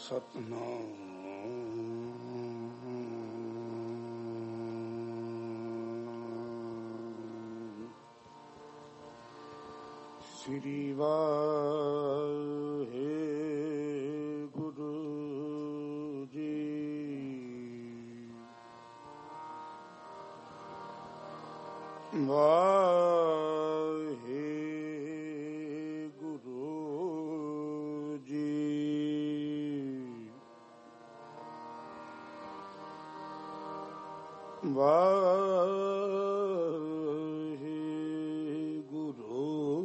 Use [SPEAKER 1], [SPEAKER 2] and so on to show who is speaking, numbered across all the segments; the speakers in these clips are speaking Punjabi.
[SPEAKER 1] ਸਤਨਾਮ ਸ੍ਰੀ ਵਾਹਿਗੁਰੂ ਜੀ। ਵਾਹਿਗੁਰੂ ਜੀ। ਵਾਹਿਗੁਰੂ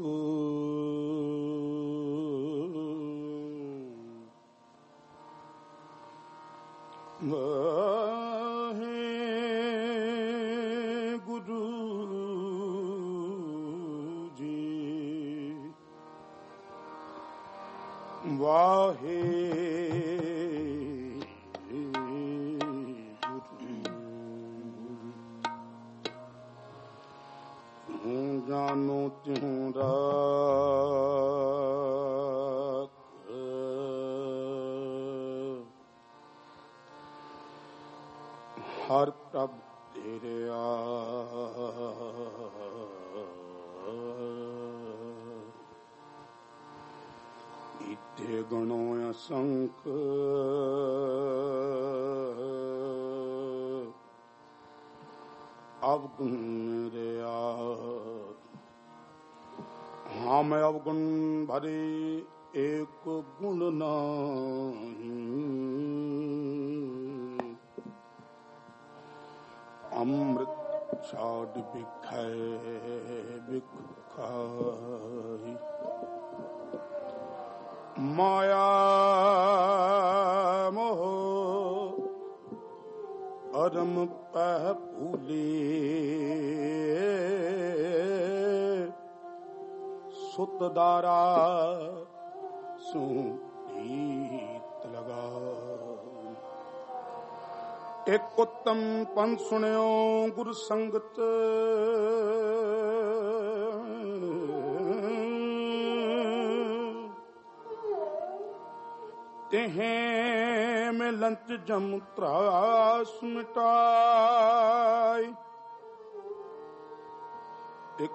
[SPEAKER 1] ਵਾਹਿਗੁਰੂ ਜੀ। ਵਾਹਿਗੁਰੂ ਜਾਨੋ ਤਿਉ ਰਾਖ ਹਰ ਪ੍ਰਭ ਤੇਰਿਆ ਇਤੇ ਗੁਣੋ ਅਸੰਖ ਅਵਗੁਣ ਰਿਆ। ਹਾਂ ਮੈਂ ਅਵਗੁਣ ਭਰੇ ਏਕ ਗੁਣ ਨਾਹੀ। ਅੰਮ੍ਰਿਤ ਛਾੜ ਬਿਖੈ ਬਿਖਾਈ। ਮਾਇਆ ਮੋਹ ਅਰਮ ਪਹਿ ਭੂਲੀ। ਸੁਤ ਦਾਰਾ ਸੂ ਪ੍ਰੀਤ ਲਗਾ। ਇੱਕ ਉੱਤਮ ਪੰਥ ਸੁਣਿਓ ਗੁਰ ਸੰਗਤ। ਤਿਹੇ ਮਿਲੰਤ ਜਮ ਤਰਾਸ ਮਿਟਾਈ। ਇੱਕ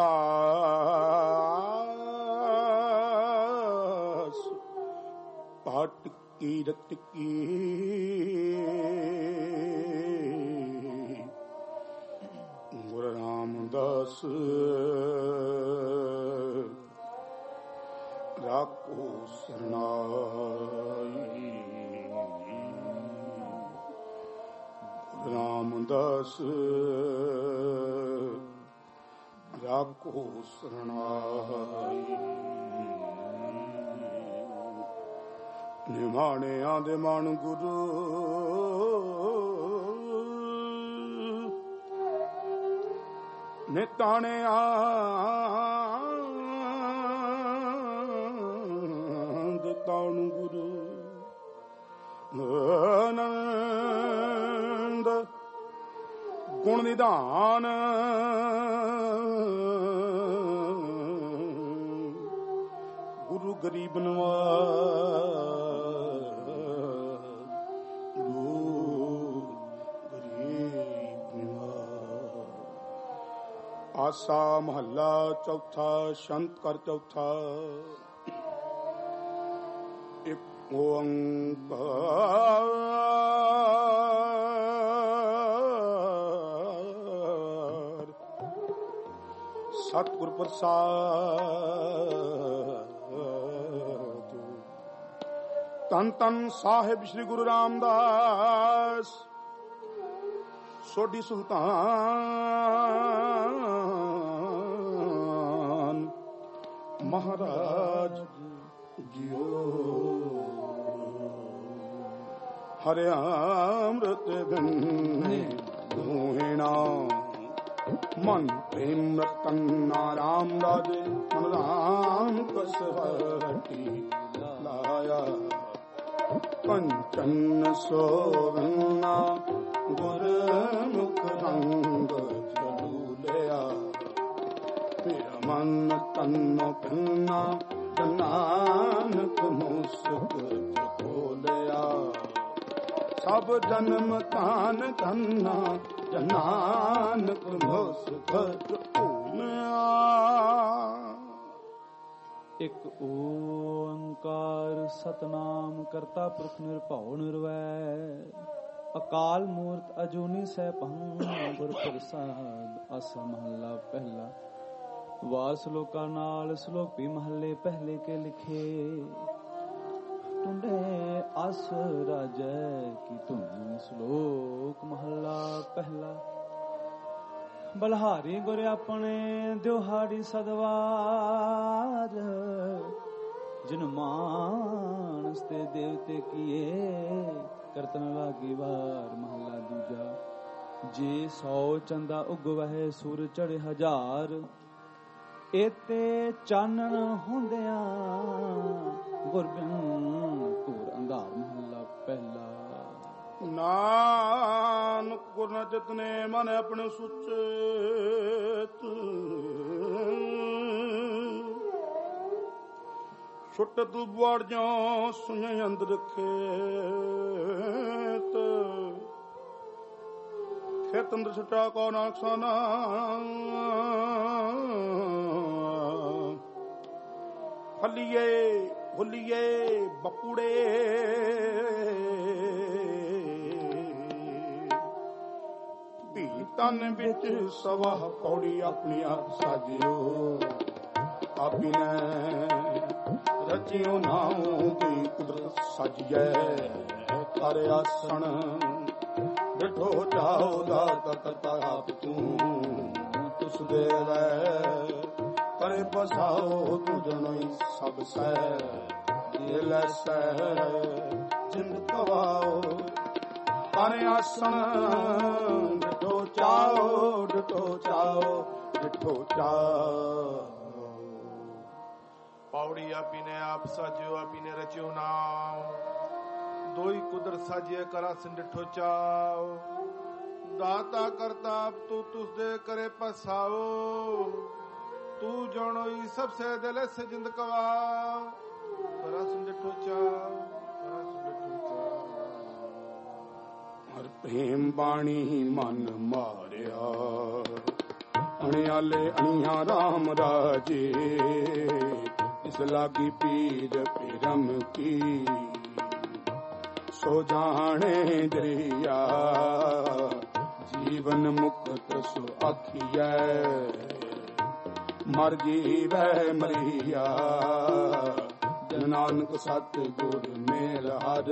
[SPEAKER 1] ਅਰਦਾਸ ਪਾਟ ਕੀਰਤ ਕੀ। ਗੁਰੂ ਰਾਮਦਾਸ ਰਾਖੋ ਸਰਨਾਈ। ਗੁਰੂ ਰਾਮਦਾਸ ਰਾਖੋ ਸਰਨਾਈ। ਨਿਮਾਣਿਆਂ ਦੇ ਮਨ ਗੁਰੂ ਨਿਤਾਣਿਆਂ ਦੇ ਤਾਣ ਗੁਰੂ। ਆਨੰਦ ਗੁਣ ਨਿਧਾਨ ਗੁਰੂ ਗਰੀਬ ਨਵਾਜ਼। ਗੁਰੂ ਗਰੀਬ ਨਵਾਜ਼। ਆਸਾ ਮਹੱਲਾ ਚੌਥਾ। ਸ਼ੰਤ ਕਰ ਚੌਥਾ। ਇੱਕ ਓੰਕਾਰ ਸਤਿਗੁਰ ਪ੍ਰਸਾਦ। ਧੰਨ ਧੰਨ ਸਾਹਿਬ ਸ੍ਰੀ ਗੁਰੂ ਰਾਮਦਾਸ ਸੋਢੀ ਸੁਲਤਾਨ ਮਹਾਰਾਜ ਜੀਓ। ਹਰਿ ਅੰਮ੍ਰਿਤ ਬਿਨ ਦੂਹਿਣਾ ਮਨ ਪ੍ਰੇਮ ਰਤਨ ਨਾਮ ਰਾਜੇ। ਮਨ ਰਾਮ ਕਸਵਟੀ ਲਾਇਆ। ਕੰਚਨ ਸੋਵਨਾ ਗੁਰਮੁਖ ਰੰਗ ਚਲੂਲਿਆ। ਮੇਰਾ ਮਨ ਤਨ ਪਿੰਨਾ ਨਾਨਕ ਮੁਸਕ ਖੋਲਿਆ। ਸਭ ਜਨਮ ਧਨ ਧੰਨਾ ਨਾਨਕ ਮੁਸਕ ਝੂਮਿਆ।
[SPEAKER 2] ਇਕ ਓੰਕਾਰ ਸਤਨਾਮ ਕਰਤਾ ਪੁਰਖ ਨਿਰਭਉ ਨਿਰਵੈਰ ਅਕਾਲ ਮੂਰਤ ਅਜੂਨੀ ਸੈਭੰ ਗੁਰ ਪ੍ਰਸਾਦ। ਆਸਾ ਮਹੱਲਾ ਪਹਿਲਾ। ਵਾਰ ਸ਼ਲੋਕਾਂ ਨਾਲ ਸ਼ਲੋਪੀ ਮਹੱਲੇ ਪਹਿਲੇ ਕੇ ਲਿਖੇ। ਟੁੰਡੇ ਅਸ ਰਾਜੈ ਕੀ ਧੁਨ। ਸ਼ਲੋਕ ਮਹੱਲਾ ਪਹਿਲਾ। ਬਲਹਾਰੀ ਗੁਰ ਆਪਣੇ ਦਿਹਾੜੀ ਸਦਵਾਰ ਜਿਨ ਮਾਨਸ ਤੇ ਦੇਵਤੇ ਕੀਏ ਕਰਤਨ ਲਾਗੀ ਵਾਰ। ਮਹੱਲਾ ਦੂਜਾ। ਜੇ 100 ਚੰਦਾ ਉਗਵਹਿ ਸੂਰ ਚੜ੍ਹੇ 1000 ਏਤੇ ਚਾਨਣ ਹੁੰਦਿਆਂ ਗੁਰ ਬਿਨ ਘੋਰ ਅੰਧਾਰ। ਮਹੱਲਾ ਪਹਿਲਾ।
[SPEAKER 1] ਨਾਨਕ ਗੁਰ ਨ ਜਿਤਨੇ ਮਨ ਆਪਣੇ ਸੁਚੇਤ ਛੁੱਟਤ ਬੁਆੜ ਜੋ ਸੁਣੇ ਅੰਦਰ ਖੇਤ ਖੇਤ ਅੰਦਰ ਛੁੱਟਾ ਕੋ ਨਾਨਕ ਸਾਨਾ ਫਲੀਏ ਹੁਲੀਏ ਬਪੂੜੇ ਵੀ ਤਨ ਵਿੱਚ ਸਵਾ ਪੌੜੀ ਆਪਣੀ ਆਪ ਸਾਜਿਓ ਆਪੀ ਨੇ ਰਚਿਓ ਨਾਉ ਦੀ ਕੁਦਰਤ ਸਾਜੀਐ ਕਰ ਆਸਣ ਬਿਠੋ ਚਾਓ ਦਾਤਾ ਕਰਤਾ ਆਪ ਤੂੰ ਤੁਸ ਦੇ ਲੈ ਕਰੇ ਬਸਾਓ ਤੂੰ ਜਨੋਈ ਸਭ ਸੈ ਇਹ ਲੈਸੈ ਜਿੰਦ ਕਵਾਓ ਕਰ ਆਸਣ ਬਿਠੋ ਚਾਓ ਡਟੋ ਚਾਓ ਡਿਠੋ ਚਾਓ।
[SPEAKER 3] ਪੌੜੀ ਆਪੀ ਨੇ ਆਪ ਸਾਜਿਓ ਆਪੀ ਨੇ ਰਚਿਓ ਨਾਮ ਦੋਈ ਕੁਦਰਤ ਸਾਜਿਆ ਕਰਾ ਸਿੰਡਠੋ ਚਾਓ ਦਾਤਾ ਕਰਤਾ ਆਪ ਤੂੰ ਤੁਸ ਦੇ ਕਰੇ ਪਸਾਓ ਤੂੰ ਜਣੋਈ ਸਭ ਸੇ ਦਿਲ ਸੇ ਜਿੰਦ ਕਵਾ ਕਰਾ ਸਿੰਡਠੋ ਚਾਓ ਕਰਾ ਸਿੰਡਠੋ ਚਾਓ।
[SPEAKER 1] ਹਰ ਪ੍ਰੇਮ ਬਾਣੀ ਮਨ ਮਾਰਿਆ ਅਣਿਆਲੇ ਅਣੀਆਂ ਰਾਮ ਰਾਜੇ ਇਸ ਲਾਗੀ ਪੀਰ ਪਰਮ ਕੀ ਸੋ ਜਾਣੇ ਦਰਿਆ ਜੀਵਨ ਮੁਕਤ ਸੋ ਆਖੀਐ ਮਰ ਜੀਵੈ ਮਰੀਆ ਜਨ ਨਾਨਕ ਸਤ ਗੁਰ ਮੇਲ ਹਰ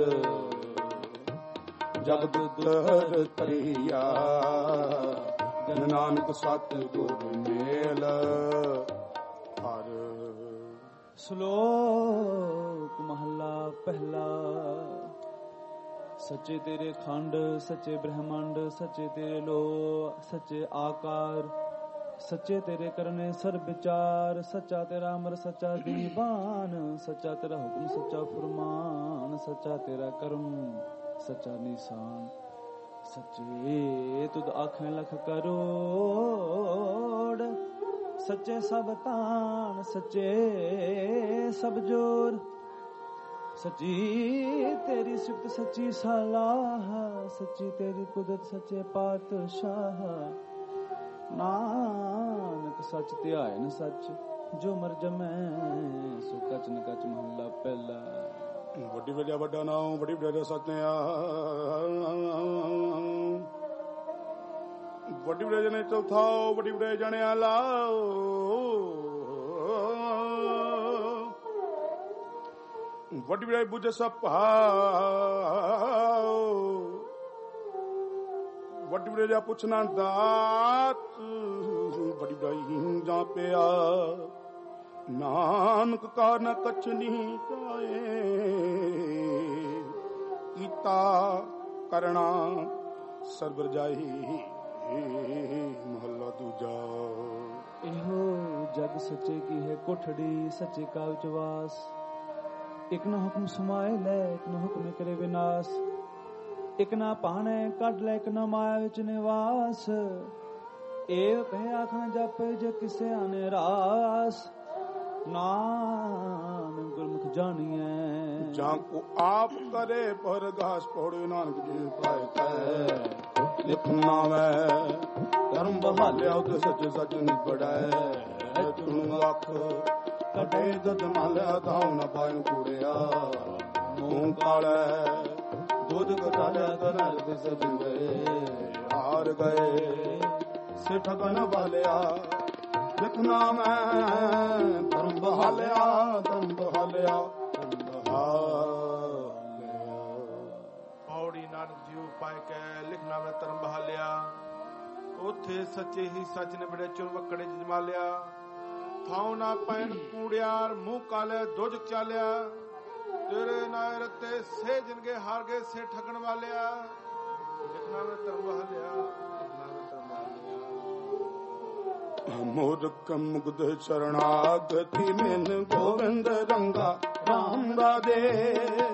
[SPEAKER 1] ਜਗਤ ਦਰ ਤਰੀਆ ਜਨ ਨਾਨਕ ਸਤ ਗੁਰ ਮੇਲ ਹਰ।
[SPEAKER 2] ਸ਼ਲੋਕ ਮਹੱਲਾ ਪਹਿਲਾ। ਸੱਚੇ ਤੇਰੇ ਖੰਡ ਸੱਚੇ ਬ੍ਰਹਮੰਡ ਸੱਚੇ ਤੇਰੇ ਲੋ ਸੱਚੇ ਆਕਾਰ ਸੱਚੇ ਤੇਰੇ ਕਰਨੇ ਸਰਬ ਵਿਚਾਰ ਸੱਚਾ ਤੇਰਾ ਅਮਰ ਸੱਚਾ ਦੀਵਾਨ ਸੱਚਾ ਤੇਰਾ ਹੁਕਮ ਸੱਚਾ ਫਰਮਾਨ ਸੱਚਾ ਤੇਰਾ ਕਰਮ ਸੱਚਾ ਨਿਸ਼ਾਨ ਸੱਚੇ ਤੁਧ ਆਖੇ ਲਖ ਕਰੋੜ ਸੱਚੇ ਸਭ ਤਾਣ ਸੱਚੇ ਸਭ ਜੋਰ ਸੱਚੀ ਤੇਰੀ ਸਿਫਤ ਸੱਚੀ ਸਲਾਹ ਸੱਚੀ ਤੇਰੀ ਕੁਦਰਤ ਸੱਚੇ ਪਾਤਸ਼ਾਹ ਨਾਨਕ ਸੱਚ ਧਿਆਇਨ ਸੱਚ ਜੋ ਮਰ ਜਮੈ ਸੋ ਕਚ ਨ ਕਚ। ਮਹੱਲਾ ਪਹਿਲਾ।
[SPEAKER 1] ਵੱਡੀ ਵਡਿਆ ਵੱਡਾ ਨਾਮ ਵੱਡੀ ਵਡਿਆ ਸਤਿਆ ਵੱਡੀ ਵਡਿਆ ਜਨੇ ਚੌਥਾ ਵੱਡੀ ਵਡਿਆ ਜਣਿਆ ਲਾਓ ਵੱਡੀ ਵਡਿਆ ਬੁੱਝ ਸਭਾ ਵੱਡੀ ਵਡਿਆ ਪੁੱਛਣਾ ਦਾਤ ਵੱਡੀ ਵਡਿਆ ਜਾਂ ਪਿਆ ਨਾਨਕ ਕਾ ਨ ਕਛ ਨਹੀਂ ਕਾਏ ਕੀਤਾ ਕਰਣਾ ਸਰਬ ਰਜਾਈ। ਮਹੱਲਾ ਦੂਜਾ।
[SPEAKER 2] ਇਹੋ ਜਗ ਸੱਚੇ ਕੀ ਹੈ ਕੋਠੜੀ ਸੱਚੇ ਕਾ ਵਿਚਵਾਸ ਇਕ ਨਾ ਹੁਕਮ ਸਮਾਏ ਲੈ ਇਕ ਨਾ ਹੁਕਮ ਕਰੇ ਵਿਨਾਸ਼ ਇਕ ਨਾ ਪਾਣੇ ਕੱਢ ਲੈ ਇਕ ਨਾ ਮਾਇਆ ਵਿੱਚ ਨਿਵਾਸ ਏਵ ਕਹਿ ਆਖਣ ਜਪ ਜੇ ਕਿਸੇ ਆਨੇ ਰਾਸ ਨਾਮ ਗੁਰਮੁਖ ਜਾਣੀਐ
[SPEAKER 1] ਜਾਂ ਕੋ ਆਪ ਕਰੇ ਪਰਗਾਸ ਪੌੜੇ ਨਾਨਕ ਜੀ ਪਾਏ ਕੈ ਲਿਖਣਾ ਵੈ ਧਰਮ ਬਹਾਲਿਆ ਉਤੇ ਸੱਚ ਸੱਚ ਨਿਬੜੈ ਤੂੰ ਅੱਖ ਕਢੇ ਦਦ ਮਾਲਿਆ ਤਾਉ ਨ ਪਾਇਨ ਕੂੜਿਆ ਮੂੰਹ ਕਾਲੈ ਦੁੱਧ ਘਟਾਲਿਆ ਤਨਲ ਦਿਸ ਬਿੰਦੇ ਹਾਰ ਗਏ ਸਿੱਠ ਬਨ ਵਾਲਿਆ ਲਿਖਣਾ ਮੈਂ ਧਰਮ ਬਹਾਲਿਆ ਧਰਮ ਬਹਾਲਿਆ
[SPEAKER 3] ਪੌੜੀ ਨਾਨਕ ਜੀ ਪਾਏ ਕੈ ਲਿਖਣਾ ਮੈਂ ਧਰਮ ਬਹਾਲਿਆ ਉਥੇ ਸੱਚੇ ਹੀ ਸੱਚ ਨਿਬੜੇ ਚੁਣ ਵਕੜੇ ਚ ਜਮਾਲਿਆ ਥਾਉ ਨਾ ਪੈਣ ਕੂੜਿਆਰ ਮੂੰਹ ਕਾਲੇ ਦੁੱਧ ਚਾਲਿਆ ਤੇਰੇ ਨਾਇ ਰਤੇ ਸੇ ਜਿਨਗੇ ਹਾਰ ਗਏ ਸੇ ਠਗਣ ਵਾਲਿਆ ਲਿਖਣਾ ਮੈਂ ਧਰਮ ਬਹਾਲਿਆ ਲਿਖਣਾ ਮੈਂ ਧਰਮ ਬਹਾਲਿਆ
[SPEAKER 1] ਮੂਰਖ ਮੁਗਧ ਸ਼ਰਣਾਗਤੀ ਮਿਲ ਗੋਵਿੰਦ ਰੰਗਾ ਰਾਮ ਰਾਧੇ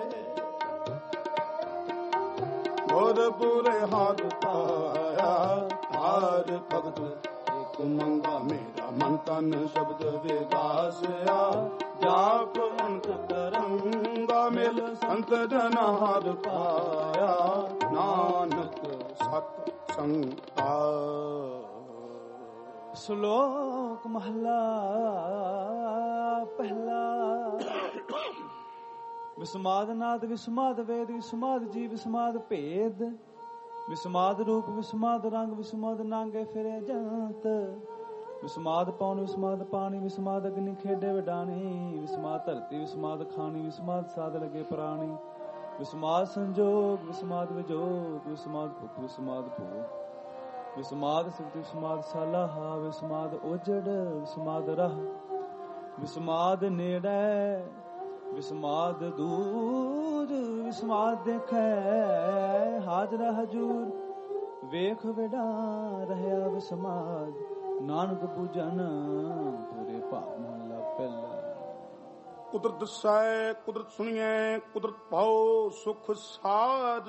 [SPEAKER 1] ਗੁਰਪੁਰੇ ਹੱਥ ਪਾਇਆ ਹਾਰ ਭਗਤ ਇੱਕ ਮੰਗਾ ਮੇਰਾ ਮਨ ਤਨ ਸ਼ਬਦ ਵਿਗਾਸਿਆ ਜਾਪ ਅੰਤ ਕਰੰਗਾ ਮਿਲ ਸੰਤ ਜਨ ਹਰ ਪਾਇਆ ਨਾਨਕ ਸਤ ਸੰਗਾ।
[SPEAKER 2] ਸ਼ਲੋਕ ਮਹਲਾ ਪਹਿਲਾ। ਵਿਸਮਾਦ ਨਾਦ ਵਿਸਮਾਦ ਵੇਦ ਵਿਸਮਾਦ ਜੀ ਵਿਸਮਾਦ ਭੇਦ ਵਿਸਮਾਦ ਰੂਪ ਵਿਸਮਾਦ ਰੰਗ ਵਿਸਮਾਦ ਨਾਂਗੇ ਫਿਰੇ ਜੰਤ ਵਿਸਮਾਦ ਪੌਣ ਵਿਸਮਾਦ ਪਾਣੀ ਵਿਸਮਾਦ ਅਗਨੀ ਖੇਡੇ ਵਡਾਣੀ ਵਿਸਮਾਦ ਧਰਤੀ ਵਿਸਮਾਦ ਖਾਣੀ ਵਿਸਮਾਦ ਸਾਧ ਲਗੇ ਪ੍ਰਾਣੀ ਵਿਸਮਾਦ ਸੰਜੋਗ ਵਿਸਮਾਦ ਵਿਜੋਗ ਵਿਸਮਾਦ ਭੁਖ ਵਿਸਮਾਦ ਭੋਗ ਵਿਸਮਾਦ ਸਿਫਤ ਵਿਸਮਾਦ ਸਾਲਾਹਾ ਵਿਸਮਾਦ ਉਜੜ ਵਿਸਮਾਦ ਰਹ ਵਿਸਮਾਦ ਨੇੜੇ ਵਿਸਮਾਦ ਦੂਰ ਵਿਸਮਾਦ ਦੇਖੈ ਹਾਜ਼ਰ ਹਜੂਰ ਵੇਖ ਵਿਡਾ ਰਹਿਆ ਵਿਸਮਾਦ ਨਾਨਕ ਪੂਜਨ ਪੂਰੇ ਭਾਵ ਮਹਲਾ ਪਹਿਲਾ।
[SPEAKER 1] ਕੁਦਰਤ ਸਾਇ ਕੁਦਰਤ ਸੁਣੀਐ ਕੁਦਰਤ ਪਾਓ ਸੁਖ ਸਾਧ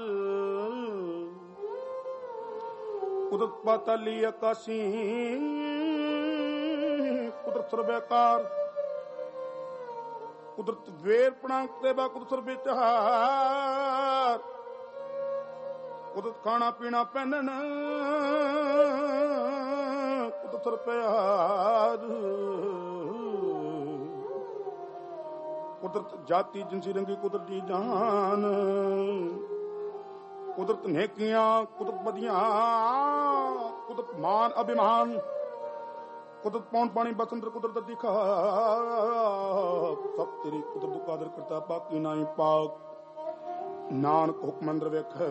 [SPEAKER 1] ਕੁਦਰਤ ਪਾਤਾਲੀ ਆਕਾਸ਼ੀ ਕੁਦਰਤ ਸਰਬੇਕਾਰ ਕੁਦਰਤ ਵੇਰ ਪਣਾਕ ਤੇ ਬਾ ਕੁਦਰਤ ਸਰਬੇਚਾਰ ਕੁਦਰਤ ਖਾਣਾ ਪੀਣਾ ਪਹਿਨਣ ਕੁਦਰਤ ਸਰਪਿਆਰ ਕੁਦਰਤ ਜਾਤੀ ਜਿੰਸੀ ਰੰਗੀ ਕੁਦਰਤ ਦੀ ਜਾਨ ਕੁਦਰਤ ਨੇਕੀਆਂ ਕੁਦਰਤ ਬਦੀਆਂ ਕੁਦਰਤ ਮਾਨ ਅਭਿਮਾਨ ਕੁਦਰਤ ਪੌਣ ਪਾਣੀ ਬਸੰਦਰ ਕੁਦਰਤ ਦਿਖਾ ਸਭ ਤੇਰੀ ਕੁਦਰਤ ਕਾਦਰ ਕਰਤਾ ਬਾਕੀ ਨਾਹੀ ਪਾਕ ਨਾਨਕ ਹੁਕਮ ਅੰਦਰ ਵੇਖੇ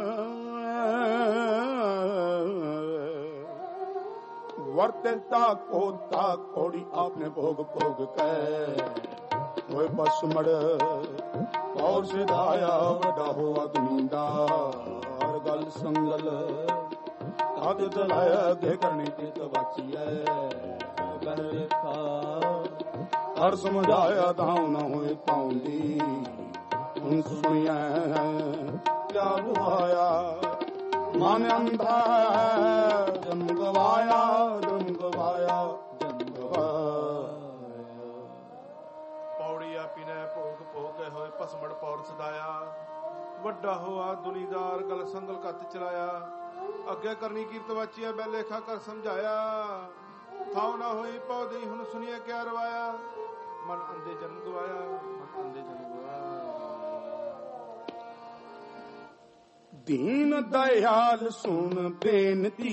[SPEAKER 1] ਵਰਤੇ ਤਾ ਕੋਤਾ ਕੋੜੀ ਆਪਨੇ ਭੋਗ ਭੋਗ ਕੈ ਹੋਏ ਬਸ ਮੜ ਔਰ ਸਿਧਾਇਆ ਵੱਡਾ ਹੋਆ ਦੁਨੀਦਾ ਹਰ ਗੱਲ ਸੰਗਲ ਕਾਦ ਦਲਾਇਆ ਦੇ ਕਰਨੀ ਤੇ ਤਵਾਚੀਐ ਕਰ ਰੇਖਾ ਹਰ ਸਮਝਾਇਆ ਤਾਉ ਨਾ ਹੋਏ ਪਾਉਂਦੀ ਹੁਣ ਸੁਣਿਆ ਕਿਆ ਰੁਆਇਆ ਮਨ ਅੰਧਾ ਜਨਮ ਗਵਾਇਆ ਜਨਮ ਗਵਾਇਆ ਜਨਮ ਗਵਾਇਆ।
[SPEAKER 3] ਪੌੜੀ ਆਪੀ ਨੇ ਭੋਗ ਭੋਗੇ ਹੋਏ ਭਸਮੜ ਪੌਰ ਸਦਾਇਆ ਵੱਡਾ ਹੋਆ ਦੁਨੀਦਾਰ ਗਲ ਸੰਗਲ ਕੱਤ ਚਲਾਇਆ ਅੱਗੇ ਕਰਨੀ ਕੀਰਤ ਵਾਚੀਆ ਬੈ ਲੇਖਾ ਕਰ ਸਮਝਾਇਆ ਥਾਉ ਨਾ ਹੋਈ ਪੌਦੀ ਹੁਣ ਸੁਣੀਏ ਕਿਆ ਰਵਾਇਆ ਮਨ ਅੰਦੇ ਜਨਮ ਗਵਾਇਆ ਮਨ ਅੰਦੇ ਜਨਮ ਗਵਾਇਆ।
[SPEAKER 1] ਦੀਨ ਦਇਆਲ ਸੁਣ ਬੇਨਤੀ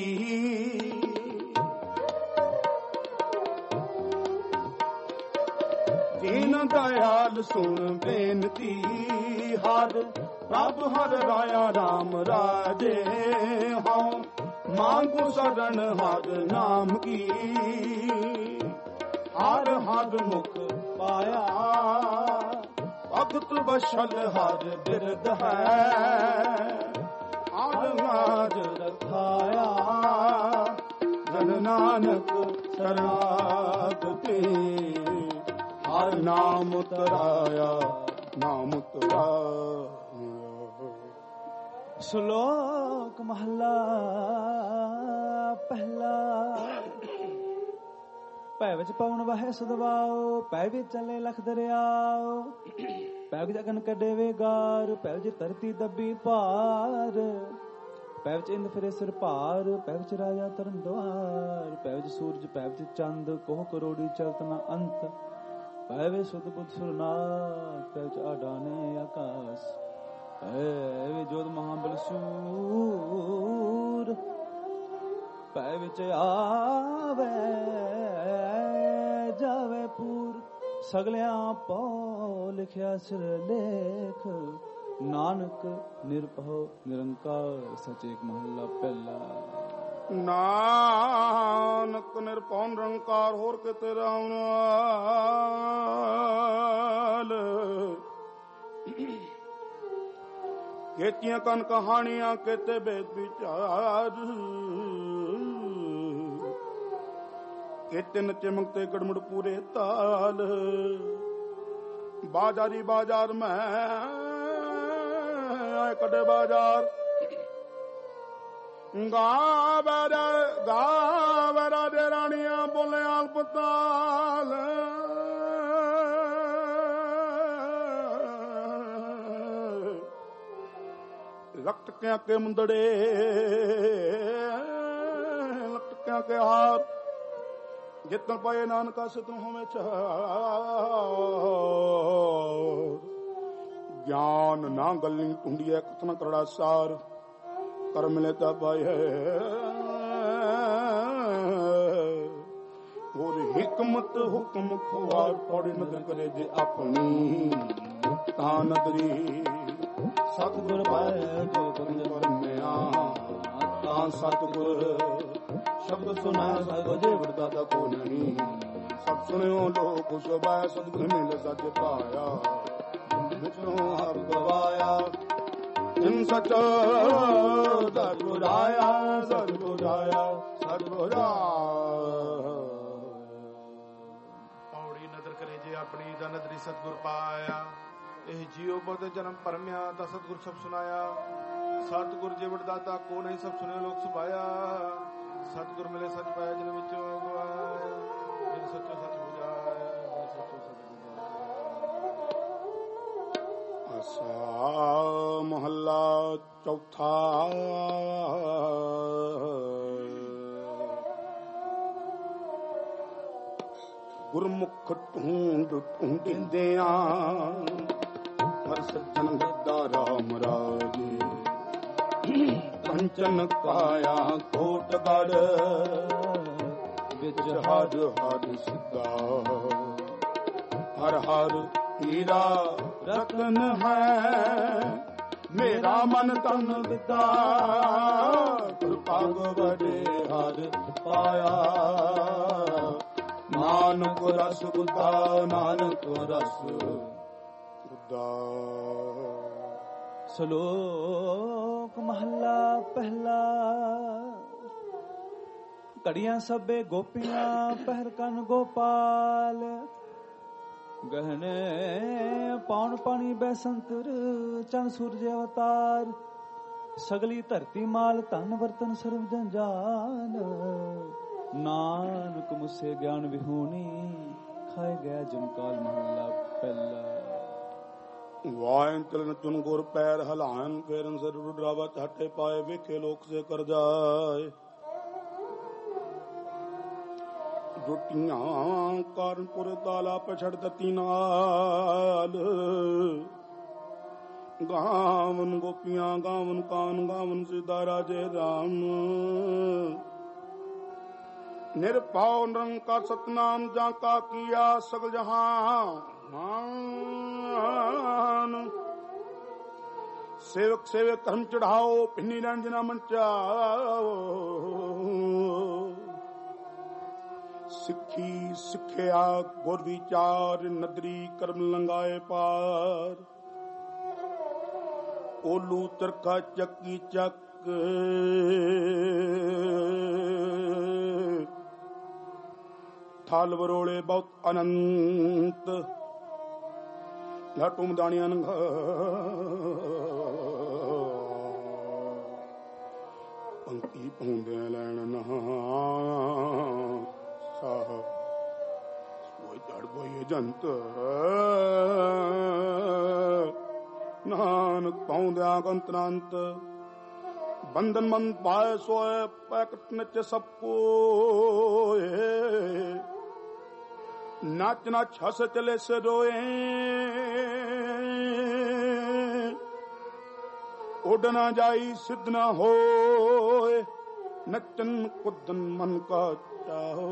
[SPEAKER 1] ਦੀਨ ਦਇਆਲ ਸੁਣ ਬੇਨਤੀ ਹਰ ਪ੍ਰਭ ਹਰ ਰਾਇਆ ਰਾਮ ਰਾਜੇ ਹਉ ਮੰਗੂ ਸਰਨ ਹਰ ਨਾਮ ਕੀ ਹਰ ਹਰ ਮੁਖ ਪਾਇਆ ਭਗਤ ਬਸ਼ਲ ਹਰ ਬਿਰਦ ਹੈ ਆਜ ਰਖਾਇਆ ਜਨ ਨਾਨਕ ਸ਼ਰਨਾਗਤੀ ਹਰ ਨਾਮ ਤਰਾਇਆ ਨਾਮ ਤਰਾਇਆ।
[SPEAKER 2] ਸ਼ਲੋਕ ਮਹਲਾ ਪਹਿਲਾ। ਭੈ ਵਿੱਚ ਪਵਨ ਵਹੈ ਸਦਵਾਓ ਪੈ ਵਿੱਚ ਚੱਲੇ ਲਖ ਦਰਿਆਓ ਪੈਵ ਜਗਨ ਕੱਢੇ ਵੇਗਾਰ, ਪੈਵ ਚ ਧਰਤੀ ਦੱਬੀ ਭਾਰ, ਪੈਵ ਚ ਇੰਦ ਫਿਰੇ ਸਿਰ ਭਾਰ, ਪੈਵ ਚ ਰਾਜਾ ਤਰਨ ਦੁਆਰ, ਪੈਵ ਚ ਸੂਰਜ, ਪੈਵ ਚ ਚੰਦ, ਕੋਹ ਕਰੋੜੀ ਚਲਤ ਨਾ ਅੰਤ, ਪੈਵੇ ਸੁਧ ਬੁੱਧ ਸੁਰਨਾਥ, ਪੈਵ ਚ ਆਡਾਨੇ ਆਕਾਸ਼, ਪੈਵੇ ਜੋਧ ਮਹਾਬਲ ਸੂਰ, ਪੈਵ ਚ ਆਵੇ ਜਾਵੇ ਪੂਰ, ਸਗਲਿਆਂ ਪੋ ਲਿਖਿਆ ਸਿਰ ਲੇਖ, ਨਾਨਕ ਨਿਰਭਉ ਨਿਰੰਕਾਰ, ਸੱਚੇ ਇੱਕ ਮਹੱਲਾ ਪਹਿਲਾ।
[SPEAKER 1] ਨਾਨਕ ਨਿਰਭਉ ਨਿਰੰਕਾਰ ਹੋਰ ਕਿਤੇ ਰਾਮ ਨਾਲ, ਕੀਤੀਆਂ ਕਨ ਕਹਾਣੀਆਂ ਕਿਤੇ ਬੇਦ ਵਿਚਾਰ, ਕਿਤੇ ਚਮਕ ਤੇ ਗੜਮੜ ਪੂਰੇ ਤਾਲ, ਬਾਜ਼ਾਰੀ ਬਾਜ਼ਾਰ ਮੈਂ ਆਏ ਕਦੇ ਬਾਜ਼ਾਰ, ਗਾਵੇ ਰਾਜੇ ਰਾਣੀਆਂ ਬੋਲੇ ਆਲਪਤਾਲ, ਲਟਕਿਆਂ ਕੇ ਮੁੰਦੜੇ ਲਟਕਿਆਂ ਕੇ ਹਾਰ, ਜਿੱਤਨ ਪਾਏ ਨਾਨਕਾ ਸਿਤਨ ਹੋਵੇ ਚਾਰ, ਗਿਆਨ ਨਾ ਗੱਲੀ ਟੁੰਡੀਐ ਕਥਨ ਕਰੜਾ ਸਾਰ, ਕਰ ਮਿਲੇ ਤਾ ਪਾਏ ਹੋਰ ਹਿਕਮਤ ਹੁਕਮ ਖੁਆਰ, ਪੌੜੀ ਨਦਰ ਕਰੇ ਜੇ ਆਪਣੀ ਤਾਂ ਨਦਰੀ, ਸਤਿਗੁਰ ਪਾਏ ਜੋ ਬੰਦ ਕਰਮਿਆ ਤਾਂ ਸਤਿਗੁਰ, ਸ਼ਬਦ ਸੁਨਾ ਸਗੋਜੇ ਵਰਦਾਤਾ ਕੋ ਨਹੀਂ, ਸਭ ਸੁਣਿਓ ਲੋਕ ਸ਼ੋਭਾ, ਸਤਿਗੁਰ ਮਿਲ ਸੱਚ ਪਾਇਆ, ਵਿਚੋਂ ਹਰ ਗਵਾਇਆ, ਇਨ ਸੱਚ ਸਤਿਗੁਰ ਆਇਆ, ਸਤਿਗੁਰ ਆਇਆ, ਸਤਿਗੁਰ ਆਇਆ।
[SPEAKER 3] ਪੌੜੀ ਨਦਰ ਕਰੇ ਜੇ ਆਪਣੀ ਦਾ ਨਦਰੀ ਸਤਿਗੁਰ ਪਾਇਆ, ਇਹ ਜੀਉ ਬਦ ਜਨਮ ਭਰਮਿਆ ਤਾਂ ਸਤਿਗੁਰ ਸਭ ਸੁਨਾਇਆ, ਸਤਿਗੁਰ ਜੇ ਵਡਦਾਤਾ ਕੋ ਨਹੀਂ, ਸਭ ਸੁਣਿਓ ਲੋਕ ਸੁਭਾਇਆ, ਸਤਿਗੁਰ ਮਿਲੇ ਸੱਚ ਪਾਇਆ, ਜਿਨ ਵਿੱਚੋਂ ਗਵਾਇਆ, ਜਿਨ ਸੱਚੋ ਸੱਚ ਬੁਝਾਇਆ, ਜਿਨ ਸੱਚੋ ਸੱਚ ਬੁਝਾਇਆ।
[SPEAKER 1] ਆਸਾ ਮਹੱਲਾ ਚੌਥਾ। ਗੁਰਮੁਖ ਢੂੰਡ ਢੂੰਡਿੰਦਿਆਂ, ਹਰ ਸੱਜਣ ਹਿਰਦਾ ਰਾਮ ਰਾਜੇ, ਕੰਚਨ ਕਾਇਆ ਕੋਟ ਗੜ, ਵਿੱਚ ਹਰ ਹਰ ਸਿੱਧਾ, ਹਰ ਹਰ ਹੀਰਾ ਰਤਨ ਹੈ, ਮੇਰਾ ਮਨ ਤਨ ਵਿਦਾ, ਕਿਰਪਾ ਵਡੇ ਹਰ ਪਾਇਆ, ਨਾਨਕ ਰਸ ਬੁੱਧਾ, ਨਾਨਕ ਰਸ ਬੁੱਧਾ।
[SPEAKER 2] ਸ਼ਲੋਕ ਮਹੱਲਾ ਪਹਿਲਾ। ਘੜੀਆਂ ਸਭੇ ਗੋਪੀਆਂ, ਪਹਿਰ ਕਨ ਗੋਪਾਲ, ਗਹਿਣੇ ਪੌਣ ਪਾਣੀ ਬੈਸੰਤਰ, ਚੰਨ ਸੂਰਜ ਅਵਤਾਰ, ਸਗਲੀ ਧਰਤੀ ਮਾਲ, ਧਨ ਵਰਤਨ ਸਰਬ ਜੰਜਾਲ, ਨਾਨਕ ਮੁਸੇ ਗਿਆਨ ਵਿਹੂਣੀ, ਖਾਏ ਗਿਆ ਜਮਕਾਲ। ਮਹੱਲਾ ਪਹਿਲਾ।
[SPEAKER 1] ਵਾਇਨ ਤਲਨ ਚੁਨ ਗੁਰ ਪੈਰ ਹਲਾਨ, ਫੇਰਨ ਸਰ ਰੁਡਰਾਵਾ ਹੱਟੇ ਪਾਏ, ਵੇਖੇ ਲੋਕ ਸੇ ਕਰ ਜਾਏ, ਜੁਟੀਆਂ ਕਾਰਨਪੁਰ ਤਾਲਾ ਪਛੜ ਦਤੀ ਨਾਲ, ਗਾਵਨ ਗੋਪੀਆਂ ਗਾਵਨ ਕਾਨ, ਗਾਵਨ ਸਿਧਾ ਰਾਜੇ ਰਾਮ, ਨਿਰਭਉ ਨਿਰੰਕਾਰ ਸਤਨਾਮ, ਜਾਂ ਕਾ ਕੀਆ ਸਗਲ ਜਹਾਨ, ਸੇਵਕ ਸੇਵਕ ਧਰਮ ਚੜਾਓ, ਪਿੰਨੀ ਰੰਜਨਾ ਮੰਚਾਓ, ਸਿੱਖੀ ਸਿੱਖਿਆ ਗੁਰ ਵਿਚਾਰ, ਨਦਰੀ ਕਰਮ ਲੰਗਾਏ ਪਾਰ, ਓਲੂ ਤਰਖਾ ਚੱਕੀ ਚੱਕ, ਥਾਲ ਵਰੋਲੇ ਬਹੁਤ ਅਨੰਤ, ਲਾਟੂ ਮਦਾਣੀਆਂ ਨੰਗਾ, ਪੰਕੀ ਪਾਉਂਦੇ ਲੈਣ ਨਾ ਸਾਹ, ਸੋਈ ਚੜ ਬੋਏ ਜੰਤ, ਪਾਉਂਦਿਆਂ ਗੰਤਰੰਤ ਬੰਧਨ ਮਨ ਪਾਏ ਸੋਏ ਪੈਕਟ ਨਚ ਸਭ ਕੋਏ ਨੱਚ ਨੱਚ ਹੱਸ ਚਲੇ ਸਰੋਏ ਉੱਡ ਨਾ ਜਾਈ ਸਿੱਧ ਨਾ ਹੋਏ ਨੱਚਨ ਕੁੱਦਨ ਮਨ ਕਾ ਚਾਹੋ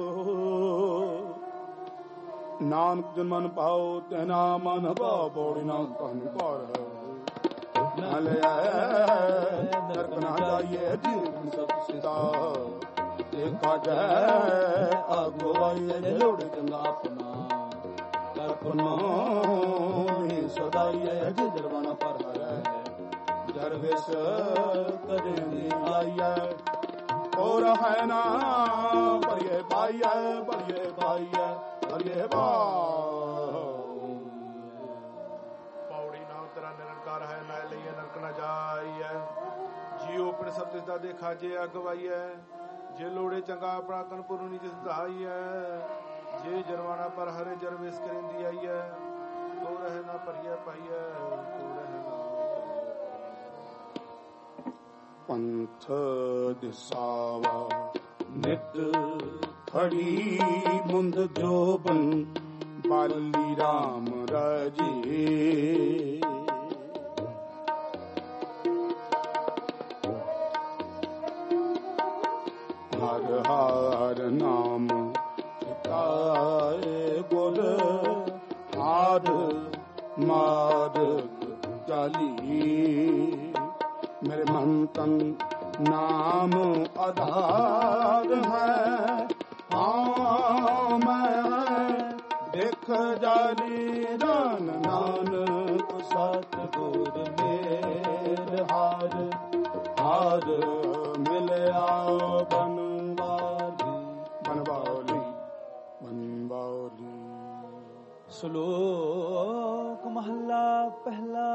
[SPEAKER 1] ਨਾਨਕ ਜਨ ਮਨ ਪਾਓ ਤੈਨਾ ਮਨ ਭਾਉ ਪੌੜੀ ਨਾ ਕਹਨ ਕਰ ਨਾ ਲਿਆ ਨਰਕ ਨਾ ਜਾਈਏ ਜੀਵਨ ਸਭ ਸਿਦਾ ਦੇਖਾ ਜੈ ਆਗੋ ਆਈਏ ਲੋੜ ਚੰਗਾ ਆਪਣਾ ਕਰਪਨਾ ਹੀ ਸਦਾਈਏ ਜਰਵਾਣਾ ਪਰ ਹਰੈ ਜਰ ਵਿਸ ਕਦੇ ਨਹੀਂ ਆਈਐ ਹੋਰ ਹੈ ਨਾ ਭਰੀਏ ਪਾਈਐ ਭਰੀਏ ਪਾਈਐ ਭਰੀਏ
[SPEAKER 3] ਪੌੜੀ ਨਾਮ ਤੇਰਾ ਨਿਰੰਕਾਰ ਹੈ ਨਾ ਲਈਏ ਨਰਕ ਨਾ ਜਾਈਐ ਜੀਉ ਆਪਣੇ ਸਤਿ ਦਾ ਦੇਖਾ ਜੇ ਅਗਵਾਈਐ ਜੇ ਲੋੜੇ ਚੰਗਾ ਆਪਣਾ ਕਨਪੁਰ ਨੀ ਜਿਸ ਧਾਈਐ ਜੇ ਜਰਵਾਣਾ ਪਰ ਹਰੇ ਜਰ ਵਿਸ ਕਰਿੰਦੀ ਆਈਐ ਤੋ ਰਹਿ ਨਾ ਭਰੀਏ ਪਾਈਐ ਤੋ ਰਹਿ ਨਾ
[SPEAKER 1] ਪੰਥ ਦਿਸਾਵਾ ਨਿਤ ਖੜੀ ਮੁੰਦ ਜੋਬਨ ਬਾਲੀ ਰਾਮ ਰਾਜੇ ਹਰ ਹਰ ਨਾਮ ਚਿਤਾਏ ਗੁਰ ਹਾਰ ਮਾਰਗ ਚਾਲੀ ਮੇਰੇ ਮਨ ਤਨ ਨਾਮ ਆਧਾਰ ਹੈ ਹਾਂ ਮੈਂ ਦੇਖ ਜਾਲੀ ਰਨ ਨਾਨਕ ਸਤਿਗੁਰ ਮੇਰ ਹਾਰ ਹਾਰ ਮਿਲਿਆ ਬਨਵਾਲੀ ਬਨਵਾਲੀ ਬਨਵਾਲੀ।
[SPEAKER 2] ਸ਼ਲੋਕ ਮਹੱਲਾ ਪਹਿਲਾ।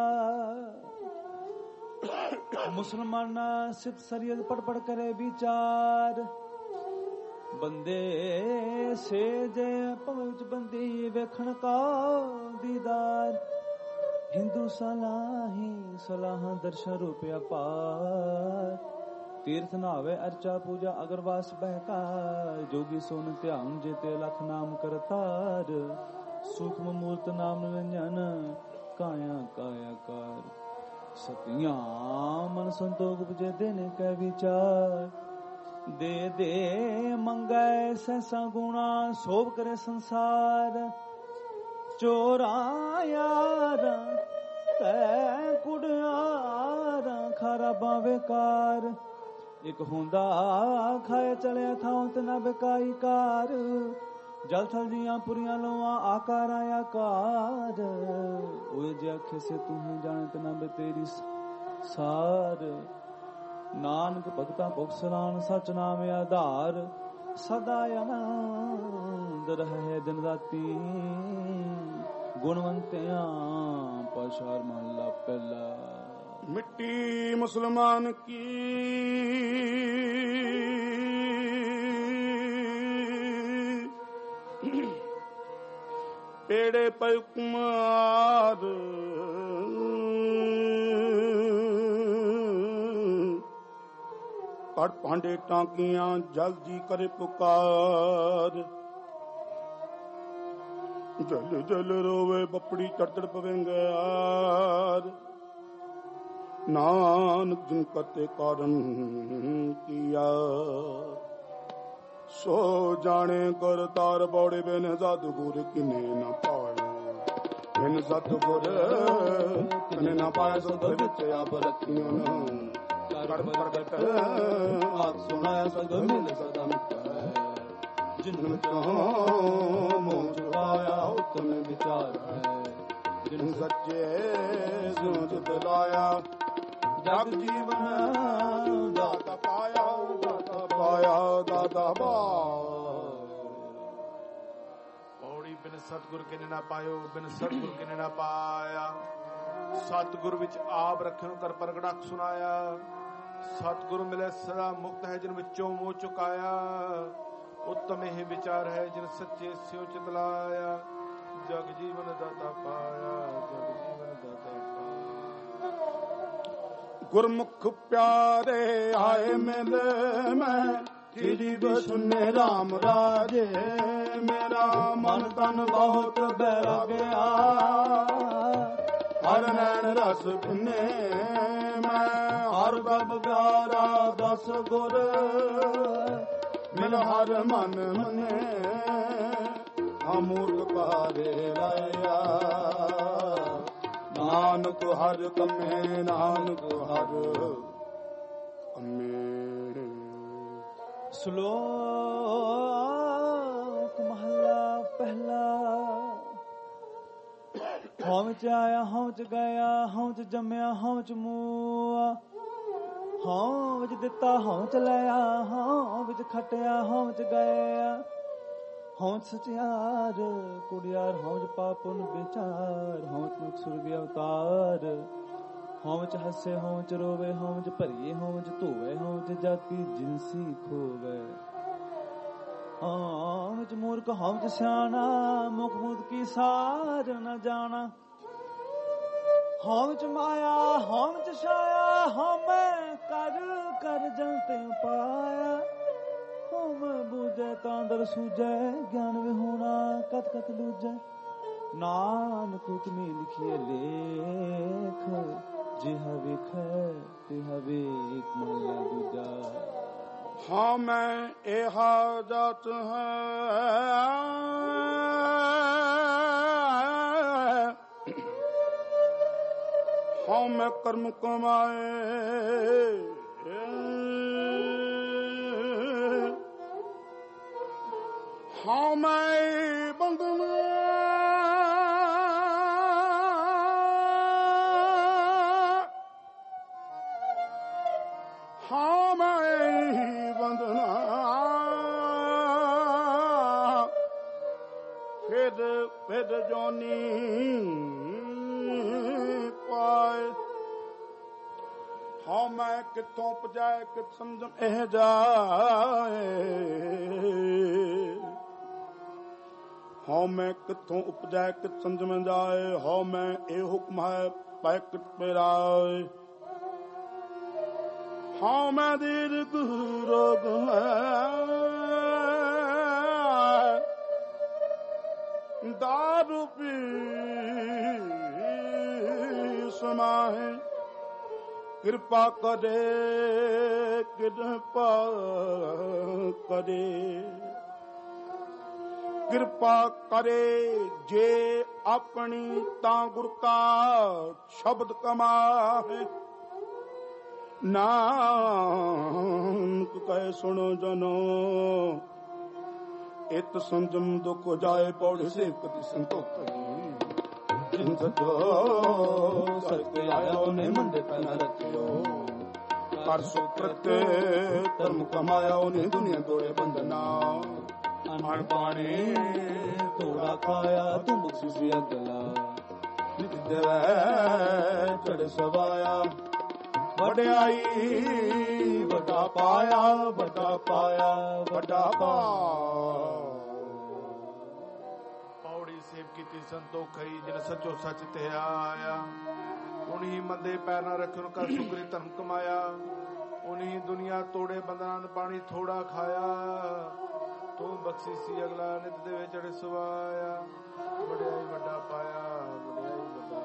[SPEAKER 2] ਮੁਸਲਮਾਨਾ ਸਿੱਧ ਸਰੀਅਤ ਪੜ ਪੜ ਕਰੇ ਵਿਚਾਰ ਬੰਦੇ ਸੇਜੇ ਭਵ ਵਿੱਚ ਬੰਦੀ ਵੇਖਣ ਕਾ ਦੀਦਾਰ ਹਿੰਦੂ ਸਲਾਹੀ ਸਲਾਹਾਂ ਦਰਸ਼ਨ ਰੂਪਿਆ ਪਾਰ ਤੀਰਥ ਨਾਵੇ ਅਰਚਾ ਪੂਜਾ ਅਗਰਵਾਸ ਬਹਿਕਾਰ ਜੋਗੀ ਸੋਨ ਧਿਆਨ ਜੇਤੇ ਲਖ ਨਾਮ ਕਰਤਾਰ ਸੂਖਮ ਮੂਰਤ ਨਾਮ ਨਿਰੰਜਨ ਕਾਇਆ ਕਾਇਆ ਕਾਰ ਸਤਿਆਂ ਮਨ ਸੰਤੋਖ ਉਪਜੇ ਦੇਨੇ ਕੈ ਵਿਚਾਰ ਦੇ ਦੇ ਮੰਗੈ ਸੈਸਾ ਗੁਣਾ ਸੋਭ ਕਰੇ ਸੰਸਾਰ ਚੋਰਾਂ ਯਾਰਾਂ ਤੈ ਕੁੜਿਆਰਾਂ ਖਾਰਾ ਬਾਵੇਕਾਰ ਇੱਕ ਹੁੰਦਾ ਖਾਏ ਚਲਿਆ ਥਾਂ ਤੇ ਨਾ ਬਕਾਈ ਕਾਰ ਜਲ ਥਲ ਦੀਆਂ ਪੁਰੀਆਂ ਲੋਆਂ ਆਕਾਰ ਆਕਾਰ ਉਹ ਜੇ ਆਖੇ ਸੇ ਤੂੰ ਹੀ ਜਾਣਤ ਨਾ ਬੇ ਤੇਰੀ ਸਾਰ ਨਾਨਕ ਭਗਤਾਂ ਭੁਖ ਸਲਾਨ ਸਚ ਨਾਮ ਆਧਾਰ ਸਦਾ ਆਨੰਦ ਰਹੇ ਦਿਨ ਰਾਤੀ ਗੁਣਵੰਤਿਆਂ ਪਛਾਰ ਮਹਲਾ ਪਹਿਲਾ।
[SPEAKER 1] ਮਿੱਟੀ ਮੁਸਲਮਾਨ ਕੀ ਪੇੜੇ ਪੈ ਕੁਮਾਰ ਕੜ ਭਾਂਡੇ ਟਾਂਕੀਆਂ ਜਲਦੀ ਕਰੇ ਪੁਕਾਰ ਜਲ ਜਲ ਰੋਵੇ ਬੱਪੜੀ ਚੜਚੜ ਪਵੇਂਗਾਰ ਨਾਨਕ ਜਿਨ ਕਰਤੇ ਕਾਰਨ ਕੀਆ ਸੋ ਜਾਣੇ ਗੁਰ ਤਾਰ ਬੌੜੇ ਬਿਨ ਸਤਿਗੁਰ ਕਿਨੇ ਨਾ ਪਾਏ ਬਿਨ ਸਤਿਗੁਰ ਕਿਨੇ ਨਾ ਪਾਏ ਸੋ ਵਿੱਚ ਆਪ ਰੱਖਿਓ ਨਾ ਕਰ ਪ੍ਰਗਟ ਆਪ ਸੁਣਾਇਆ ਸਦ ਮਿਲ ਸਦਾ ਮਿਟੈ ਜਿਨ ਕੋ ਮੋਹ ਚੁਕਾਇਆ ਉਤਮ ਵਿਚਾਰ ਹੈ ਜਿਨ ਸੱਚੇ ਸੋਚ ਬਲਾਇਆ ਜਗ ਜੀਵਨ ਦਾਤਾ ਪਾਇਆ ਦਾਤਾ ਪਾਇਆ ਦਾਤਾ
[SPEAKER 3] ਪੌੜੀ ਬਿਨ ਸਤਿਗੁਰ ਕਿਨੇ ਨਾ ਪਾਇਓ ਬਿਨ ਸਤਿਗੁਰ ਕਿਨੇ ਨਾ ਪਾਇਆ ਸਤਿਗੁਰ ਵਿੱਚ ਆਪ ਰੱਖਿਓ ਕਰ ਪ੍ਰਗਟਾਕ ਸੁਨਾਇਆ ਸਤਿਗੁਰ ਮਿਲੇ ਸਦਾ ਮੁਕਤ ਹੈ ਜਿਨ ਵਿੱਚੋਂ ਮੋਹ ਚੁਕਾਇਆ ਉੱਤਮ ਇਹ ਵਿਚਾਰ ਹੈ ਜਿਨ ਸੱਚੇ ਸਿਉ ਚਿਤ ਲਾਇਆ ਜਗ ਜੀਵਨ ਦਾਤਾ ਪਾਇਆ ਜਗ ਜੀਵਨ ਦਾਤਾ ਪਾਇਆ।
[SPEAKER 1] ਗੁਰਮੁਖ ਪਿਆਰੇ ਆਏ ਮਿਲੇ ਮੈਂ ਤੇਰੀ ਬਸੁਨੇ ਰਾਮ ਰਾਜੇ ਮੇਰਾ ਮਨ ਤਨ ਬਹੁਤ ਬੈਰਾਗਿਆ ਹਰ ਨੈਣ ਰਸ ਬਿਨੇ ਮੈਂ ਹਰ ਗਬ ਪਿਆਰਾ ਦਸ ਗੁਰ ਮਿਲ ਹਰ ਮਨ ਮਨੇ ਅਮੂਰਤ ਪਾਰੇ ਰਾਇਆ ਨਾਨਕ ਹਰ ਕਮੇ ਨਾਨਕ ਹਰ ਕਮੇ।
[SPEAKER 2] ਸ਼ਲੋਕ ਮਹਲਾ ਪਹਿਲਾ। ਹਉ ਚ ਆਇਆ ਹਉ ਚ ਗਿਆ ਹਉ ਚ ਜੰਮਿਆ ਹਉ ਚ ਮੂਆ ਹਉ ਵਿੱਚ ਦਿੱਤਾ ਹਉ ਚ ਲਿਆ ਹਉ ਵਿੱਚ ਖਟਿਆ ਹਉ ਚ ਗਿਆ ਹਉ ਚ ਸਚਿਆਰ ਕੁੜਿਆਰ ਹਉ ਚ ਪਾਪਨ ਵਿਚਾਰ ਹਉ ਚ ਸੁਰਗ ਅਵਤਾਰ ਹਉ ਚ ਹੱਸੇ ਹਉ ਚ ਰੋਵੇ ਹਉ ਚ ਭਰੀਏ ਹਉ ਚ ਧੋਵੇ ਹਉ ਚ ਜਾਤੀ ਜਿਨਸੀ ਖੋਵੇ ਹਉ ਚ ਮੂਰਖ ਹਉ ਚ ਸਿਆਣਾ ਮੁਖ ਮੁਦ ਕੀ ਸਾਰ ਨ ਜਾਣਾ ਹਉ ਚ ਮਾਇਆ ਹਉ ਚ ਛਾਇਆ ਹਉ ਮੈਂ ਕਰ ਕਰ ਜਨ ਤੇ ਪਾਇਆ ਹਉ ਮੈਂ ਬੂਝੈ ਤਾਂ ਦਰ ਸੂਝੈ ਗਿਆਨ ਵਿਹੂਣਾ ਕਤ ਕਤ ਲੂਝੈ ਨਾਨਕ ਤੁਮੀ ਲਿਖੀਏ ਲੇਖ ਜਿਹਾ ਵੇਖੈ ਤਿਹਾ ਵੇਖ ਮਹਲਾ ਦੂਜਾ।
[SPEAKER 1] ਹਾਂ ਮੈਂ ਇਹਾ ਜਾਤ ਹੈ ਹਾਂ ਮੈਂ ਕਰਮ ਕਮਾਏ ਹਾਂ ਮੈਂ ਬੰਧਨ ਹਾਂ ਮੈਂ ਬੰਧਨਾ ਫਿਰ ਜੋਨੀ ਪਾਏ ਹਾਂ ਮੈਂ ਕਿੱਥੋਂ ਪਜਾਏ ਕਿ ਸਮਝਮ ਇਹ ਜਾਏ ਹਾਂ ਮੈਂ ਕਿੱਥੋਂ ਉਪਜਾਏ ਕਿ ਸਮਝਮ ਜਾਏ ਹਾਂ ਮੈਂ ਇਹ ਹੁਕਮ ਹੈ ਪੈਕਟ ਮੇਰਾਏ ਹਾਂ ਮੈਂ ਦੀਰਘ ਰੋਗ ਹੈ दारू पी समाहे कृपा करे कृपा करे कृपा करे जे अपनी ता गुर का शब्द कमाहे नानक कहे सुनो जनो इत संजम दुख जाए पौड़ से कति संतोख जिन सजो सत्य आयो ने मंदे पहना रखियो कर सुकृत कर्म कमाया ने दुनिया तोड़े बंधना अन पानी थोड़ा खाया तुम बख्शिश अगला नित देवे चढ़ सवाया वड्याई वड्डा पाया वड्डा पाया वड्डा पा
[SPEAKER 3] ਕੀਤੀ ਸੰਤੋਖਈ ਜਿਨ ਸੱਚੋ ਸੱਚ ਤੇ ਆਇਆ ਉਨੀ ਮੰਦੇ ਪੈਰ ਨਾ ਰੱਖਿਓ ਕਰ ਸੁਕਰੀ ਧਰਮ ਕਮਾਇਆ ਉਨੀ ਦੁਨੀਆ ਤੋੜੇ ਬੰਧਨਾਂ ਪਾਣੀ ਥੋੜਾ ਖਾਇਆ ਤੂੰ ਬਖਸ਼ੀ ਸੀ ਅਗਲਾ ਨਿਤ ਦੇ ਵਿੱਚ ਚੜੇ ਸਵਾਇਆ ਵਡਿਆਈ ਵੱਡਾ ਪਾਇਆ ਵਡਿਆਈ ਵੱਡਾ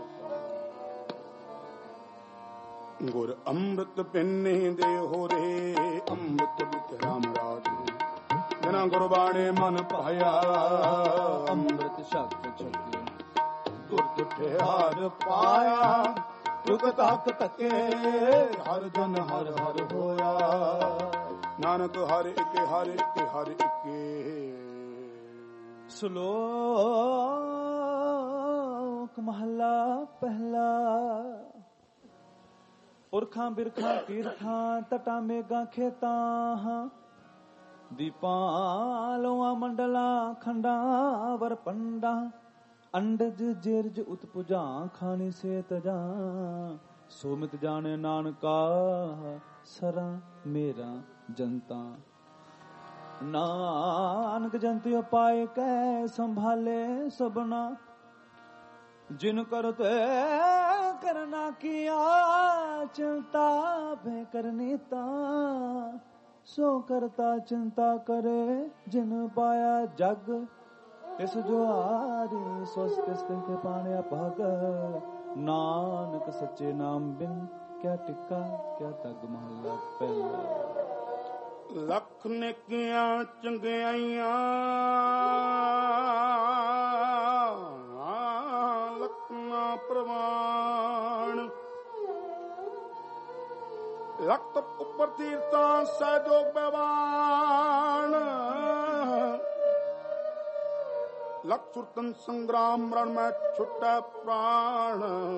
[SPEAKER 3] ਪਾਇਆ
[SPEAKER 1] ਗੁਰ ਅੰਮ੍ਰਿਤ ਪਿੰਨੇ ਦੇ ਹੋਰੇ ਅੰਮ੍ਰਿਤ ਵਿੱਚ ਰਾਮ ਰਾਜ ਬਿਨਾ ਗੁਰਬਾਣੀ ਮਨ ਪਾਇਆ
[SPEAKER 2] ਅੰਮ੍ਰਿਤ ਸ਼ਬਦ ਛਕੀ
[SPEAKER 1] ਗੁਰ ਤੁਠਿਆਰ ਪਾਇਆ ਤੁਕ ਤੱਕ ਤੱਕੇ ਹਰ ਜਨ ਹਰ ਹਰ ਹੋਇਆ ਨਾਨਕ ਹਰ ਇੱਕ ਹਰ ਇੱਕ ਹਰ ਇੱਕੇ।
[SPEAKER 2] ਸ਼ਲੋਕ ਮਹਲਾ ਪਹਿਲਾ। ਪੁਰਖਾਂ ਬਿਰਖਾਂ ਤੀਰਥਾਂ ਤਟਾਂ ਮੇਘਾਂ ਖੇਤਾਂ ਦੀਪਾਂ ਲੋਆਂ ਮੰਡਲਾਂ ਖੰਡਾਂ ਵਰ ਪੰਡਾਂ ਅੰਡਜ ਜਿਰਜ ਉਤਪੁਜਾਂ ਖਾਣੀ ਸੇ ਤਜਾਂ ਸੋਮਿਤ ਜਾਣੇ ਨਾਨਕਾ ਸਰਾਂ ਮੇਰਾ ਜਨਤਾ ਨਾਨਕ ਜੰਤਿ ਪਾਏ ਕੈ ਸੰਭਾਲੇ ਸਭਨਾ ਜਿਨ ਕਰਤੇ ਕਰਨਾ ਕੀਆ चिंता भय करनी ता सो करता चिंता करे जिन पाया जग तिस जो हारी सोच तिस के पाने भाग नानक सच्चे नाम बिन क्या टिक्का क्या तग महला पहला।
[SPEAKER 1] ਲੱਖ ਨੇਕੀਆਂ ਚੰਗਿਆਈਆਂ ਲੱਖਾਂ ਪ੍ਰਵਾਨ ਲੱਖ ਉੱਪਰ ਤੀਰਥਾਂ ਸਹਿਜੋਗ ਬੈਵਾਨ ਲੱਖ ਸੁਰਤਨ ਸੰਗਰਾਮ ਰਣ ਮੈਂ ਛੁੱਟੈ ਪ੍ਰਾਣ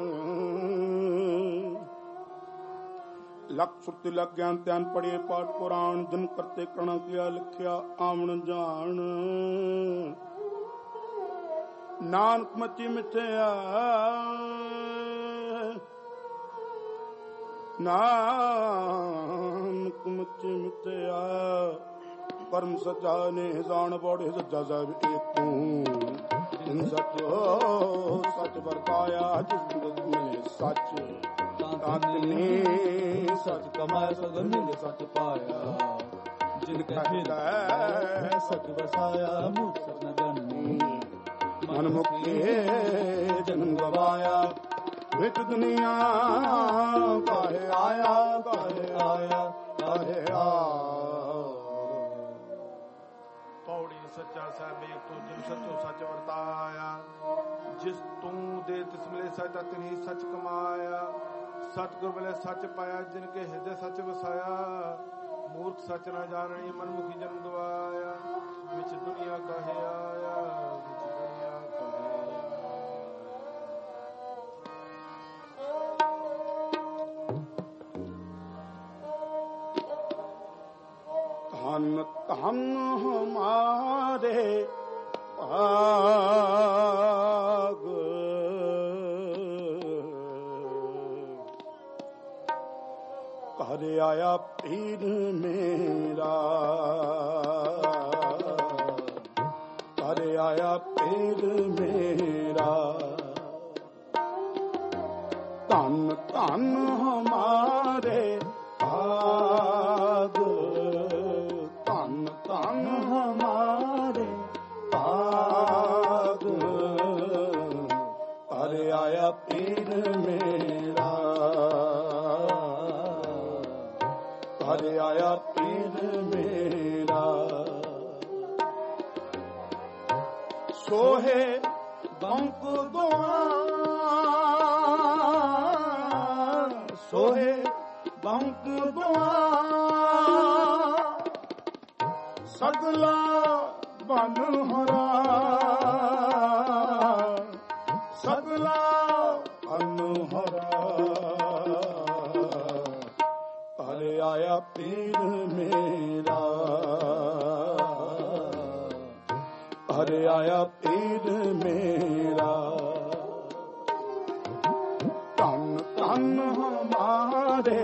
[SPEAKER 1] ਲੱਖ ਸੁਰਤੀ ਲੱਗ ਗਿਆਨ ਧਿਆਨ ਪੜੀਏ ਪਾਠ ਪੁਰਾਣ ਜਨ ਕਰਤੇ ਕਰਣਾ ਕਿਆ ਲਿਖਿਆ ਆਵਣ ਜਾਣ ਨਾਨਕ ਮੱਚੀ ਮਿੱਠਿਆ ਨਾਨਕ ਮੱਚੀ ਮਿੱਠਿਆ ਕਰਮ ਸਚਾ ਨੇ ਜਾਣ ਬੋੜੇ ਸੱਚਾ ਸਾਹਿਬ ਏਕ ਤੂੰ ਇਨ ਸਚੋ ਸੱਚ ਵਰਤਾਇਆ ਜਿਸ ਜਗਤ ਮਿਲੇ ਸੱਚ ਤਾਤਨੇ ਸੱਚ ਕਮਾਇਆ ਸਦ ਮਿਲੇ ਸੱਚ ਪਾਇਆ ਜਿਨ ਕਹਿਦਾ ਸੱਚ ਵਸਾਇਆ ਮੁਖ ਸਚ ਨ ਜਾਣੀ ਮਨ ਮੁਖੇ ਜਨਮ ਗਵਾਇਆ ਵਿੱਚ ਦੁਨੀਆ ਕਾਹੇ ਆਇਆ ਕਾਹੇ ਆਇਆ ਕਾਹੇ ਆ
[SPEAKER 3] ਪੌੜੀ ਸੱਚਾ ਸਾਹਿਬ ਏਕ ਤੂੰ ਜਿਨ ਸੱਚੋ ਸੱਚ ਵਰਤਾਇਆ ਜਿਸ ਤੂੰ ਦੇ ਤਿਸ ਮਿਲੇ ਸੱਚ ਤਨੀ ਸੱਚ ਕਮਾਇਆ ਸਤਿਗੁਰ ਮਿਲੇ ਸੱਚ ਪਾਇਆ ਜਿਨ ਕੇ ਹਿਰਦੇ ਸੱਚ ਵਸਾਇਆ ਮੂਰਖ ਸੱਚ ਨਾ ਜਾਣਣੀ ਮਨਮੁਖੀ ਜਨਮ ਗਵਾਇਆ ਵਿੱਚ ਦੁਨੀਆ ਕਾਹੇ ਆਇਆ ਵਿੱਚ ਦੁਨੀਆ
[SPEAKER 1] ਧਨ ਧਨ ਹਮਾਰੇ ਭਾਗ ਘਰ ਆਇਆ ਪੀਰ ਮੇਰਾ ਘਰ ਆਇਆ ਪੀਰ ਮੇਰਾ ਧਨ ਧਨ ਹਮਾਰੇ ਭਾਗ ਧਨ ਧਨ ਹਮਾਰੇ ਭਾਗ ਘਰ ਆਇਆ ਪੀਰ ਮੇਰਾ ਘਰ ਆਇਆ ਪੀਰ ਮੇਰਾ ਸੋਹੇ ਬੰਕ ਦੁਆ ਸੋਹੇ ਬੰਕ ਦੁਆ ਸਗਲਾ ਬਨ ਹਰਾ ਸਗਲਾ ਬਨ ਹਰਾ ਘਰ ਆਇਆ ਪੀਰ ਮੇਰਾ ਘਰ ਆਇਆ ਪੀਰ ਮੇਰਾ ਧਨ ਧਨ ਹਮਾਰੇ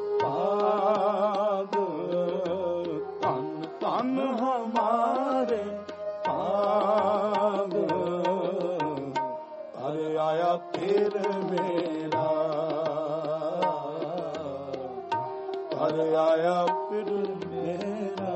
[SPEAKER 1] ਭਾਗ ਧਨ ਧਨ ਹਮਾਰੇ ਭਾਗ ਘਰ ਆਇਆ ਪੀਰ ਮੇਰਾ ਘਰ ਆਇਆ ਪੀਰ ਮੇਰਾ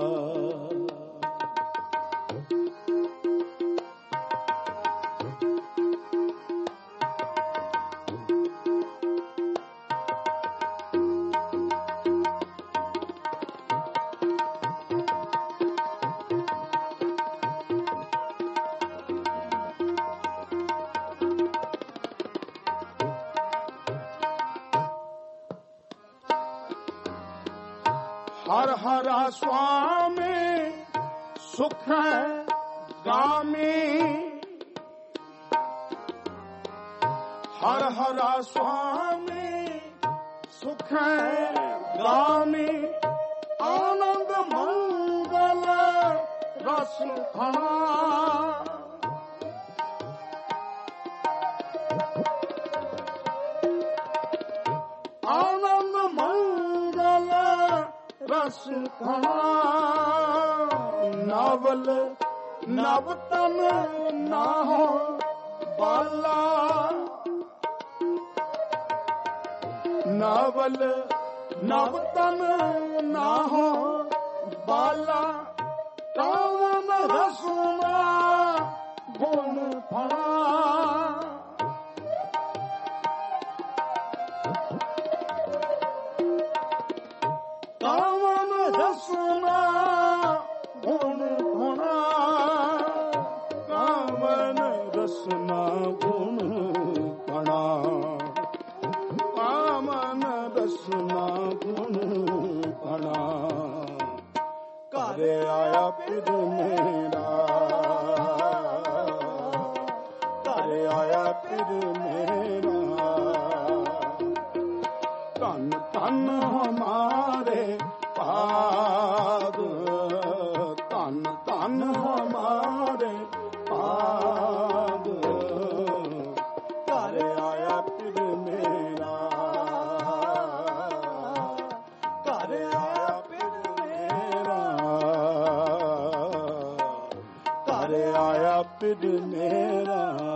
[SPEAKER 1] हर हरा स्वामी सुख गामी हर हरा स्वामी सुख गामी आनंद मंगल रस खाना आनंद मंगल रस खाना नावल नवतन ना हो बाला ਨਾਵਲ ਨਵ ਤਨ ਨਾ ਹੋ ਬਾਲਾ ਕਾਵਨ ਰਸਨਾ ਗੁਣ ਫਣਾ ਕਾਵਨ ਰਸਨਾ ਗੁਣ ਫਣਾ ਕਾਵਨ ਰਸਨਾ ਗੁਣ ਫਣਾ ਕਾਮਨ ਰਸਨਾ ਗੁਣ ਫਣਾ ਘਰ ਆਇਆ ਪਿਰ ਮੇਰਾ ਘਰ ਆਇਆ ਪਿਰ ਮੇਰਾ ਧੰਨ ਧੰਨ ਹਮਾਰੇ ਭਾਗ ਧੰਨ ਧੰਨ ਹਮਾਰੇ ਭਾਗ ਘਰ ਆਇਆ ਪਿਰ ਮੇਰਾ ਘਰ ਆਇਆ ਪਿਰ ਮੇਰਾ ਘਰ ਆਇਆ ਪਿਰ ਮੇਰਾ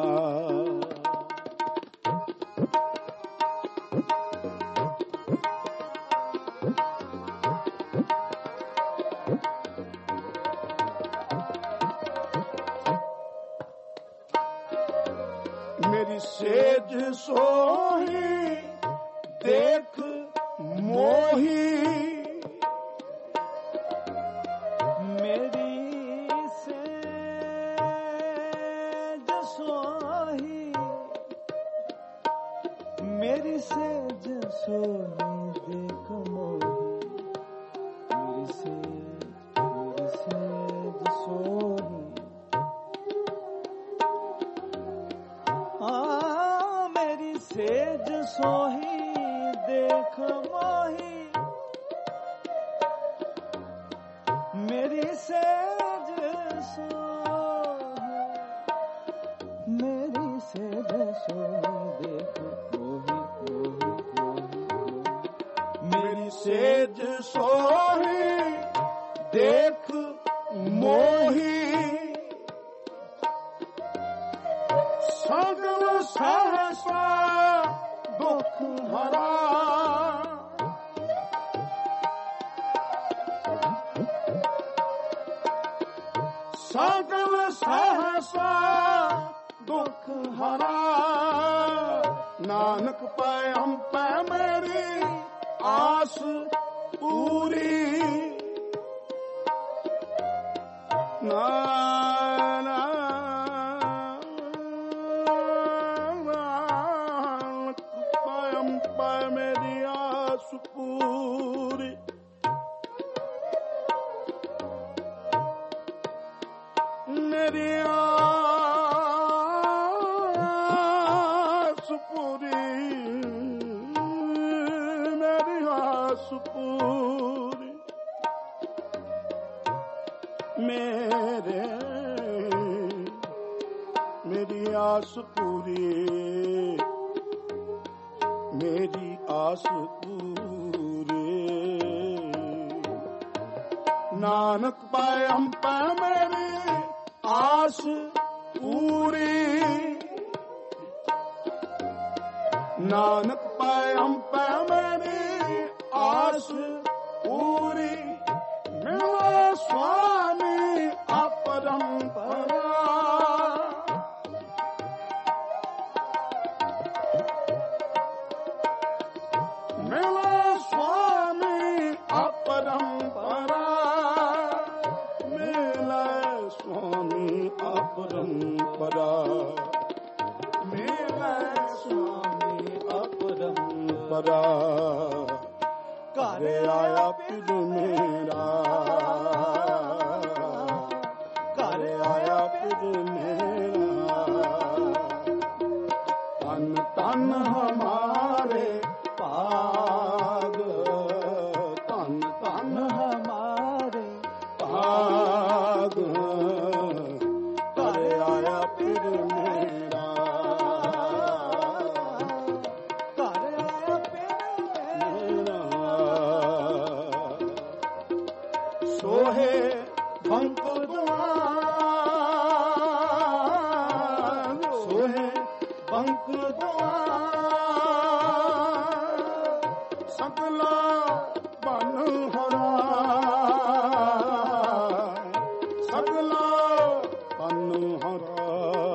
[SPEAKER 1] ਮੇਰੀ ਸੇਜ ਸੋਹੀ ਦੇਖ ਮੋਹੀ
[SPEAKER 2] ਮੇਰੀ ਸੇਜ ਸੋਹੀ ਮੇਰੀ ਸੇਜ ਸੋਹੀ ਦੇਖ ਮੋਹੀ ਮੇਰੀ ਸੇਜ ਸੋਹੀ ਮੇਰੀ ਸੇਜ ਸੋਹੀ ਦੇਖ ਮੋਹੀ ਮੇਰੀ ਸੇਜ ਸੋਹੀ ਮੇਰੀ ਸੇਜ ਸੋਹੀ ਦੇਖ ਮੋਹੀ
[SPEAKER 1] ਮੇਰੀ ਸੇਜ ਸੋਹੀ ਦੇਖ ਮੋਹੀ ਸਗਲ ਸਹਸਾ ਦੁਖ ਹਰਾ ਸਗਲ ਸਹਸਾ ਦੁਖ ਹਰਾ ਨਾਨਕ ਪੈ ਹਮ ਪੈ ਮੇਰੀ ਆਸ ਪੂਰੀ ਮੇਰੀ ਆਸ ਪੂਰੀ ਮੇਰੀ ਆਸ ਪੂਰੀ ਮੇਰੀ ਆਸ ਪੂਰੀ ਮੇਰੀ ਆਸ ਪੂਰੀ ਮੇਰੀ ਆਸ ਪੂਰੀ ਨਾਨਕ ਪਾਏ ਹਮ ਪੈ ਮੇਰੀ ਆਸ ਪੂਰੀ ਨਾਨਕ ਪਾਏ ਹਮ ਪੈ ਮੇਰੀ ਆਸ ਪੂਰੀ ਮਿਲੋ ਸੁਆਮੀ ਅਪਰੰਪਰਾ ਮਿਲੋ ਸੁਆਮੀ ਅਪਰੰਪਰਾ ਮਿਲੈ ਸੁਆਮੀ ਅਪਰੰਪਰਾ ਮਿਲੈ ਸੁਆਮੀ ਅਪਰੰਪਰਾ ਘਰ ਆਇਆ ਪਿਰ ਮੇਰਾ ਘਰ ਆਇਆ ਪਿਰ ਮੇਰਾ ਤਨ ਤਨ ਹਮਾਰੇ ਭਾਗ ਤਨ ਤਨ ਹਮਾਰੇ ਭਾਗ ਘਰ ਆਇਆ ਪਿਰ ਮੇਰਾ ਘਰ ਆਇਆ ਪਿਰ ਮੇਰਾ ਸੋਹੇ ਬੰਕ ਦੁਆਰ ਸੋਹੇ ਬੰਕ ਦੁਆਰ ਸਗਲਾ ਬਨ ਹਰਾ ਸਗਲਾ ਬਨ ਹਰਾ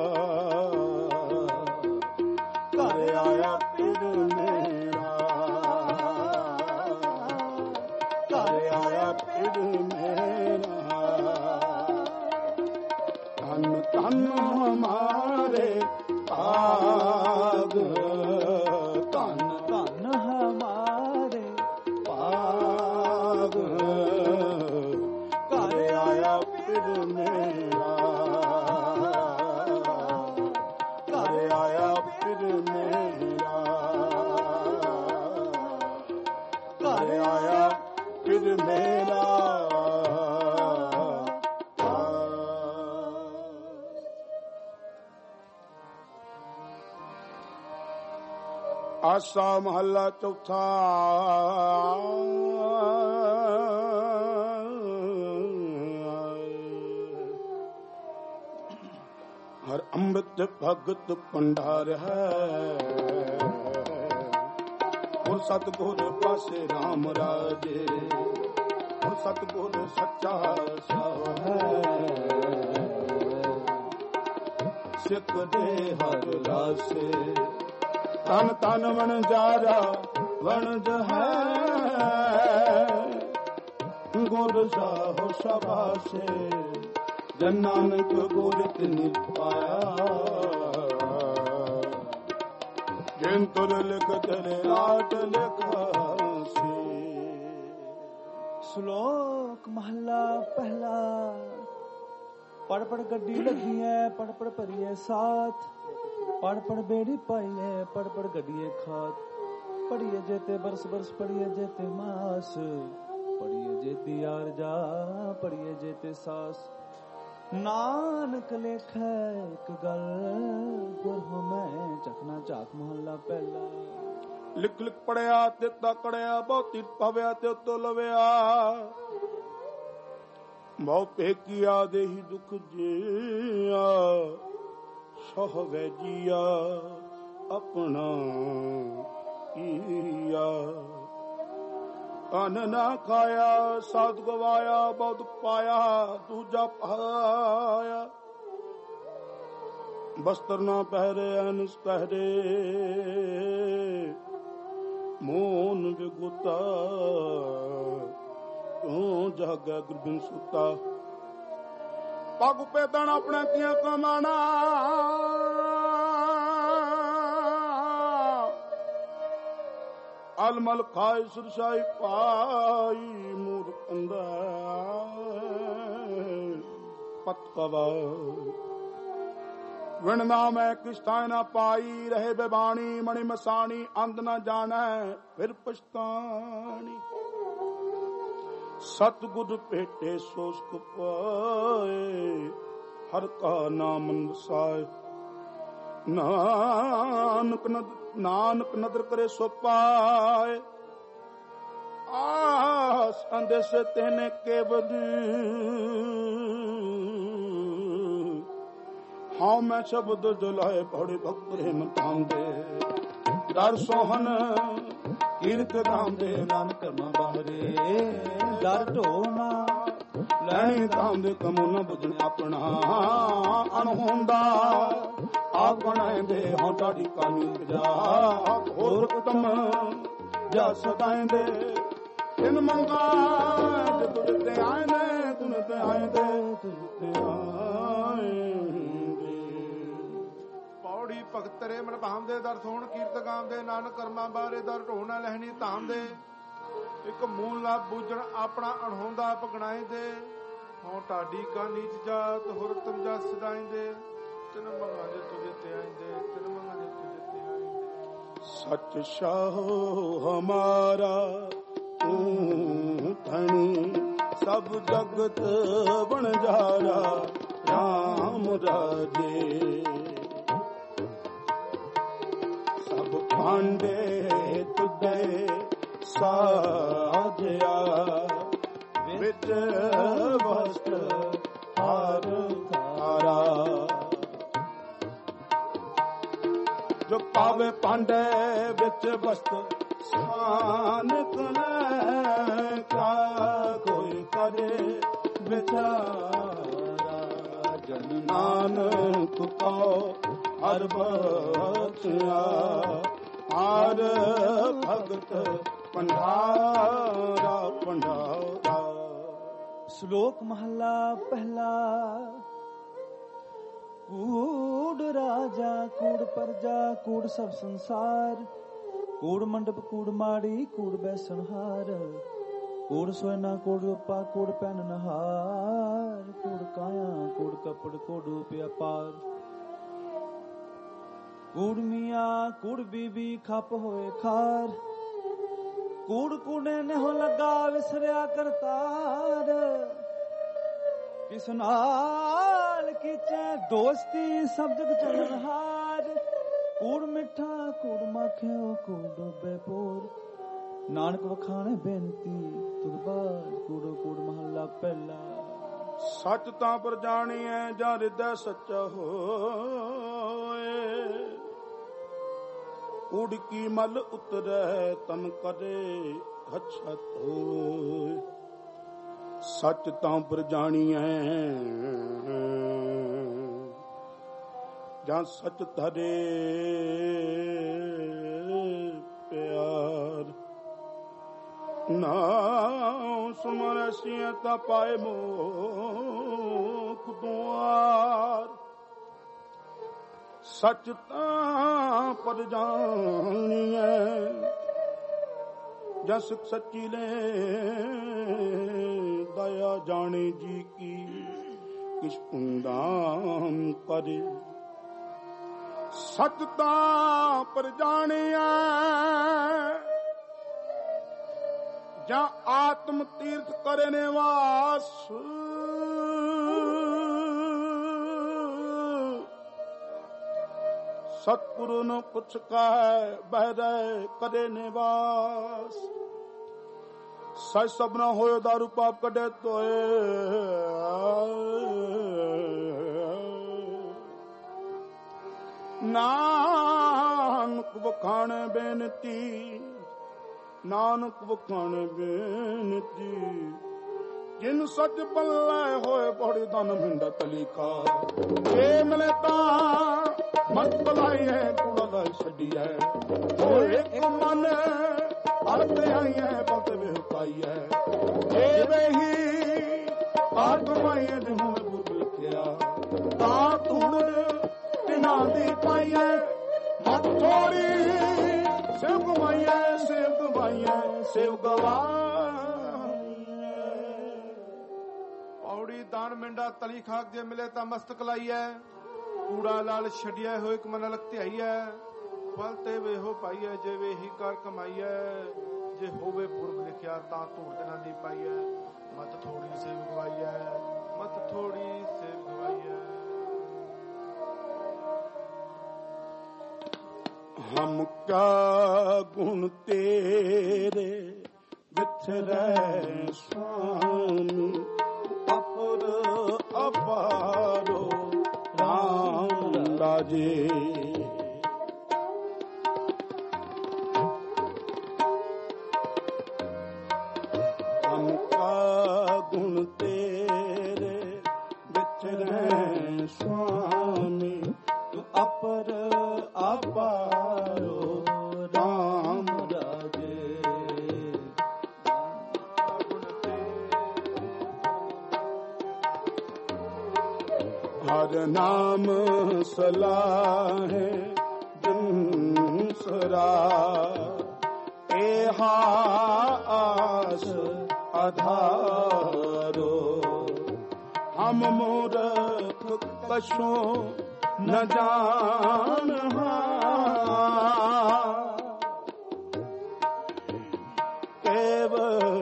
[SPEAKER 1] ਘਰ ਆਇਆ ਫਿਰ ਮੇਰਾ ਘਰ ਆਇਆ ਫਿਰ ਮੇਰਾ ਧੰਨ ਧੰਨ ਹਮਾਰੇ ਭਾਗ ਧੰਨ ਧੰਨ ਹਮਾਰੇ ਭਾਗ ਘਰ ਆਇਆ ਫਿਰ ਮੇਰਾ ਘਰ ਆਇਆ ਫਿਰ ਮੇਰਾ ਘਰ ਆਇਆ ਫਿਰ ਮੇਰਾ ਆਸਾ ਮਹੱਲਾ ਚੌਥਾ। ਹਰ ਅੰਮ੍ਰਿਤ ਭਗਤ ਭੰਡਾਰ ਹੈ ਔਰ ਸਤਿਗੁਰ ਪਾਸੇ ਰਾਮ ਰਾਜੇ ਔਰ ਸਤਿਗੁਰ ਸੱਚਾ ਸਾਹ ਹੈ ਸਿੱਖ ਦੇ ਹਰ ਲਾਸੇ ਤਨ ਤਨ ਵਣਜਾਰਾ ਵਣਜ ਹੈ ਗੁਰ ਸਾਹਿ ਸ਼ਾਬਾਸ਼ੇ ਜਨ ਨਾਨਕ ਗੁਰ ਤਿਨਿ ਪਾਇਆ ਜਿਨ ਤੁਰ ਲਿਖ ਤੇਰੇ ਲਾਟ ਲਿਖਾਸੀ।
[SPEAKER 2] ਸ਼ਲੋਕ ਮਹੱਲਾ ਪਹਿਲਾ। ਪੜ ਪੜ ਗੱਡੀ ਲੱਗੀ ਹੈ ਪੜ ਪੜ ਭਰੀਏ ਸਾਥ ਪੜ ਪੜ ਬੇੜੀ ਪਾਈਏ ਪੜ ਪੜ ਗੱਡੀਏ ਖਾਤ ਪੜੀਏ ਜੇਤੇ ਬਰਸ ਬਰਸ ਪੜੀਏ ਜੇਤੇ ਮਾਸ ਪੜੀਏ ਜੇਤੀ ਯਾਰ ਜਾ ਪੜੀਏ ਜੇਤੇ ਸਾਸ ਨਾਨਕ ਲੇਖੈ ਇੱਕ ਗੱਲ ਗੁਰ ਹਮੈ ਚਖਣਾ ਝਾਕ ਮਹੱਲਾ ਪਹਿਲਾ।
[SPEAKER 1] ਲਿਖ ਲਿਖ ਪੜਿਆ ਤੇ ਤਕੜਿਆ ਬਹੁਤੀ ਪਵਿਆ ਤੇ ਉਤੋਂ ਲਵਿਆ ਬਹੁ ਪੇਕੀਆ ਦੇਹੀ ਦੁਖ ਜੀਆ ਸਹਵੈ ਜੀਆ ਆਪਣਾ ਕੀਆ ਅਨ ਨਾ ਖਾਇਆ ਸਾਧ ਗਵਾਇਆ ਬਹੁਤ ਪਾਇਆ ਦੂਜਾ ਪਾਇਆ ਬਸਤਰ ਨਾ ਪਹਿਰੇ ਅਨਸ ਪਹਿਰੇ ਮੋਨ ਵਿਗੁਤਾ ਤੂੰ ਜਾਗਾ ਗੁਰਬਿਨ ਸੁਤਾ ਪਗ ਪੇਦਣ ਆਪਣੇ ਕੀਆਂ ਕਮਾਣਾ ਅਲਮਲ ਖਾਏ ਸੁਰਸਾਈ ਪਾਈ ਮੂਰ ਕੰਦਾ ਪਤਕਵਾ ਵਿਣ ਨਾ ਮੈਂ ਕਿਸ਼ਤਾਂ ਨਾ ਪਾਈ ਰਹੇ ਬੇਬਾਣੀ ਮਣੀ ਮਸਾਣੀ ਅੰਤ ਨਾ ਜਾਣੈ ਫਿਰ ਪਛਤਾਣੀ ਸਤਿਗੁਰ ਭੇਟੇ ਸੋਸਕ ਪਾਏ ਹਰ ਕਾ ਨਾਮ ਵਸਾਏ ਨਾਨਕ ਨਦਰ ਕਰੇ ਸੋ ਪਾਏ ਆਸ ਅੰਦੇਸ ਤੈਨੇ ਕੇਵਲ ਹਾਂ ਮੈਂ ਸ਼ਬਦ ਜਲਾਏ ਬੜੇ ਭਗਤ ਪ੍ਰੇਮ ਤਾਂਦੇ ਦਰ ਸੋਹਨ ਕੀਰਤ ਤਾਂਦੇ ਨਾਨਕ ਮਾ ਬਾਹਰੇ
[SPEAKER 2] ਦਰ ਢੋਣਾ
[SPEAKER 1] ਲੈਣੀ ਤਾਂਦੇ ਕਮੁ ਨ ਬੁਝਣ ਆਪਣਾ ਅਣਹੋਂਦਾ ਆਪ ਬਣਾਉਂਦੇ ਹਾਂ ਤੁਹਾਡੀ ਕਾਨੀ ਜਾ ਹੋਰ ਉਤਮ ਜਾ ਸਦਾਇਂਦੇ ਤਿੰਨ ਮੰਗਾ ਤੁਰ ਤੇ ਆਏ ਨੇ ਤੁਨ ਤੇ ਆਏ ਦੇ ਤੁਰ ਤੇ ਆਏਂਦੇ
[SPEAKER 3] ਪੌੜੀ ਭਗਤ ਤੇਰੇ ਮਨ ਭਾਮ ਦੇ ਦਰ ਸੋਹਣ ਕੀਰਤ ਗਾਮ ਦੇ ਨਾਨਕ ਕਰਮਾਂ ਬਾਰੇ ਦਰ ਢੋਣਾ ਲਹਿਣੀ ਧਾਮ ਦੇ ਇੱਕ ਮੂਲ ਲਾ ਬੂਝਣ ਆਪਣਾ ਅਣਹੋਂਦਾ ਪਗਣਾਏ ਦੇ ਹਾਂ ਢਾਡੀ ਕਾ ਨੀਚ ਜਾਤ ਹੋਰ ਤਮ ਜਾ ਸਦਾਇਂਦੇ ਤਿਨ ਮੰਗਾ ਜੇ ਤੁਝੇ ਤੇ ਆਇਂਦੇ ਤਿਨ ਮੰਗਾ ਜੇ ਤੁਝੇ ਤੇ ਆਇਂਦੇ
[SPEAKER 1] ਸੱਚ ਸਾਹੋ ਹਮਾਰਾ ਤੂੰ ਧਣੀ ਸਭ ਜਗਤ ਬਣਜਾਰਾ ਰਾਮ ਰਾਜੇ ਸਭ ਭਾਂਡੇ ਤੁਝੇ ਸਾਜਿਆ ਵਿੱਚ ਵਸਤ ਹਰ ਤਾਰਾ ਜੋ ਪਾਵੇ ਭਾਂਡੇ ਵਿੱਚ ਵਸਤ ਸਾਨ ਕਲੇ ਕਾ ਕੋਈ ਕਰੇ ਵਿਚਾਰਾ ਜਨ ਨਾਨਕ ਕੋ ਹਰ ਬਖਸ਼ਿਆ ਹਰ ਭਗਤ ਪੰਡਾਰਾ ਪੰਡਾਰਾ।
[SPEAKER 2] ਸ਼ਲੋਕ ਮਹਲਾ ਪਹਿਲਾ। ਕੂੜ ਰਾਜਾ ਕੂੜ ਪਰਜਾ ਕੂੜ ਸਭ ਸੰਸਾਰ, ਕੂੜ ਮੰਡਪ ਕੂੜ ਮਾੜੀ ਕੂੜ ਬੈਸਨਹਾਰ, ਕੂੜ ਸੋਨਾ ਕੂੜ ਰੂਪਾ ਕੂੜ ਪੈਨ ਨਹਾਰ, ਕੂੜ ਕਾਇਆ ਕੂੜ ਕਪੜ ਕੂੜ ਪਿਆਪਾਰ, ਕੂੜ ਮੀਆਂ ਕੂੜ ਬੀਬੀ ਖੱਪ ਹੋਏ ਖਾਰ, ਕੂੜ ਕੂੜੇ ਨੇ ਹੋ ਲੱਗਾ ਵਿਸਰਿਆ ਕਰਤਾਰ, ਕਿਸ ਨਾਲ ਕੀਚੇ ਦੋਸਤੀ ਸਭ ਜਗ ਚੱਲਣ ਹਾਰ, ਕੂੜ ਮਿੱਠਾ ਕੂੜ ਮਾਖਿਓ ਕੂੜ ਡੋਬੇ ਪੋਰ, ਨਾਨਕ ਵਖਾਣੇ ਬੇਨਤੀ ਤੁਧ ਬਾਰ, ਕੂੜੋ ਕੂੜ ਮਹੱਲਾ ਪਹਿਲਾ।
[SPEAKER 1] ਸੱਚ ਤਾਂ ਪਰ ਜਾਣੀਐ ਜਾਂ ਹਿਰਦੈ ਸੱਚਾ ਹੋਏ, ਕੂੜ ਕੀ ਮਲ ਉਤਰੈ ਤਨ ਕਰੇ ਅਛਤ ਹੋਏ, ਸੱਚ ਤਾਂ ਪਰ ਜਾਣੀਐ ਜਾਂ ਸੱਚ ਧਰੇ ਪਿਆਰ, ਨਾਮ ਸੁਮਰਸਿਆ ਤਾ ਪਾਏ ਮੋਖ ਦੁਆਰ, ਸੱਚ ਤਾਂ ਪਰ ਜਾਣੀਐ ਜਾਂ ਸਿੱਖ ਸੱਚੀ ਲੈ ਦਇਆ ਜਾਣੇ ਜੀ ਕੀ ਕਿਸ ਪੁੰਦਾਮ ਕਰੇ, ਸੱਚ ਤਾਂ ਪਰ ਜਾਣੀਐ ਜਾਂ ਆਤਮ ਤੀਰਥ ਕਰੇ ਨਿਵਾਸ, ਸਤਿਗੁਰੂ ਨੂੰ ਪੁੱਛ ਕੈ ਬਹਿ ਕਦੇ ਨਿਵਾਸ, ਸੱਚ ਸਭਨਾ ਹੋਇ ਦਾਰੂ ਪਾਪ ਕੱਢੇ ਤੋਏ, ਨਾਨਕ ਵਖਾਣੇ ਬੇਨਤੀ ਨਾਨਕ ਵਖਾਣੇ ਬੇਨਤੀ, ਜਿਨ ਸੱਚ ਪੱਲੇ ਹੋਏ ਬੜੀ ਧਨ ਮਿੰਦਾ ਤਲੀਕਾ, ਇਹ ਮਿਲੇ ਤਾਂ ਮਤ ਬਲਾਈ ਹੈ ਕੁੜਾ ਛੱਡੀਐ, ਹੋਏ ਇੱਕ ਮਨ ਅਰਥ ਆਈ ਹੈ ਬਤ ਵੇ ਪਾਈ ਹੈ, ਇਹ ਵੇਹੀ ਆਤਮਾਈ ਜਿਹਨੂੰ ਗੁਰ ਲਿਖਿਆ, ਤਾਂ ਧੂੜ ਤਿਨਾਂ ਦੀ ਪਾਈ ਹੈ ਮਤ ਥੋੜੀ, ਸਿਵ ਗਵਾਈਐ ਸਿਵ ਗਵਾਈਐ ਸਿਵ ਗਵਾਈਐ।
[SPEAKER 3] ਪੌੜੀ ਦਾਨ ਮਿੰਡਾ ਤਲੀ ਖਾਕ ਜੇ ਮਿਲੇ ਤਾਂ ਮਸਤਕ ਲਾਈਐ, ਕੂੜਾ ਲਾਲ ਛੱਡਿਆ ਹੋਏ ਇੱਕ ਮਨ ਲਗ ਧਿਆਈਐ, ਫਲ ਤੇ ਵੇਹੋ ਪਾਈਐ ਜੇ ਵੇਹੀ ਕਰ ਕਮਾਈਐ, ਜੇ ਹੋਵੇ ਪੁਰਬ ਲਿਖਿਆ ਤਾਂ ਧੂੜ ਦਿਨਾਂ ਦੀ ਪਾਈਐ, ਮਤ ਥੋੜੀ ਸੇਵ ਗਵਾਈਐ ਮਤ ਥੋੜੀ ਸੇਵ ਗਵਾਈਐ।
[SPEAKER 1] ਹਮ ਕਾ ਗੁਣ ਤੇਰੇ ਵਿਥਰੈ ਸੁਆਮੀ, ਅਪਰ ਅਪਾਰੋ ਰਾਮ ਰਾਜੇ, ਹਮ ਕਾ ਗੁਣ ਤੇਰੇ ਵਿਥਰੈ ਸੁਆਮੀ, ਤੂੰ ਅਪਰ ਅਪਾਰੋ ਰਾਮ ਰਾਜੇ, ਹਰ ਨਾਮ ਸਲਾਹੇ ਦੂਸਰਾ, ਏਹਾ ਆਸ ਆਧਾਰੋ, ਹਮ ਮੂਰਖ ਕਛੂ ਨ ਜਾਣਹਾ, ਕੇਵ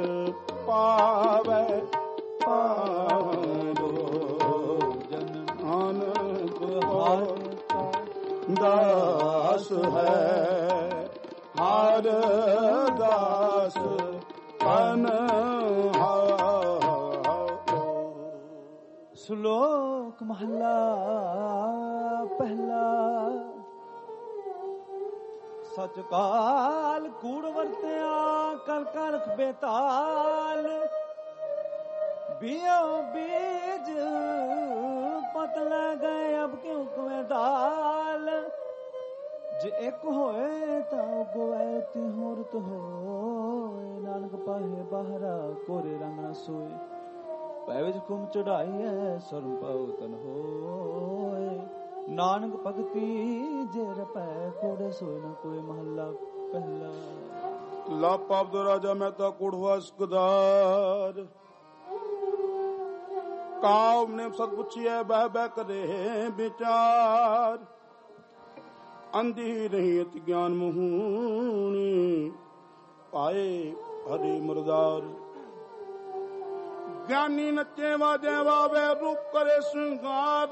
[SPEAKER 1] ਪਾਵੈ ਪਾਰੋ, ਜਨ ਨਾਨਕ ਦਾਸ ਹੈ ਹਰ ਦਾਸ ਅਨ।
[SPEAKER 2] ਸ਼ਲੋਕ ਮਹਲਾ ਪਹਿਲਾ। ਸਚ ਕਾਲ ਕੂੜ ਵਰਤਿਆ ਕਲ ਕਰਖ ਬੇਤਾਲ ਬਿਓ ਬੀਜ ਪਤ ਲੈ ਗਏ ਅਬ ਕਿਉਂ ਕੁਵੇਂ ਦਾਲ ਜੇ ਇੱਕ ਹੋਏ ਤਾਂ ਉਗਵੇ ਤੀ ਹੋਰ ਤੋ ਹੋਏ ਨਾਨਕ ਪਾਹੇ ਬਾਹਰਾ ਕੋਰੇ ਰੰਗ ਨਾ ਸੋਏ ਪੈ ਵਿੱਚ ਕੁਮ ਚੜਾਈ ਐ ਸਰਮ ਪਾਉ ਤਨ ਹੋਏ ਨਾਨਕ ਭਗਤੀ ਜੇ ਰਪੈ ਕੋੜੇ ਸੋਏ ਨਾ ਕੋਈ ਮਹੱਲਾ ਪਹਿਲਾ
[SPEAKER 1] ਲਾ ਪਾਪ ਦੋ ਰਾਜਾ ਮੈਂ ਤਾਂ ਕੁੜਵਾ ਸਕਦਾਰ ਕਾਮ ਨੇ ਸਤ ਪੁੱਛਿਆ ਬਹਿ ਬਹਿ ਕਰੇ ਵਿਚਾਰ ਅੰਧੀ ਰਹੀ ਅਤਿ ਗਿਆਨ ਮਹੂਣੀ ਪਾਏ ਹਰੀ ਮੁਰਦਾਰ ਗਿਆਨੀ ਨੱਚੇ ਵਾਜੇ ਵਾਵੇ ਰੂਪ ਕਰੇ ਸ਼ਿੰਗਾਰ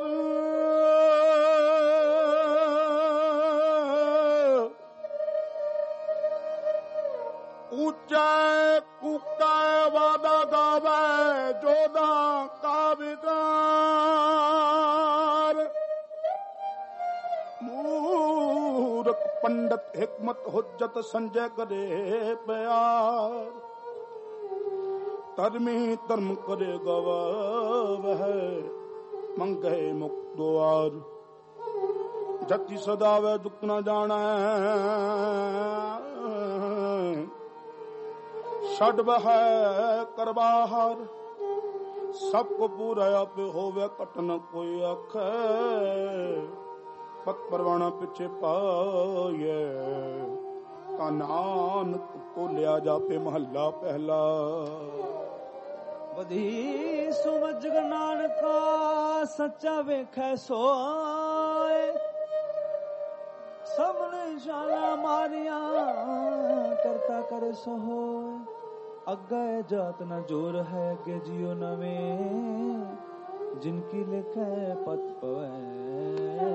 [SPEAKER 1] ਉੱਚਾ ਕੂਕਾ ਵਾਦਾ ਗਾਵੇ ਜੋਦਾ ਕਾਬਿਦਾਰ ਮੂਰਖ ਪੰਡਤ ਹਕਮਤ ਹੁਜਤ ਸੰਜੈ ਕਰੇ ਪਿਆਰ ਧਰਮੀ ਧਰਮ ਕਰੇ ਗਵਾਵਹਿ ਮੰਗੇ ਮੁਕਤ ਦੁਆਰ ਜਤੀ ਸਦਾਵੇ ਦੁਖ ਨਾ ਜਾਣੈ ਛੱਡ ਬਹਿ ਕਰਬਾਹਰ ਸਭ ਕੋ ਪੂਰਾ ਆਪ ਹੋਵੇ ਕਟ ਨ ਕੋਈ ਆਖੈ ਪਤ ਪਰਵਾਣਾ ਪਿੱਛੇ ਪਾਏ ਤਾਂ ਨਾਨਕ ਕੋ ਲਿਆ ਜਾਪੇ ਮਹੱਲਾ ਪਹਿਲਾ
[SPEAKER 2] ਵਧੀ ਸੁਮਝ ਨਾਨਕਾ ਸੱਚਾ ਵੇਖੈ ਸੋਏ ਸਾਹਮਣੇ ਸ਼ਾਲਾ ਮਾਰੀਆਂ ਕਰਤਾ ਕਰੇ ਸੋ ਹੋਏ ਅੱਗੇ ਜਾਤ ਨ ਜੋਰ ਹੈ ਅੱਗੇ ਜਿਉ ਨਵੇਂ ਜਿਨਕੀ ਲਿਖੈ ਪਤ ਪਵੈ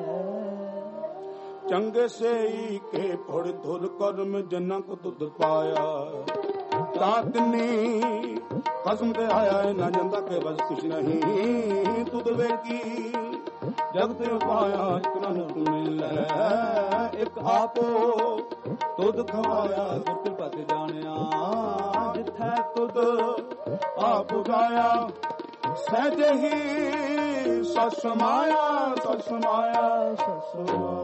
[SPEAKER 1] ਚੰਗੇ ਸੇਈ ਕੇ ਫੜ ਧੁਲ ਕਰਮ ਜਨਕ ਦੁੱਧ ਪਾਇਆ ਤਾਤਨੀ ਕਸਮ ਤੇ ਆਇਆ ਨਾ ਜਾਂਦਾ ਕੇ ਬਸ ਕੁਛ ਨਹੀਂ ਤੁਧ ਵੇਖੀ ਜਗਤ ਪਾਇਆ ਇਕ ਨੂੰ ਮਿਲੈ ਇੱਕ ਆਪੋ ਤੁਧ ਖਵਾਇਆ ਗੁਰਤ ਪਤ ਜਾਣਿਆ ਜਿਥੈ ਤੁਧ ਆਪ ਗਾਇਆ ਸਹਿਜ ਹੀ ਸਸ ਮਾਇਆ ਸਸ ਮਾਇਆ ਸਸ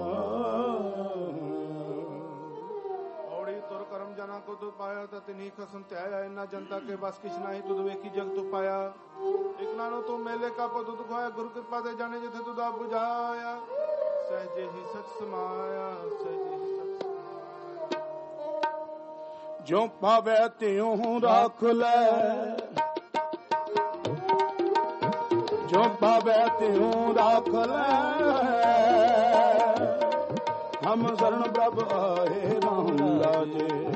[SPEAKER 3] ਔੜੀ ਤੁਰ ਕਰਮ ਜਨਾ ਕੋ ਤੁ ਪਾਇਆ ਤਾਂ ਤਿਨੀ ਖਸਮ ਤੇ ਆਇਆ ਇਨਾ ਜਨਤਾ ਕੇ ਬਸ ਕਿਛ ਨਹੀਂ ਤੁਧ ਵੇਖੀ ਜਗ ਤੂ ਪਾਇਆ ਇਕ ਨਾਨੋ ਤੂੰ ਮੇਲੇ ਕਾ ਪੋ ਤੁਧ ਖਾਇਆ ਗੁਰੂ ਕਿਰਪਾ ਤੇ ਜਾਣੇ ਜਿਥੇ ਤੁਧ ਆਪ ਬੁਝਾਇਆ ਸਹਿਜੇ ਹੀ ਸਚ ਸਮਾਇਆ ਸਹਿਜੇ ਹੀ ਸਚ
[SPEAKER 1] ਜੋ ਪਾਵੇ ਤਿਉ ਰੱਖ ਲੈ ਜੋ ਪਾਵੇ ਤਿਉ ਰੱਖ ਲੈ ਹਮ ਸ਼ਰਨ ਪ੍ਰਭ ਆਏ ਰਾਮ ਲਾਜੇ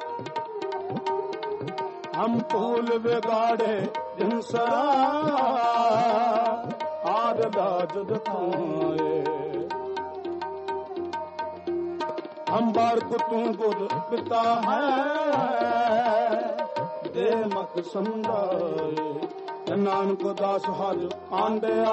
[SPEAKER 1] ਹਮ ਭੂਲ ਵਿਗਾੜੇ ਜਿਨਸਾ ਆਦ ਲਾਜ ਦਿਖਾਏ ਹਮ ਬਾਰਕ ਤੂੰ ਗੁਰ ਪਿਤਾ ਹੈ ਦੇ ਮਤ ਸੰਦਾਏ ਨਾਨਕ ਦਾਸ ਹਰ ਆਂਡਿਆ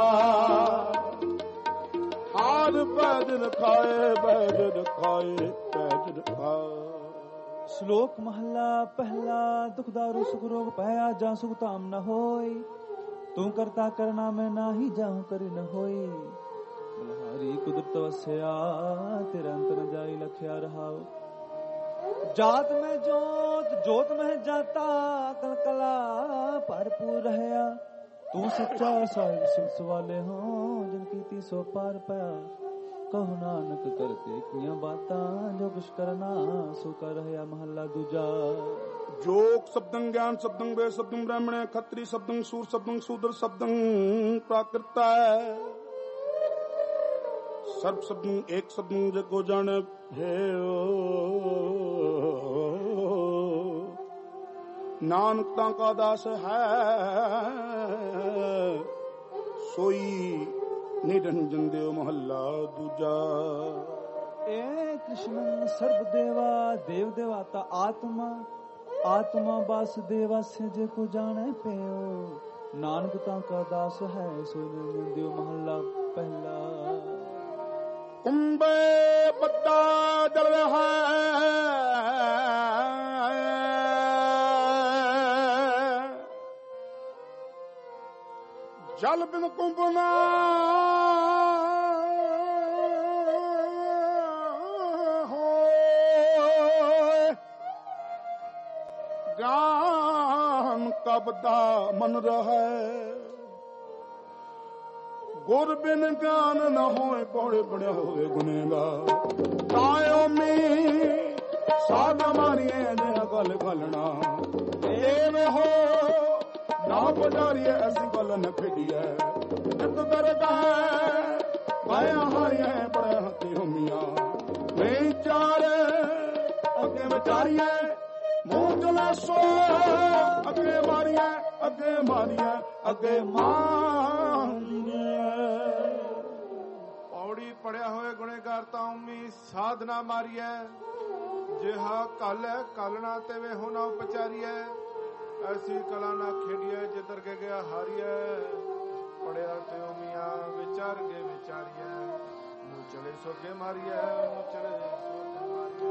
[SPEAKER 1] ਆਦ ਪੈਜ ਰਖਾਏ ਬੈਜ ਰਖਾਏ ਪੈਜ ਰਖਾਏ
[SPEAKER 2] ਸ਼ਲੋਕ ਮਹੱਲਾ ਪਹਿਲਾ ਦੁਖ ਦਾਰੂ ਸੁਖ ਰੋਗ ਪਾਇਆ ਜਾਂ ਸੁਖ ਧਾਮ ਨ ਹੋਈ ਤੂੰ ਕਰਤਾ ਕਰਨਾ ਮੈਂ ਨਾਹੀ ਜਾਉ ਕਰੀ ਨ ਹੋਈ ਬਲਹਾਰੀ ਕੁਦਰਤ ਵਸਿਆ ਤੇਰਾ ਅੰਤ ਨ ਜਾਈ ਲਖਿਆ ਰਹਾਉ ਜਾਤ ਮੈਂ ਜੋਤ ਮੈਂ ਜਾਤਾ ਕਲਕਲਾ ਭਰਪੂਰ ਰਹਿਆ ਤੂੰ ਸੱਚਾ ਸਾਹਿਬ ਸਿਰ ਸਵਾਲੇ ਹੋ ਜਿਨ ਕੀਤੀ ਸੋ ਪਾਰ ਪਿਆ ਕਹੋ ਨਾਨਕ ਕਰਤੇ ਕੀਆਂ ਬਾਤਾਂ ਜੋ ਕੁਛ ਕਰਨਾ ਸੋ ਕਰ ਰਹਿਆ ਮਹੱਲਾ ਦੂਜਾ
[SPEAKER 1] ਜੋਗ ਸ਼ਬਦੰ ਗਿਆਨ ਸ਼ਬਦੰ ਵੇ ਸ਼ਬਦੰ ਬ੍ਰਾਹਮਣ ਖੱਤਰੀ ਸ਼ਬਦੰ ਸੂਰ ਸ਼ਬਦੰ ਸ਼ੂਦਰ ਸ਼ਬਦੰ ਪ੍ਰਾਕ੍ਰਿਤਾ ਸਰਬ ਸ਼ਬਦੰ ਏਕ ਸ਼ਬਦੰ ਜਗੋ ਜਾਣੇ ਹੈ ਨਾਨਕ ਤਾਂ ਕਾ ਦਾਸ ਹੈ ਸੋਈ ਨਿਰੰਜਨ ਦੇਵ ਮਹੱਲਾ ਦੂਜਾ
[SPEAKER 2] ਏ ਕ੍ਰਿਸ਼ਨ ਸਰਬ ਦੇਵਾ ਦੇਵ ਦੇਵਾਤਾ ਆਤਮਾ ਬਸ ਦੇਵਾ ਸੇ ਜੇ ਕੋ ਜਾਣੇ ਪਿਓ ਨਾਨਕ ਤਾਂ ਕਾ ਦਾਸ ਹੈ ਸੋਈ ਨਿਰੰਜਨ ਦੇਵ ਮਹੱਲਾ ਪਹਿਲਾ
[SPEAKER 1] ਕੁੰਭੇ ਬੱਦਾ ਜਲ ਰਿਹਾ ਜਲ ਬਿਨ ਕੁੰਭ ਨਾ ਹੋਏ ਗਿਆਨ ਕਬ ਦਾ ਮਨ ਰਹੈ ਗੁਰ ਬਿਨ ਗਿਆਨ ਨ ਹੋਏ ਪੌੜੇ ਪੜਿਆ ਹੋਵੇ ਗੁਨੇਗਾਰ ਤਾਇਓ ਮੀ ਸਾਧ ਮਾਰੀਏ ਦੇ ਗਲ ਗਲਣਾ ਇਹ ਹੋ ਨਾ ਬਜਾਰੀਏ ਅਸੀਂ ਗੱਲ ਨ ਖੇਡੀਏ ਨਿਤ ਦਰਗਾਹ ਪਾਇਆ ਹਾਰੀਏ ਬੜੇ ਹੱਥੀ ਹੁਮੀਆਂ ਵਿਚਾਰ ਅੱਗੇ ਵਿਚਾਰੀਏ ਮੂੰਹ ਚਲਾ ਸੋ ਅੱਗੇ ਮਾਰੀਏ ਅੱਗੇ ਮਾਰੀਏ ਅੱਗੇ
[SPEAKER 3] ਪੌੜੀ ਪੜਿਆ ਹੋਏ ਗੁਣੇਗਾਰ ਤਾਂ ਉਮੀ ਸਾਧਨਾ ਮਾਰੀਐ ਜਿਹਾ ਕਲ ਹੈ ਕਲਣਾ ਤੇ ਵੇ ਹੋਣਾ ਉਪਚਾਰੀਐ ਐਸੀ ਕਲਾ ਨਾ ਖੇਡੀਐ ਜਿੱਧਰ ਕੇ ਗਿਆ ਹਾਰੀਐ ਪੜਿਆ ਤੇ ਉਮੀਆਂ ਵਿਚਾਰ ਕੇ ਵਿਚਾਰੀਐ ਮੂੰਹ ਚਲੇ ਸੋਗੇ ਮਾਰੀਐ ਮੂੰਹ ਚਲੇ ਸੋਗੇ ਮਾਰੀਐ।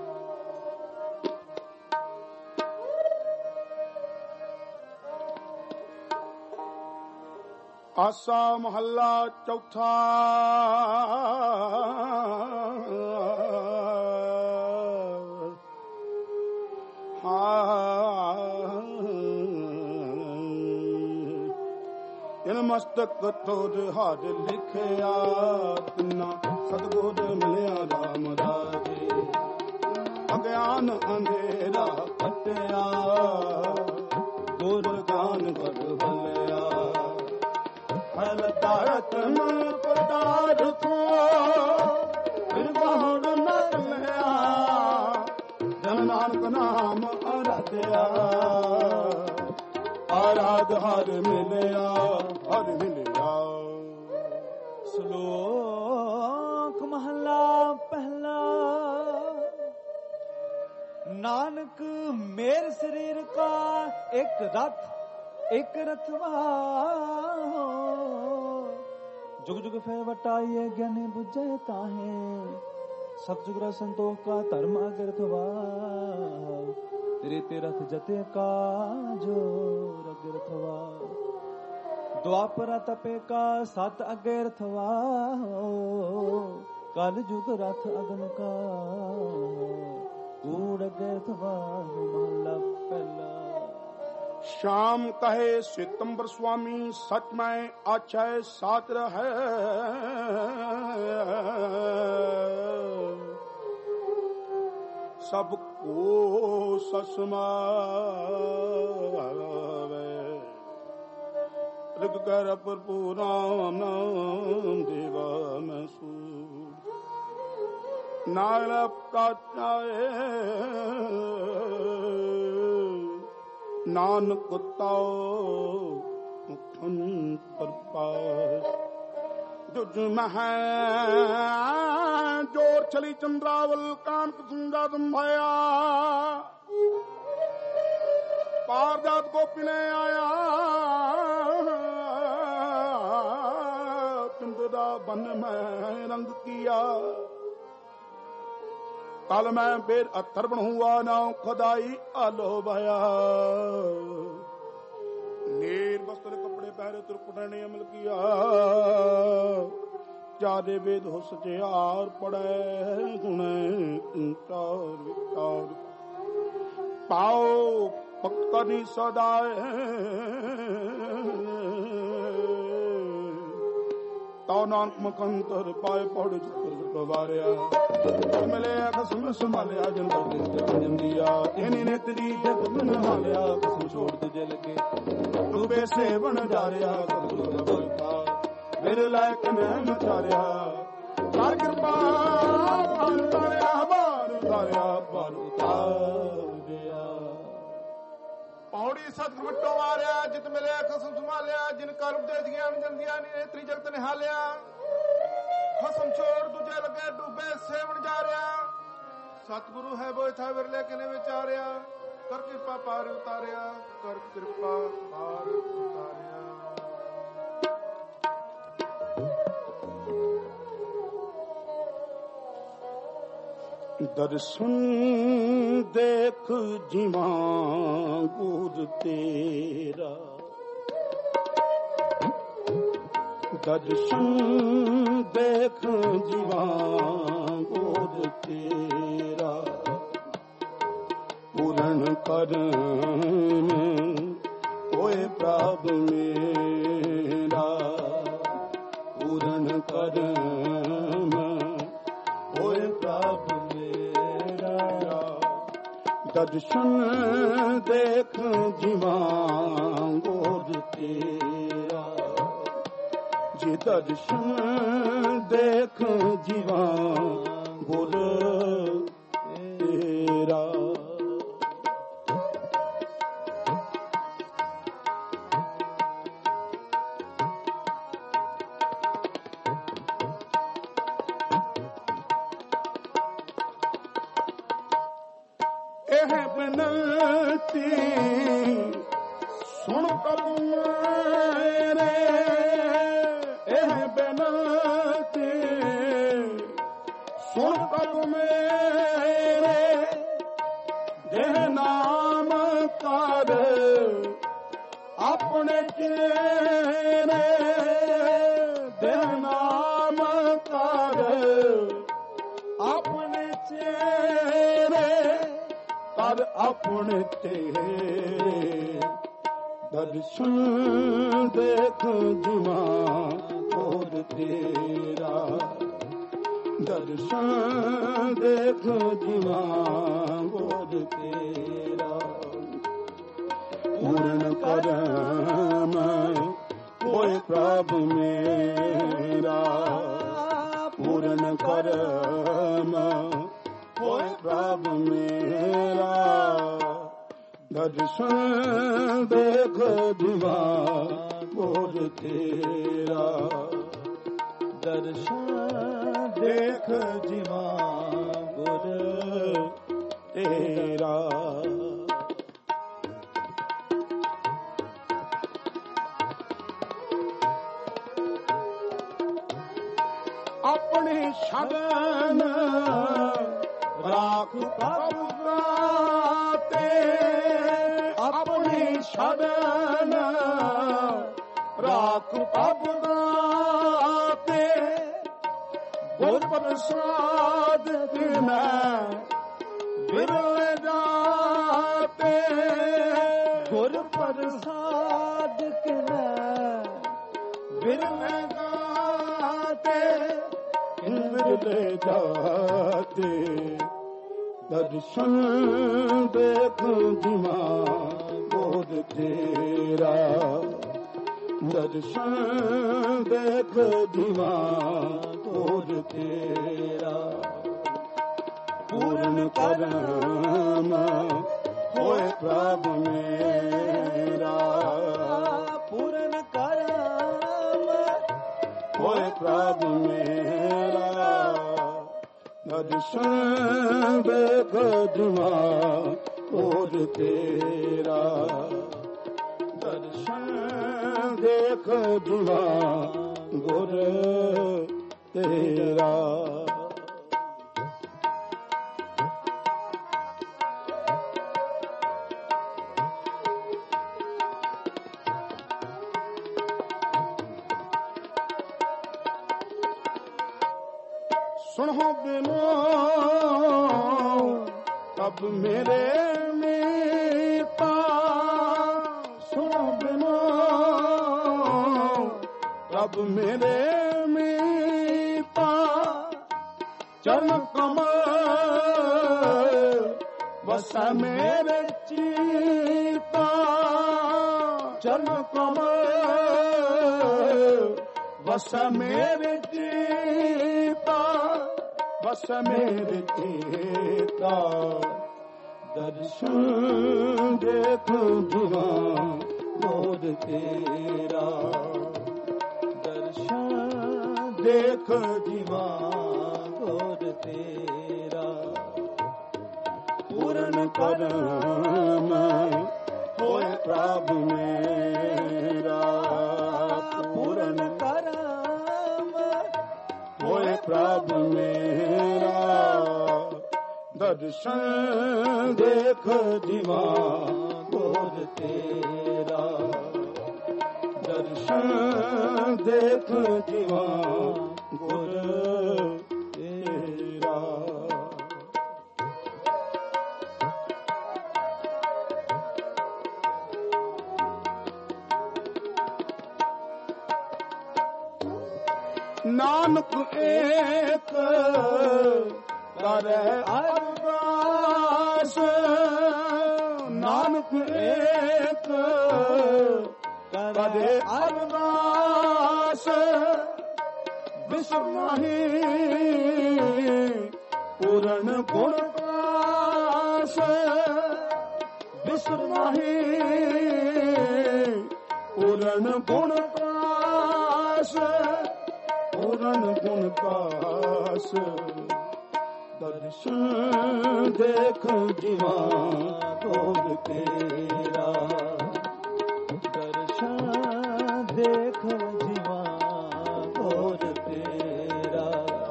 [SPEAKER 1] ਆਸਾ ਮਹੱਲਾ ਚੌਥਾ ਇਨ ਮਸਤਕ ਤੋਰ ਹਰ ਲਿਖਿਆ ਤਿਨਾ ਸਤਿਗੁਰ ਮਿਲਿਆ ਰਾਮ ਰਾਜੇ ਅਗਿਆਨ ਅੰਧੇਰਾ ਕੱਟਿਆ ਗੁਰ ਗਾਨ ਕਰ ਭਲਿਆ ਹਲ ਤਾਰਤ ਮਨ ਪਤਾਰ ਥੋ ਫਿਰ ਬਾਹਰ ਨ ਲਿਆ ਜਨ ਨਾਨਕ ਨਾਮ ਆਰਾਧਿਆ ਆਰਾਧ ਹਰ ਮਿਲਿਆ ਹਰ ਮਿਲਿਆ।
[SPEAKER 2] ਸ਼ਲੋਕ ਮਹਲਾ ਪਹਿਲਾ ਨਾਨਕ ਮੇਰ ਸਰੀਰ ਕਾ ਇੱਕ ਰਥ ਇੱਕ ਰਥਵਾ जुग जुग फिर वटाइए ज्ञानी बुझे ताहे सतजुग संतोष का धर्म अगिरथवा तेरे तीरथ जते का जो अगिरथवा द्वापर तपे का सत अगिरथवा कल जुग रथ अगन का कूड़ अगिरथवा महला पहला।
[SPEAKER 1] श्याम कहे श्वेतंबर स्वामी सच में आचय सात्र है सबको ससमावे ऋग कर पुराण देवा में सूर नारप का चाहे नानक ताओ मुखन परपास जुज मह जोर चली चंद्रावल कान कुसुंगा तुम्हाया पारजात गोपी ने आया पिंडदा बन में रंग किया कल मैं बेर अथर्पण हुआ ना खुदाई आलो भाया नीर वस्त्र कपड़े पहरे तुरकुटे ने अमल किया चारे वेद हो सचियार पड़े गुणे चार विचार पाओ पक्कनी सदाए ताऊ नानक मकंतर पाए पौड़ गवारिया मिले कसम संभालिया जन दिया इन्हीं ने तेरी जग में संभालिया कसम छोड़ तुझे लगे डूबे से बन जा रहा मेरे लायक मैं उतारिया कर कृपा उतारिया बार उतार दिया।
[SPEAKER 3] पौड़ी सतगुर मिट्टो मारिया जित मिले कसम संभालिया जिन कर उपदेश ज्ञान जन दिया नेत्री जगत निहालिया खसम छोड़ तुझे लगे डूबे सेवन जा रहा सतगुरु है वो था विरले किने विचारिया कर कृपा पार उतारिया कर कृपा पार उतारिया।
[SPEAKER 1] ਦਰਸ਼ਨ ਦੇਖ ਜੀਵਾਂ ਗੁਰ ਤੇਰਾ, ਦਰਸ਼ਨ ਦੇਖ ਜੀਵਾਂ ਗੁਰ ਤੇਰਾ, ਪੂਰਨ ਕਰਮ ਹੋਏ ਪ੍ਰਭ ਮੇਰਾ, ਪੂਰਨ ਕਰਮ ਹੋਏ ਪ੍ਰਭ ਮੇਰਾ, ਦਰਸ਼ਨ ਦੇਖ ਜੀਵਾਂ ਗੁਰ ਤੇਰਾ, ਜੇ ਦਰਸ਼ਨ ਦੇਖ ਜੀਵਾਂ ਗੁਰ ਤੇਰਾ। ਇਹ ਬੇਨਤੀ ਸੁਣ ਪ੍ਰਭੂ ਮੇਰੇ, ਇਹ ਬੇਨਤੀ ਸੁਣ ਪ੍ਰਭੂ ਮੇਰੇ, ਦੇਹ ਨਾਮ ਕਰ ਆਪਣੇ ਚੇਰੇ, ਦੇਹ ਨਾਮ ਕਰ ਆਪਣੇ ਚੇਰੇ, ਕਰ ਆਪਣੇ ਤੇਰੇ, ਦਰਸ਼ਨ ਦੇਖ ਜੀਵਾਂ ਗੁਰ ਤੇਰਾ, ਦਰਸ਼ਨ ਦੇਖ ਜੀਵਾਂ ਗੁਰ ਤੇਰਾ, ਪੂਰਨ ਕਰਮ ਹੋਏ ਪ੍ਰਭ ਮੇਰਾ, ਪੂਰਨ ਕਰਮ ਹੋਏ ਪ੍ਰਭ ਮੇਰਾ, ਦਰਸ਼ਨ ਦੇਖ ਜੀਵਾਂ ਗੁਰ ਤੇਰਾ, ਦਰਸ਼ਨ ਦੇਖ ਜੀਵਾਂ ਗੁਰ ਤੇਰਾ। ਆਪਣੀ ਸ਼ਰਨ ਰਾਖ ਪ੍ਰਭ ਤੇ, ਆਪਣੀ ਸ਼ਰਨ ਰਾਖ ਪ੍ਰਭ ਤੇ, ਗੁਰ ਪ੍ਰਸਾਦ ਦਿਨਾ ਵਿਰਲੇ ਜਾਤੇ, ਗੁਰ ਪ੍ਰਸਾਦ ਕਿਨਾ ਵਿਰਲੇ ਜਾਤੇ, ਵਿਰਲੇ ਜਾਤੇ, ਦਰਸ਼ਨ ਦੇਖ ਜੀਵਾਂ ਗੁਰ ਤੇਰਾ, ਦਰਸ਼ਨ ਦੇਖ ਜੀਵਾਂ ਗੁਰ ਤੇਰਾ, ਪੂਰਨ ਕਰਮ ਹੋਏ ਪ੍ਰਭ ਮੇਰਾ, ਪੂਰਨ ਕਰਮ ਹੋਏ ਪ੍ਰਭ ਮੇਰਾ, ਦਰਸ਼ਨ ਦੇਖ ਜੀਵਾਂ ਗੁਰ ਤੇਰਾ, ਦਰਸ਼ਨ ਦੇਖ ਜੀਵਾਂ ਗੁਰ ਤੇਰਾ। ਸੁਣੋ ਬਿਨੋ ਤਬ ਮੇਰੇ ਮੀਤਾ, ਸੁਣੋ ਬਿਨੋ ਤਬ ਮੇਰੇ ਮੀਤਾ, ਚਰਨ ਕਮਲ ਵਸੈ ਮੇਰੇ ਚੀਤਾ, ਚਰਨ ਕਮਲ ਵਸੈ ਮੇਰੇ ਚੀਤਾ, ਵਸ ਮੇਰੇ ਚੇਤਾ, ਦਰਸ਼ਨ ਦੇਖ ਜੀਵਾਂ ਗੁਰ ਤੇਰਾ, ਦਰਸ਼ਨ ਦੇਖ ਜੀਵਾਂ ਗੁਰ ਤੇਰਾ, ਪੂਰਨ ਕਰਮ ਹੋਏ ਪ੍ਰਭ ਮੇਰਾ, ਪੂਰਨ ਕਰਮ ਹੋਏ ਪ੍ਰਭ ਮੇਰਾ, ਦਰਸ਼ਨ ਦੇਖ ਜੀਵਾ ਗੁਰ ਤੇਰਾ, ਦਰਸ਼ਨ ਦੇਖ ਜੀਵਾ ਗੁਰ ਤੇਰਾ। ਨਾਨਕ ਏਕ ਕਰੇ ਅਰਦਾਸ, ਨਾਨਕ ਏਕ ਕਰੇ ਅਰਦਾਸ, ਬਿਸਰ ਨਹੀਂ ਪੂਰਨ ਗੁਣ ਪਾਸ, ਬਿਸਰ ਨਹੀਂ ਪੂਰਨ ਗੁਣ ਪਾਸ, ਪੂਰਨ ਗੁਣ ਪਾਸ। ਦਰਸ਼ਨ ਦੇਖ ਜੀਵਾ ਗੁਰ ਤੇਰਾ,
[SPEAKER 2] ਦਰਸ਼ਨ ਦੇਖ ਜੀਵਾ ਗੁਰ ਤੇਰਾ।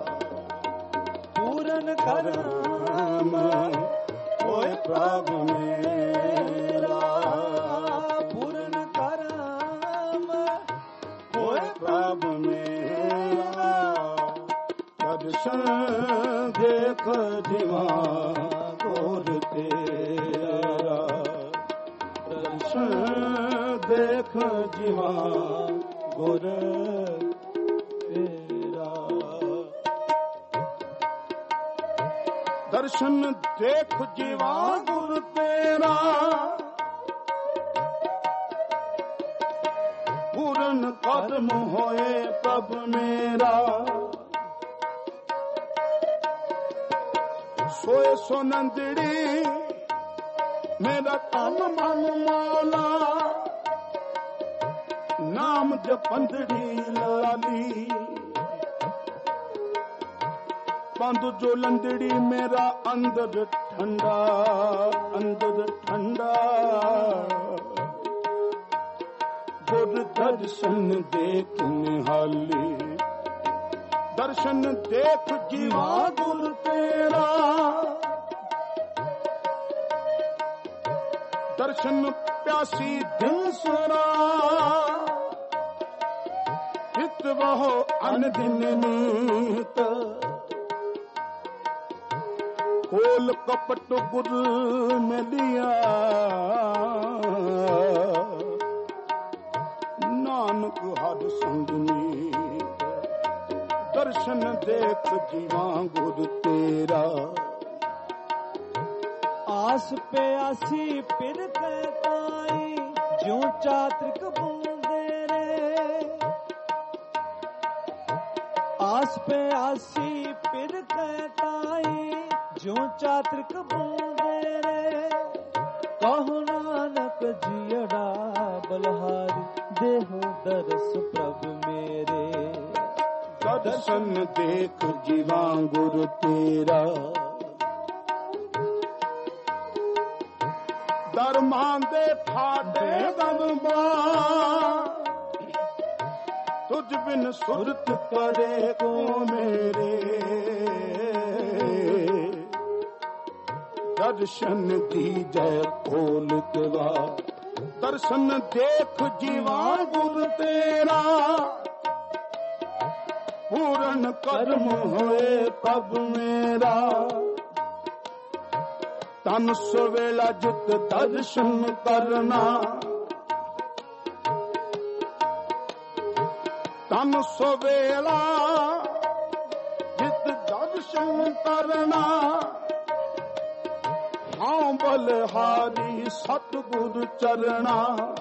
[SPEAKER 2] ਪੂਰਨ ਕਰਮ
[SPEAKER 1] ਹੋਏ ਪ੍ਰਭ ਮੇਰਾ,
[SPEAKER 2] ਪੂਰਨ ਕਰਮ
[SPEAKER 1] ਹੋਏ ਪ੍ਰਭ ਮੇਰਾ। ਦਰਸ਼ਨ ਦੇਖ ਜੀਵਾ ਗੁਰ ਤੇਰਾ, ਦਰਸ਼ਨ ਦੇਖ ਜੀਵਾ ਗੁਰ ਤੇਰਾ। ਦਰਸ਼ਨ ਦੇਖ ਜੀਵਾ ਗੁਰ ਤੇਰਾ, ਪੂਰਨ ਕਦਮ ਹੋਏ ਪ੍ਰਭ ਮੇਰਾ। ਸੋਏ ਸੋ ਨੰਦੜੀ ਮੇਰਾ ਤਨ ਮਨ ਮੌਲਾ, ਨਾਮ ਜਪੰਦੜੀ ਲਾਲੀ। ਬੰਦ ਜੋ ਲੰਦੜੀ ਮੇਰਾ ਅੰਦਰ ਠੰਡਾ, ਅੰਦਰ ਠੰਡਾ। ਗੁਰ ਦਰਸ਼ਨ ਦੇਖ ਨਿਹਾਲੀ, ਦਰਸ਼ਨ ਦੇਖ ਜੀਵਾ ਗੁਰ ਤੇਰਾ। ਦਰਸ਼ਨ ਪਿਆਸੀ ਦਿਨ ਸੁਰਾ, ਚਿਤ ਵਹੋ ਅਨ ਦਿਨ ਨੀਤ। ਕੋਲ ਕਪਟ ਗੁਰ ਮਿਲਿਆ, ਨਾਨਕ ਹਰ ਸੰਗ ਨੀਤ। ਦਰਸ਼ਨ ਦੇਖ ਜੀਵਾ ਗੁਰ ਤੇਰਾ।
[SPEAKER 2] ਆਸ ਪਿਆਸੀ ਪਿਰ ਕੈ ਤਾਈ, ਜਿਉ ਚਾਤ੍ਰਿਕ ਬੂੰਦੇ ਰੇ। ਆਸ ਪਿਆਸੀ ਪਿਰ ਕੈ ਤਾਈ, ਜਿਉ ਚਾਤ੍ਰਿਕ ਬੂੰਦੇ ਰੇ। ਕਹੋ ਨਾਨਕ ਜੀਅੜਾ ਬਲਹਾਰੀ, ਦੇਹੋ ਦਰਸ ਪ੍ਰਭ ਮੇਰੇ।
[SPEAKER 1] ਦਰਸ਼ਨ ਦੇਖ ਜੀਵਾ ਗੁਰ ਤੇਰਾ। ਦਰਮਾਂ ਦੇ ਠਾਡੇ ਦਮਬਾ, ਤੁਝ ਬਿਨ ਸੁਰਤ ਕਰੇ ਕੋ ਮੇਰੇ। ਦਰਸ਼ਨ ਦੀਜੈ ਖੋਲ ਕਵਾ, ਦਰਸ਼ਨ ਦੇਖ ਜੀਵਾ ਗੁਰ ਤੇਰਾ। ਪੂਰਨ ਕਰਮ ਹੋਏ ਪ੍ਰਭ ਮੇਰਾ। ਤਨ ਸਵੇਲਾ ਜਿਤ ਦਰਸ਼ਨ ਕਰਨਾ, ਤਨ ਸਵੇਲਾ ਜਿਤ ਦਰਸ਼ਨ ਕਰਨਾ। ਹਾਂ ਬਲਹਾਰੀ ਸਤਿਗੁਰ ਚਰਣਾ।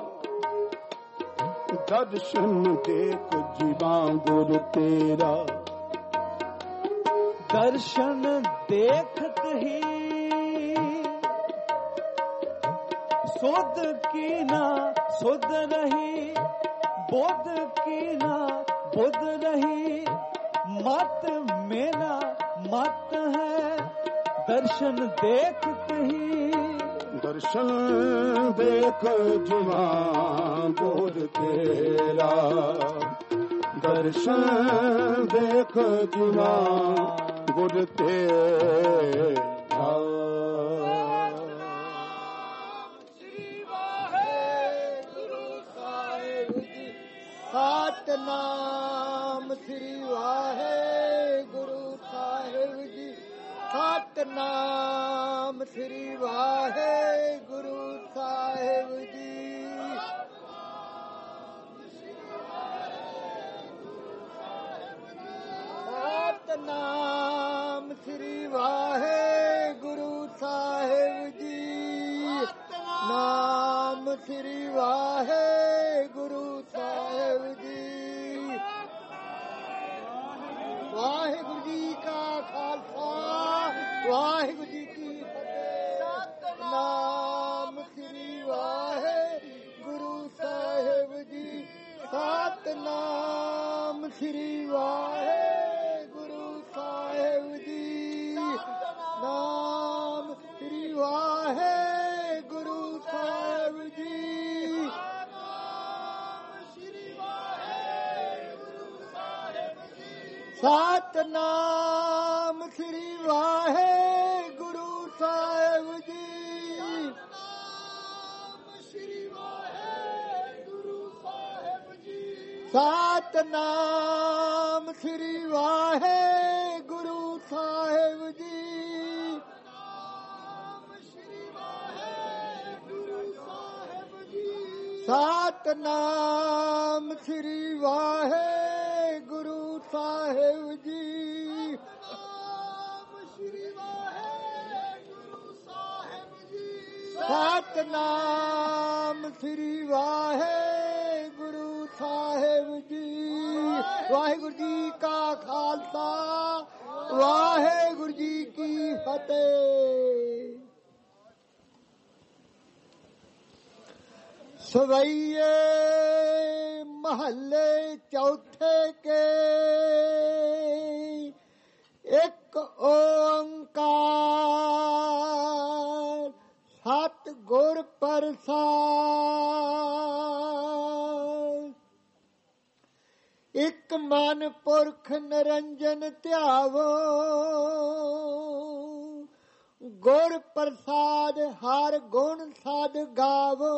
[SPEAKER 1] ਦਰਸ਼ਨ ਦੇਖ ਜੀਵਾ ਗੁਰ ਤੇਰਾ।
[SPEAKER 2] ਦਰਸ਼ਨ ਦੇਖਤ ਹੀ ਸੁਧ ਕੀ ਨਾ ਸੁਧ ਰਹੀ, ਬੁੱਧ ਕੀ ਨਾ ਬੁੱਧ ਰਹੀ। ਮਤ ਮੇਰਾ ਮਤ ਹੈ, ਦਰਸ਼ਨ ਦੇਖਤ ਹੀ।
[SPEAKER 1] ਦਰਸ਼ਨ ਦੇਖ ਜੀਵਾ ਗੁਰ ਤੇਰਾ। ਦਰਸ਼ਨ ਦੇਖ ਜੀਵਾ ਗੁਰ ਤੇਰਾ।
[SPEAKER 4] ਸਤਨਾਮ ਸ੍ਰੀ ਵਾਹਿਗੁਰੂ ਸਾਹਿਬ ਜੀ। ਸਤਨਾਮ ਸ੍ਰੀ ਵਾਹਿਗੁਰੂ ਸਾਹਿਬ ਜੀ। ਸਤਨਾਮ ਸ੍ਰੀ ਵਾਹਿਗੁਰੂ ਸਾਹਿਬ ਜੀ। ਨਾਮ ਸ੍ਰੀ ਵਾਹਿਗੁਰੂ ਸਾਹਿਬ ਜੀ। ਵਾਹਿਗੁਰੂ ਜੀ ਕਾ ਖਾਲਸਾ ਵਾਹਿਗੁਰੂ ਜੀ ਕੀ ਫਤਿਹ। ਸਤਨਾਮ ਸ੍ਰੀ ਵਾਹਿਗੁਰੂ ਸਾਹਿਬ ਜੀ। ਸਤਨਾਮ ਸ੍ਰੀ ਵਾਹਿਗੁਰੂ ਸਾਹਿਬ ਜੀ। ਨਾਮ ਸ੍ਰੀ ਵਾਹਿਗੁਰੂ ਸਾਹਿਬ ਜੀ। ਸਤਨਾਮ ਸ੍ਰੀ ਵਾਹਿਗੁਰੂ ਸਾਹਿਬ ਜੀ। ਸਤਨਾਮ ਸ੍ਰੀ ਵਾਹਿਗੁਰੂ ਸਾਹਿਬ ਜੀ। ਸਤਨਾਮ ਸ੍ਰੀ ਵਾਹਿਗੁਰੂ ਸਾਹਿਬ ਜੀ। ਸਤਨਾਮ ਸ੍ਰੀ ਵਾਹਿਗੁਰੂ ਸਾਹਿਬ ਜੀ। ਵਾਹਿਗੁਰੂ ਜੀ ਕਾ ਖਾਲਸਾ ਵਾਹਿਗੁਰੂ ਜੀ ਕੀ ਫਤਿਹ। ਸਵਈਏ ਮਹੱਲੇ ਚੌਥੇ ਕੇ ਇੱਕ ਓੰਕਾਰ ਸਤ ਗੁਰ ਪ੍ਰਸਾਦ। ਇੱਕ ਮਨ ਪੁਰਖ ਨਿਰੰਜਨ ਧਿਆਵੋ ਗੁਰ ਪ੍ਰਸਾਦ ਹਰ ਗੁਣ ਸਾਧ ਗਾਵੋ।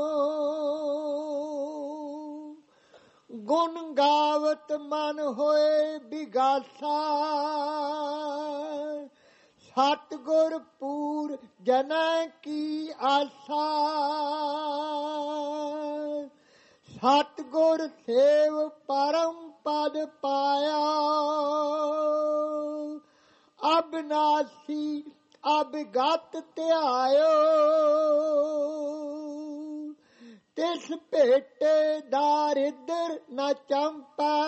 [SPEAKER 4] ਗੁਣ ਗਾਵਤ ਮਨ ਹੋਏ ਬਿਗਾਸਾ ਸਤਿਗੁਰ ਪੂਰ ਜਨਾਂ ਕੀ ਆਸਾ। ਸਤਿਗੁਰ ਸੇਵ ਪਰਮ ਪਦ ਪਾਇਆ ਅਬਨਾਸੀ ਅਬਗਤ ਧਿਆਇਓ। ਤਿਸ ਭੇਟੇ ਦਾਰਿਦਰ ਨ ਚੰਪੈ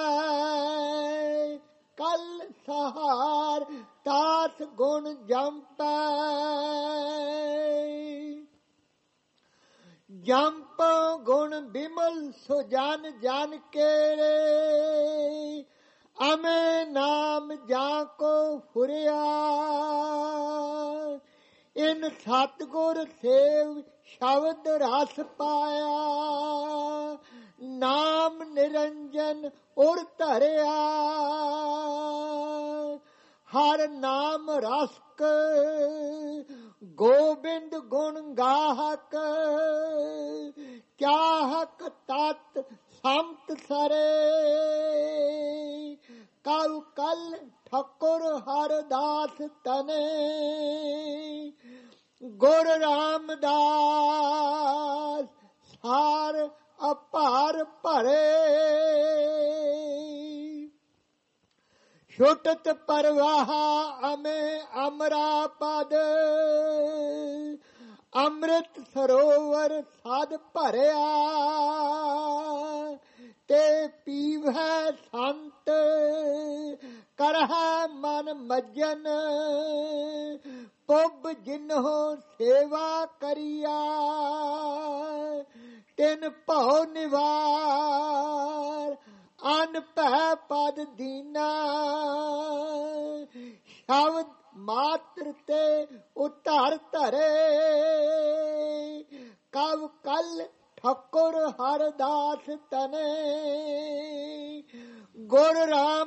[SPEAKER 4] ਕਲ ਸਹਾਰ ਤਾਸ ਗੁਣ ਜੰਪੈ। ਜੰਪ ਗੁਣ ਬਿਮਲ ਸੋ ਜਨ ਜਨ ਕੇਰੇ ਅਮੇ ਨਾਮ ਜਾਂ ਕੋ ਫੁਰਿਆ। ਇਨ ਸਤਿਗੁਰ ਸੇਵ ਸ਼ਬਦ ਰਸ ਪਾਇਆ ਨਾਮ ਨਿਰੰਜਨ ਉਰ ਧਰਿਆ। ਹਰ ਨਾਮ ਰਸਕ ਗੋਬਿੰਦ ਗੁਣ ਗਾਹਕ ਚਾਹਕ ਤਤ ਸੰਤ ਸਰੇ। ਕਲ ਕਲ ਠਕੁਰ ਹਰਦਾਸ ਤਨੇ ਗੁਰ ਰਾਮਦਾਸ ਸਾਰ ਅਪਾਰ ਭਰੇ। ਛੁਟਤ ਪਰਵਾਹ ਅਮੇ ਅਮਰਾ ਪਦ ਅੰਮ੍ਰਿਤ ਸਰੋਵਰ ਸਦ ਭਰਿਆ। ਤੇ ਪੀਵੈ ਸੰਤ ਕਰਹਿ ਮਨ ਮੱਜਨ ਪੁੱਬ ਜਿਨਹੁ ਸੇਵਾ ਕਰੀਆ। ਤਿਨ ਭਉ ਨਿਵਾਰ ਅਨ ਭੈ ਪਦ ਦੀਨਾ। ਸ਼ਬਦ ਮਾਤਰ ਤੇ ਉਧਰ ਧਰੇ ਕਵ ਕਲ ਠਕੁਰ ਹਰਦਾਸ ਤਨੇ। ਗੁਰ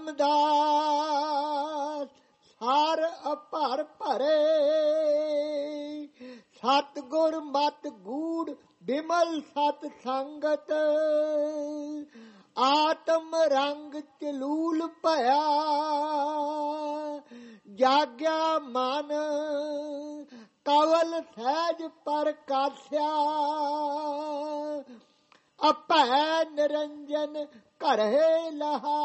[SPEAKER 4] ਰਾਮਦਾਸ ਸਾਰ ਅਪਰ ਭਰੇ। ਸਤਿਗੁਰ ਮਤ ਗੂੜ ਬਿਮਲ ਸਤ ਸੰਗਤ ਆਤਮ ਰੰਗ ਚਲੂਲ ਭਇਆ, ਜਾਗਿਆ ਮਨ ਕਵਲ ਸਹਿਜ ਪ੍ਰਕਾਸ਼ਿਆ, ਅਭੈ ਨਿਰੰਜਨ ਘਰੇ ਲਹਾ,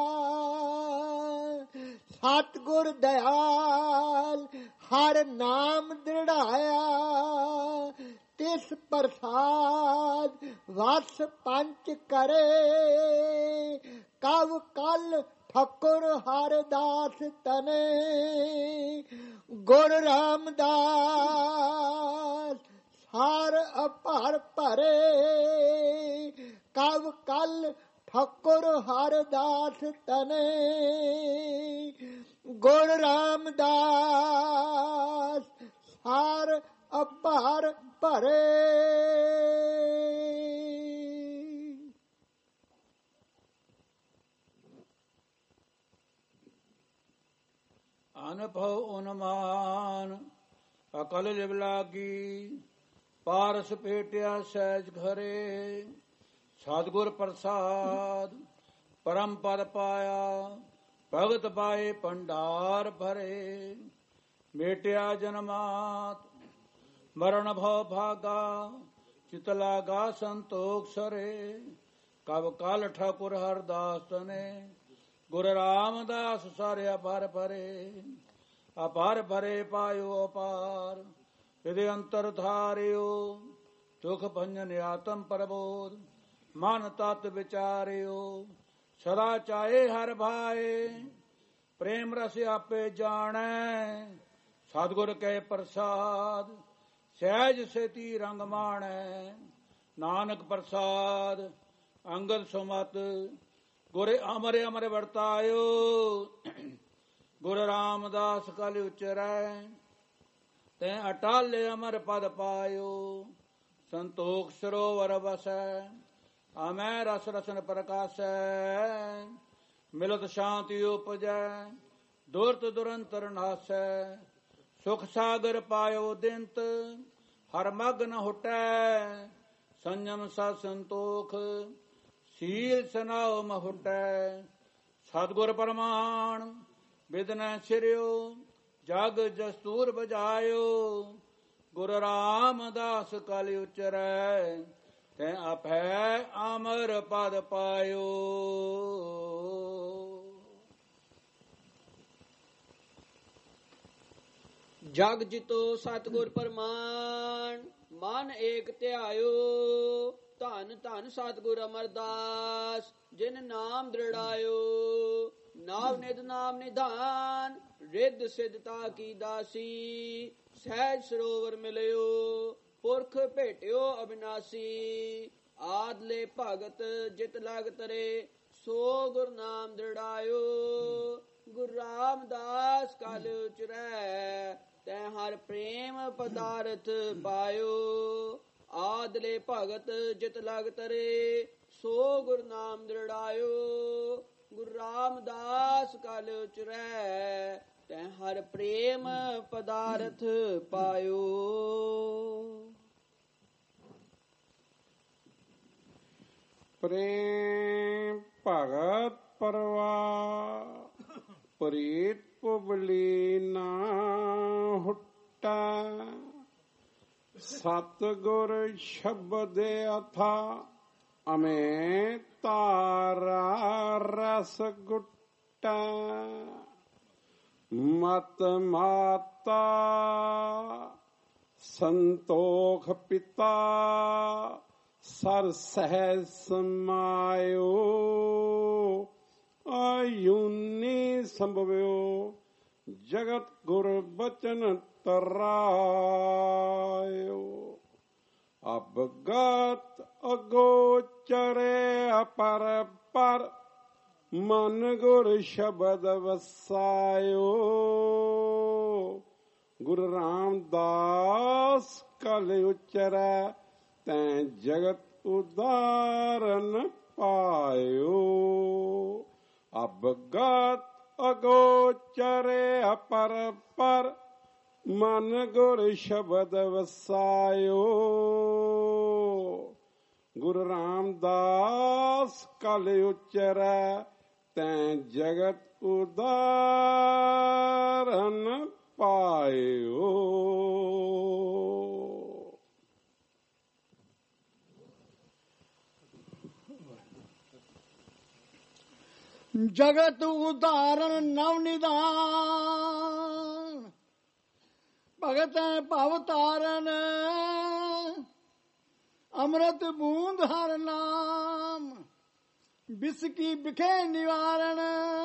[SPEAKER 4] ਸਤਿਗੁਰ ਦਇਆਲ ਹਰ ਨਾਮ ਦ੍ਰਿੜਾਇਆ, ਤਿਸ ਪ੍ਰਸਾਦ ਵਸ ਪੰਚ ਕਰੇ, ਕਵ ਕਲ ਠਾਕੁਰ ਹਰਦਾਸ ਤਨੇ, ਗੁਰ ਰਾਮਦਾਸ ਸਾਰ ਅਭਰ ਭਰੇ, ਕਵ ਕਲ ਠਾਕੁਰ ਹਰਦਾਸ ਤਨੇ, ਗੁਰ ਰਾਮਦਾਸ ਸਾਰ ਅਭਰ ਭਰੇ।
[SPEAKER 5] ਅਨਭਉ ਉਨਮਾਨ ਅਕਲ ਲਿਵ ਲਾਗੀ, ਪਾਰਸ ਭੇਟਿਆ ਸਹਿਜ ਘਰੇ, ਸਤਿਗੁਰ ਪ੍ਰਸਾਦ ਪਰਮ ਪਦ ਪਾਇਆ, ਭਗਤ ਪਾਏ ਭੰਡਾਰ ਭਰੇ, ਮੇਟਿਆ ਜਨਮਾਤ ਮਰਨ ਭਉ ਭਾਗਾ, ਚਿਤ ਲਾਗਾ ਸੰਤੋਖ ਸਰੇ, ਕਬ ਕਲ ਠਾਕੁਰ ਹਰਦਾਸ ਤਨੇ, ਗੁਰ ਰਾਮਦਾਸ ਸਾਰੇ ਅਪਾਰ ਭਰੇ, ਅਪਾਰ ਭਰੇ ਪਾਇਓ ਅਪਾਰ, ਇਹਦੇ ਅੰਤਰ ਧਾਰਿਓ, ਸੁਖ ਭੰਜਨ ਆਤਮ ਪ੍ਰਬੋਧ, ਮਨ ਤਤ ਵਿਚਾਰਿਓ, ਸਦਾ ਚਾਹੇ ਹਰ ਭਾਏ, ਪ੍ਰੇਮ ਰਸ ਆਪੇ ਜਾਣੈ, ਸਤਿਗੁਰ ਕੈ ਪ੍ਰਸਾਦ ਸਹਿਜ ਸੇਤੀ ਰੰਗ ਮਾਣੈ, ਨਾਨਕ ਪ੍ਰਸਾਦ ਅੰਗਦ ਸੁਮਤ, ਗੁਰ ਅਮਰ ਅਮਰ ਵਰਤਾਇਓ, ਗੁਰ ਰਾਮਦਾਸ ਕਲ ਉਚਰੈ, ਤੈ ਅਟਲ ਅਮਰ ਪਦ ਪਾਇਓ, ਸੰਤੋਖ ਸਰੋਵਰ ਵਸੈ, ਆਮੈ ਰਸ ਰਸਨ ਪ੍ਰਕਾਸ਼ੈ, ਮਿਲਤ ਸ਼ਾਂਤੀ ਉਪਜੈ, ਦੁਰਤ ਦੁਰੰਤਰ ਨਾਸੈ, ਸੁਖ ਸਾਗਰ ਪਾਇਓ ਦਿੰਤ, ਹਰ ਮਗ ਨ ਹੁਟੈ, ਸੰਜਮ ਸਤ ਸੰਤੋਖ, ਸੀਲ ਸਨਾਉ ਮ ਹੁਟੈ, ਸਤਿਗੁਰ ਪਰਮਾਨ ਬਿਦਨੈ ਸਿਰਿਓ, ਜਗ ਜਸਤੂਰ ਬਜਾਇਓ, ਗੁਰ ਰਾਮਦਾਸ ਕਲ ਉਚਰੈ, ਤੈ ਅਭੈ ਅਮਰ ਪਦ ਪਾਇਓ।
[SPEAKER 6] ਜਗ ਜਿਤੋ ਸਤਿਗੁਰ ਪਰਮਾਨ, ਮਨ ਏਕ ਧਿਆਇਓ, ਧਨ ਧਨ ਸਤਿਗੁਰ ਅਮਰਦਾਸ, ਜਿਨ ਨਾਮ ਦ੍ਰਿੜਾਇਓ, ਨਾਮ ਨਿਧ ਨਾਮ ਨਿਧਾਨ, ਰਿੱਧ ਸਿੱਧਤਾ ਕੀ ਦਾਸੀ, ਸਹਿਜ ਸਰੋਵਰ ਮਿਲਿਓ, ਪੁਰਖ ਭੇਟਿਓ ਅਬਿਨਾਸੀ, ਆਦਲੇ ਭਗਤ ਜਿਤ ਲਗ ਤਰੇ, ਸੋ ਗੁਰ ਨਾਮ ਦ੍ਰਿੜਾਇਓ, ਗੁਰ ਰਾਮਦਾਸ ਕਲ ਉਚਰੈ, ਤੈ ਹਰ ਪ੍ਰੇਮ ਪਦਾਰਥ ਪਾਇਓ, ਆਦਲੇ ਭਗਤ ਜਿਤ ਲਗ ਤਰੇ, ਸੋ ਗੁਰ ਨਾਮ ਦ੍ਰਿੜਾਇਓ, ਗੁਰ ਰਾਮਦਾਸ ਕਲ ਉਚਰੈ, ਤੈ ਹਰ ਪ੍ਰੇਮ ਪਦਾਰਥ ਪਾਇਓ।
[SPEAKER 7] ਪ੍ਰੇਮ ਭਗਤ ਪਰਵਾ, ਪ੍ਰੀਤ ਪੁਬਲੀ ਨਾ ਹੁਟਾ, ਸਤਿਗੁਰ ਸ਼ਬਦ ਅਥਾ, ਅਮੇ ਤਾਰਾ ਰਸ ਗੁਟਾ, ਮਤ ਮਾਤਾ ਸੰਤੋਖ ਪਿਤਾ, ਸਰ ਸਹਿ ਸਮਾਇਓ, ਆਯੂਨੀ ਸੰਭਵਿਓ, ਜਗਤ ਗੁਰ ਬਚਨ ਤਰਾਇਓ, ਅਬਗਤ ਅਗੋਚਰੇ ਅਪਰ ਪਰ, ਮਨ ਗੁਰ ਸ਼ਬਦ ਵਸਾਇਓ, ਗੁਰੂ ਰਾਮਦਾਸ ਕਲ ਉਚਰੈ, ਤੈਂ ਜਗਤ ਉਦਾਰਨ ਪਾਇਓ, ਅਬਗਤ ਅਗੋਚਰੇ ਅਪਰ ਪਰ, ਮਨ ਗੁਰ ਸ਼ਬਦ ਵਸਾਇਓ, ਗੁਰੂ ਰਾਮਦਾਸ ਦਾਸ ਕਲ ਉਚਰੈ ਤੈਂ ਜਗਤ ਉਦਾਰਨ ਪਾਇਓ।
[SPEAKER 4] ਜਗਤ ਉਦਾਰਨ ਨਵ ਨਿਦਾਨ ਭਗਤ ਭਵ ਤਾਰਨ ਅੰਮ੍ਰਿਤ ਬੂੰਦ ਹਰ ਨਾਮ ਬਿਸਕੀ ਬਿਖੇ ਨਿਵਾਰਨ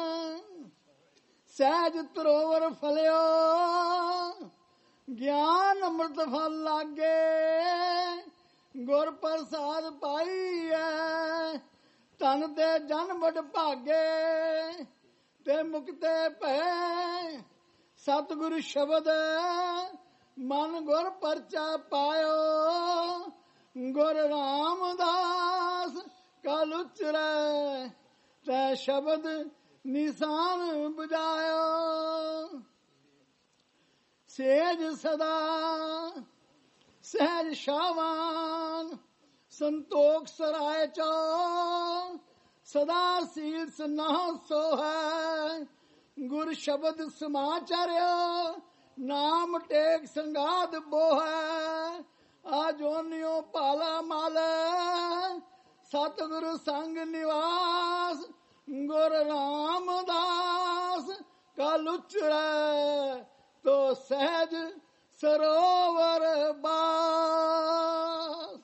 [SPEAKER 4] ਸਹਿਜ ਤਰੋਵਰ ਫਲਿਓ ਗਿਆਨ ਅੰਮ੍ਰਿਤ ਫਲ ਲਾਗੇ ਗੁਰ ਪ੍ਰਸਾਦ ਪਾਈਐ ਤਨ ਦੇ ਜਨ ਵਡ ਭਾਗੇ ਤੇ ਮੁਕਤੇ ਭੈ ਸਤਿਗੁਰ ਸ਼ਬਦ ਮਨ ਗੁਰ ਪਰਚਾ ਪਾਇਓ ਗੁਰ ਰਾਮਦਾਸ ਕਲ ਉਚਰੈ ਤੈ ਸ਼ਬਦ ਨਿਸ਼ਾਨ ਬੁਝਾਇਓ ਸੇਜ ਸਦਾ ਸਹਿਜ ਸ਼ਾਵਾਨ ਸੰਤੋਖ ਸਰਾਏ ਚੋ ਸਦਾ ਸੀਲ ਸਨਾ ਸੋ ਹੈ ਗੁਰ ਸ਼ਬਦ ਸਮਾਚਾਰਿਓ ਨਾਮ ਟੇਕ ਸੰਗਾਦ ਬੋਹੈ ਆ ਜੋਨਿਓ ਭਾਲਾ ਮਾਲ ਸਤਿਗੁਰ ਸੰਗ ਨਿਵਾਸ ਗੁਰ ਰਾਮਦਾਸ ਕਲ ਉਚਰੈ ਤੋ ਸਹਿਜ ਸਰੋਵਰ ਬਾਸ।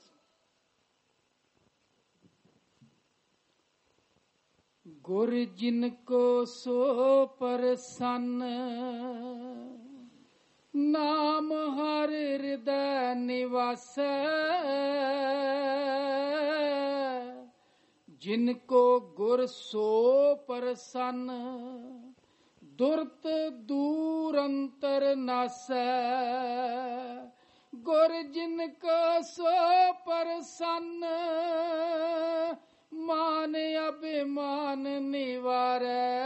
[SPEAKER 5] ਗੁਰ ਜਿਨ ਕੋ ਸੋ ਪ੍ਰਸੰਨ ਨਾਮ ਹਰ ਹਿਰਦੈ ਨਿਵਾਸੈ ਜਿਨ ਕੋ ਗੁਰ ਸੋ ਪ੍ਰਸੰਨ ਦੁਰਤ ਦੂਰ ਅੰਤਰ ਨਾਸੈ ਗੁਰ ਜਿਨ ਕੋ ਸੋ ਪ੍ਰਸੰਨ ਮਾਨ ਅਭਿਮਾਨ ਨਿਵਾਰੈ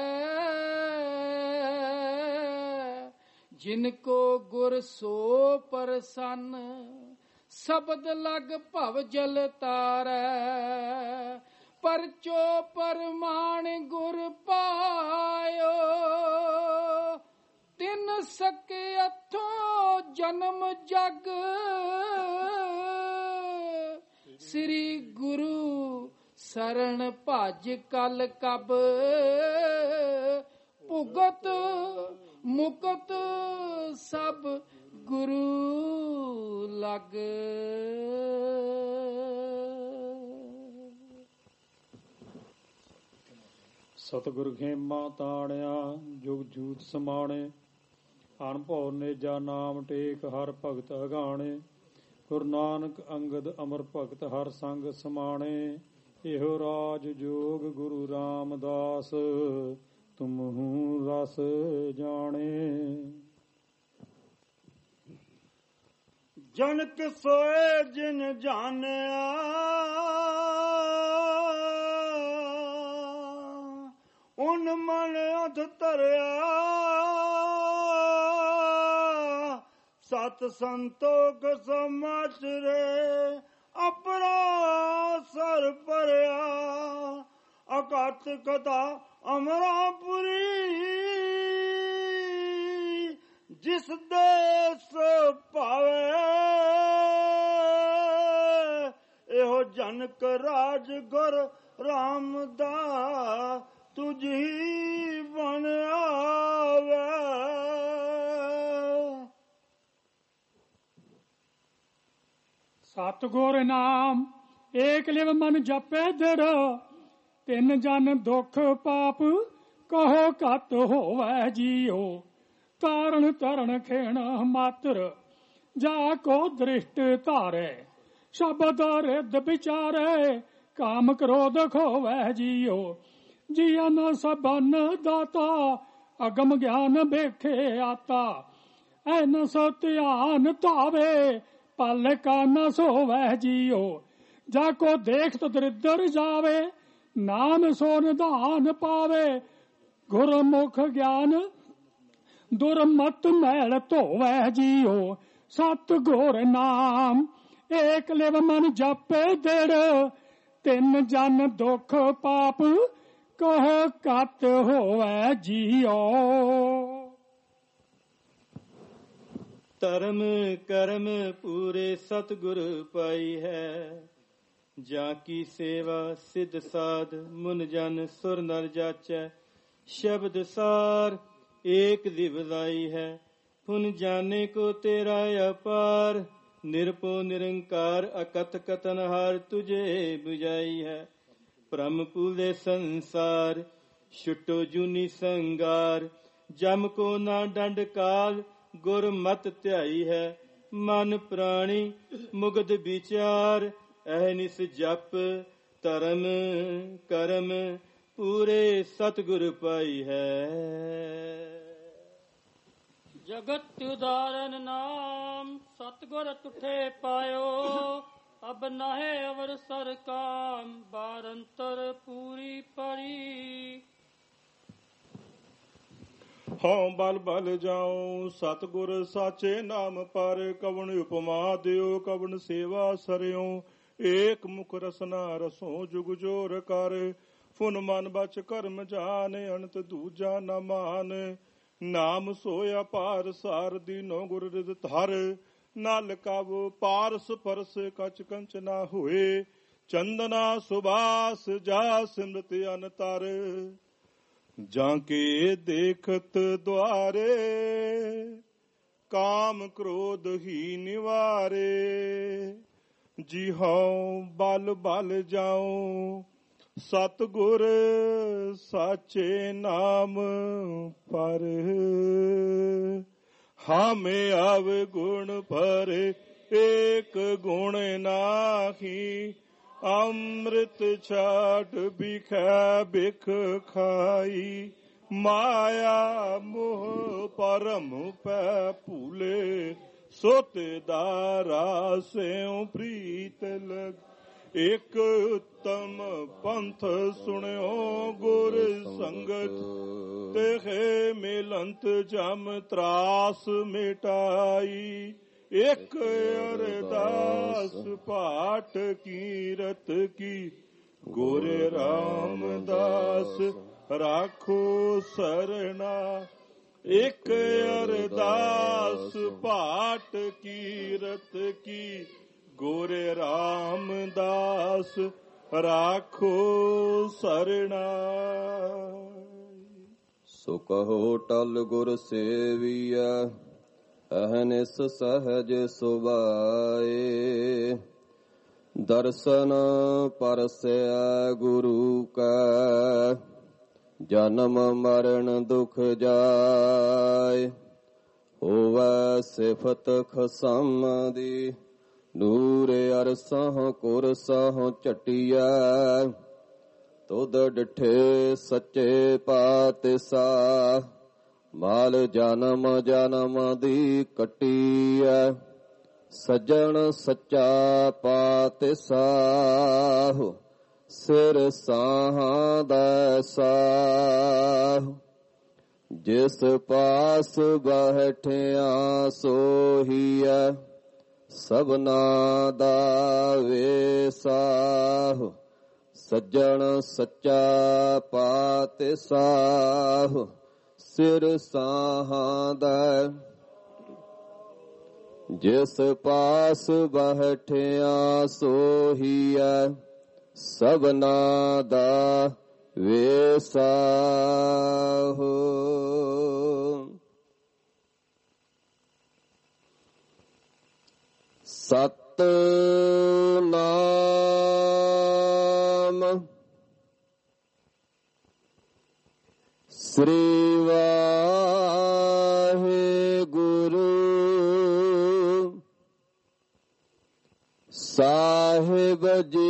[SPEAKER 5] ਜਿਨ ਕੋ ਗੁਰ ਸੋ ਪ੍ਰਸੰਨ ਸ਼ਬਦ ਲਗ ਭਵ ਜਲ ਤਾਰੈ ਪਰਚੋ ਪਰਮਾਨ ਗੁਰ ਪਾਇਓ ਤਿਨ ਸਕੇ ਅਥੋ ਜਨਮ ਜਗ ਸ੍ਰੀ ਗੁਰੂ ਸਰਣ ਭਜ ਕਲ ਕਬ ਭੁਗਤ ਮੁਕਤ ਸਭ ਗੁਰੂ ਲਗ।
[SPEAKER 2] ਸਤਿਗੁਰ ਖੇਮਾ ਤਾਣਿਆ ਜੁਗ ਜੂਤ ਸਮਾਣੇ ਅਨਭਉ ਨੇਜਾ ਨਾਮ ਟੇਕ ਹਰ ਭਗਤ ਅਗਾਣੇ ਗੁਰੂ ਨਾਨਕ ਅੰਗਦ ਅਮਰ ਭਗਤ ਹਰ ਸੰਗ ਸਮਾਣੇ ਇਹੋ ਰਾਜ ਜੋਗ ਗੁਰੂ ਰਾਮਦਾਸ ਤੁਮਹੂ ਰਸ ਜਾਣੇ।
[SPEAKER 1] ਜਨਕ ਸੋਏ ਜਿਨ ਜਾਣਿਆ ਉਨ ਮਨ ਅਧ ਧਰਿਆ ਸਤ ਸੰਤੋਖ ਸਮਾਚਰੇ ਅਪਰਾ ਸਰ ਭਰਿਆ ਅਕਤ ਕਥਾ ਅਮਰਾਪੁਰੀ ਜਿਸ ਦੇਸ ਭਾਵੇ ਇਹੋ ਜਨਕ ਰਾਜ ਗੁਰ ਰਾਮਦਾਸ ਤੁਝ ਹੀ ਬਣ ਆਵੇ।
[SPEAKER 8] ਸਤਿਗੁਰ ਨਾਮ ਏਕ ਲਿਵ ਮਨ ਜਪੇ ਦਰ ਤਿੰਨ ਜਨ ਦੁਖ ਪਾਪ ਕਹੋ ਘਟ ਹੋਵੈ ਜੀਓ ਤਾਰਨ ਤਰਨ ਖੇਣ ਮਾਤਰ ਜਾ ਕੋ ਦ੍ਰਿਸ਼ਟ ਧਾਰੇ ਸ਼ਬਦ ਰਿੱਧ ਵਿਚਾਰੇ ਕਾਮ ਕ੍ਰੋਧ ਖੋਵੈ ਜੀਓ ਜੀਵਨ ਸਬਨ ਦਾਤਾ ਅਗਮ ਗਿਆਨ ਵੇਖੇ ਆਤਾ ਐਨ ਸੋ ਧਿਆਨ ਧਾਵੇ ਪਲ ਕਾ ਨ ਸੋਵੈ ਜੀਓ ਜਾ ਕੋ ਦੇਖ ਤੋ ਦਰਿਦਰ ਜਾਵੇ ਨਾਮ ਸੋ ਨਿਧਾਨ ਪਾਵੇ ਗੁਰਮੁਖ ਗਿਆਨ ਦੁਰਮਤ ਮੈਲ ਧੋਵੈ ਜੀਓ ਸਤਿਗੁਰ ਨਾਮ ਏਕ ਲਿਵ ਮਨ ਜਪੇ ਦਿੜ ਤਿੰਨ ਜਨ ਦੁਖ ਪਾਪ ਕਹੋ ਕਤ ਹੋਵੈ ਜੀਓ।
[SPEAKER 2] ਧਰਮ ਕਰਮ ਪੂਰੇ ਸਤਿਗੁਰ ਪਾਈ ਹੈ, ਜਾਂ ਕੀ ਸੇਵਾ ਸਿਧ ਸਾਧ ਮੁਨ ਜਨ ਸੁਰ ਨਰ ਜਾਚੈ। ਸ਼ਬਦ ਸਾਰ ਏਕ ਦਿਵ ਲਾਈ ਹੈ, ਪੁਨ ਜਾਣੇ ਕੋ ਤੇਰਾ ਅਪਾਰ। ਨਿਰਭਉ ਨਿਰੰਕਾਰ ਅਕਥ ਕਥਨ ਹਾਰ ਤੁਝੇ 부ਝਾਈ ਹੈ। ਭ੍ਰਮ ਭੂਲੇ ਸੰਸਾਰ ਛੁਟੋ ਜੂਨੀ ਸੰਗਾਰ। ਜਮ ਕੋ ਨਾ ਡੰਡ ਕਾਲ ਗੁਰ ਮਤ ਧਿਆਈ ਹੈ। ਮਨ ਪ੍ਰਾਣੀ ਮੁਗਧ ਵਿਚਾਰ ਅਹਨਿਸ ਜਪ। ਧਰਮ ਕਰਮ ਪੂਰੇ ਸਤਿਗੁਰ ਪਾਈ ਹੈ।
[SPEAKER 8] ਜਗਤ ਉਦਾਰਨ ਨਾਮ ਸਤਿਗੁਰ ਤੁਠੇ ਪਾਇਓ। ਅਬ ਨਾਹੇ ਅਵਰ ਸਰ ਕਾਮ ਬਾਰੰਤਰ ਪੂਰੀ ਪਰੀ।
[SPEAKER 3] ਹਉ ਬਲ ਬਲ ਜਾਉ ਸਤਿਗੁਰ ਸਾਚੇ ਨਾਮ ਪਰ। ਕਵਣ ਉਪਮਾ ਦਿਓ ਕਵਣ ਸੇਵਾ ਸਰਿਓ। ਏਕ ਮੁਖ ਰਸਨਾ ਰਸੋ ਜੁਗ ਜੋਰ ਕਰ। ਫੁਨ ਮਨ ਬਚ ਕਰਮ ਜਾਨ ਅਨੰਤ ਦੂਜਾ ਨ ਮਾਨ। ਨਾਮ ਸੋਇਆ ਪਾਰ ਸਾਰ ਦੀਨੋ ਗੁਰ ਰਿਦ ਧਰ। ਨਲ ਕਵ ਪਾਰਸ ਪਰਸ ਕਚ ਕੰਚ ਨਾ ਹੋਏ। ਚੰਦਨਾ ਸੁਬਾਸ ਜਾ ਸਿਮਰਤ ਅਨਤਰ। ਜਾਂ ਕੇ ਦੇਖਤ ਦੁਆਰੇ ਕਾਮ ਕ੍ਰੋਧ ਹੀ ਨਿਵਾਰੇ। ਜੀ ਹਉ ਬਲ ਬਲ ਜਾਉ ਸਤਿਗੁਰ ਸਾਚੇ ਨਾਮ ਪਰ। ਹਾਮੇ ਆਵ ਗੁਣ ਭਰੇ ਏਕ ਗੁਣ ਨਾਹੀ। ਅੰਮ੍ਰਿਤ ਛਾਟ ਬਿਖੈ ਬਿਖ ਖਾਈ। ਮਾਇਆ ਮੋਹ ਪਰਮ ਪੈ ਭੂਲੇ। ਸੋਤ ਦਾਰਾ ਸਿਉ ਪ੍ਰੀਤ ਲਗ। ਇਕ ਉਤਮ ਪੰਥ ਸੁਣਿਓ ਗੁਰ ਸੰਗਤ। ਤੇਹੇ ਮਿਲੰਤ ਜਮ ਤਰਾਸ ਮਿਟਾਈ। ਇਕ ਅਰਦਾਸ ਪਾਠ ਕੀਰਤ ਕੀ। ਗੁਰ ਰਾਮਦਾਸ ਰਾਖੋ ਸਰਣਾ। ਇਕ ਅਰਦਾਸ ਪਾਠ ਕੀਰਤ ਕੀ। ਗੁਰ ਰਾਮਦਾਸ ਰਾਖੋ ਸਰਣਾ।
[SPEAKER 9] ਸੋ ਕਹੋ ਟਲ ਗੁਰ ਸੇਵੀਐ ਅਹਨਿਸ ਸਹਜ ਸੁਭਾਏ। ਦਰਸ਼ਨ ਪਰਸੈ ਗੁਰੂ ਕੈ ਜਨਮ ਮਰਨ ਦੁਖ ਜਾਏ। ਹੋਵੈ ਸਿਫਤ ਖਸਮ ਦੀ ਨੂਰ ਅਰਸਹੁ ਕੁਰਸਹੁ ਝਟੀਐ। ਤੁਧ ਡਿਠੇ ਸੱਚੇ ਪਾਤਸ਼ਾਹ ਮਾਲ ਜਨਮ ਜਨਮ ਦੀ ਕੱਟੀਐ। ਸੱਜਣ ਸੱਚਾ ਪਾਤਸ਼ਾਹ ਸਿਰ ਸਾਹਾਂ ਦਾ ਸਾਹ। ਜਿਸ ਪਾਸ ਬੈਠਿਆ ਸੋਹੀਐ ਸਭਨਾ ਦਾ ਵੇਸਾਹ। ਸੱਜਣ ਸੱਚਾ ਪਾਤਸ਼ਾਹ ਸਿਰ ਸਾਹਾਂ ਦਾ। ਜਿਸ ਪਾਸ ਬੈਠਿਆ ਸੋਹੀਐ ਸਭਨਾ ਦਾ ਵੇਸਾਹ। ਸਤਿਨਾਮ ਸ੍ਰੀ ਵਾਹਿਗੁਰੂ ਸਾਹਿਬ ਜੀ।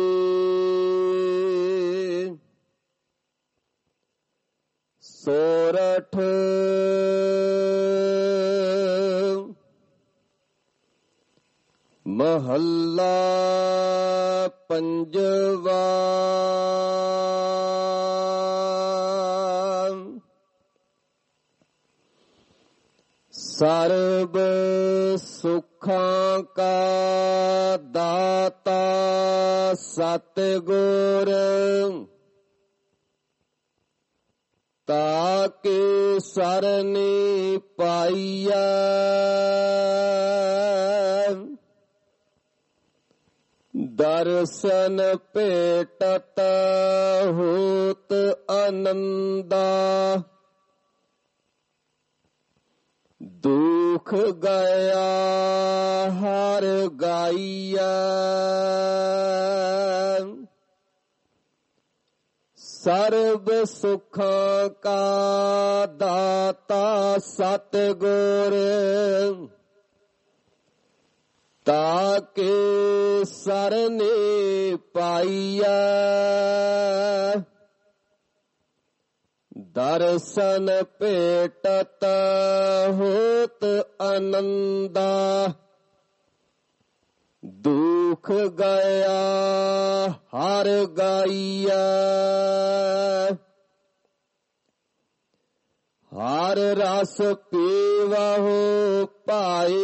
[SPEAKER 9] ਸੋਰਠ ਮਹੱਲਾ ਪੰਜਵਾ। ਸਰਬ ਸੁਖਾਂ ਕਾ ਦਾਤਾ ਸਤਿਗੁਰ ਤਾਕੇ ਸਰਨੀ ਪਾਈਐ ਦਰਸ਼ਨ ਭੇਟਤ ਹੋਤ ਆਨੰਦਾ ਦੁਖ ਗਿਆ ਹਰ ਗਾਈਐ ਸਰਬ ਸੁਖਾਂ ਕਾ ਦਾਤਾ ਸਤਿਗੁਰ ਤਾਕੇ ਸਰਨੇ ਪਾਈਐ ਦਰਸ਼ਨ ਭੇਟਤ ਹੋਤ ਆਨੰਦਾ ਦੁਖ ਗਿਆ ਹਰ ਗਾਈਐ ਹਰ ਰਸ ਪੀਵਹੁ ਪਾਏ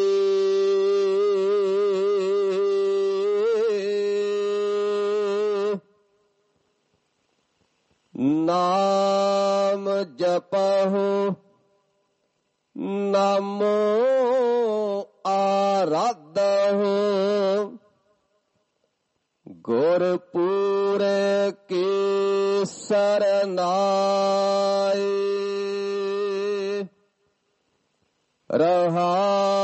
[SPEAKER 9] ਨਾਮ ਜਪਹੁ ਨਾਮੋ ਆਰਾਧਹੁ ਗੁਰਪੂਰੇ ਕੀ ਸਰਨਾਏ ਰਹਾਉ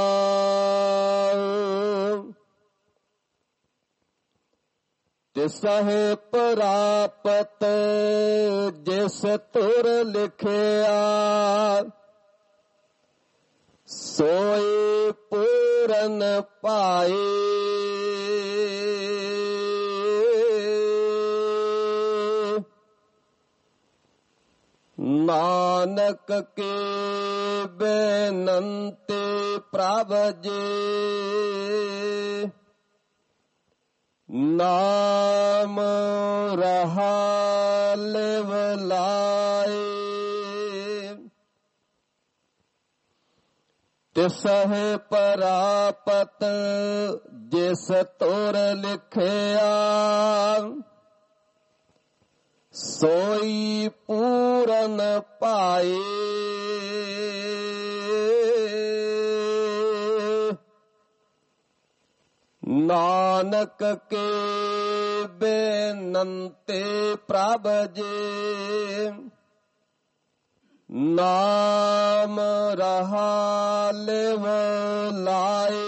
[SPEAKER 9] ਤਿਸਹਿ ਪ੍ਰਾਪਤ ਜਿਸ ਤੁਰ ਲਿਖਿਆ ਸੋਈ ਪੂਰਨ ਪਾਏ ਨਾਨਕ ਕੇ ਬੇਨੰਤੀ ਪ੍ਰਭ ਜੀ ਨਾਮ ਰਹਾ ਲਿਵ ਲਾਏ ਤਿਸਹਿ ਪ੍ਰਾਪਤ ਜਿਸ ਤੁਰ ਲਿਖਿਆ ਸੋਈ ਪੂਰਨ ਪਾਏ ਨਾਨਕ ਕੇ ਬੇਨੰਤੀ ਪ੍ਰਭ ਜੀ ਨਾਮ ਰਹਾ ਲਿਵ ਲਾਏ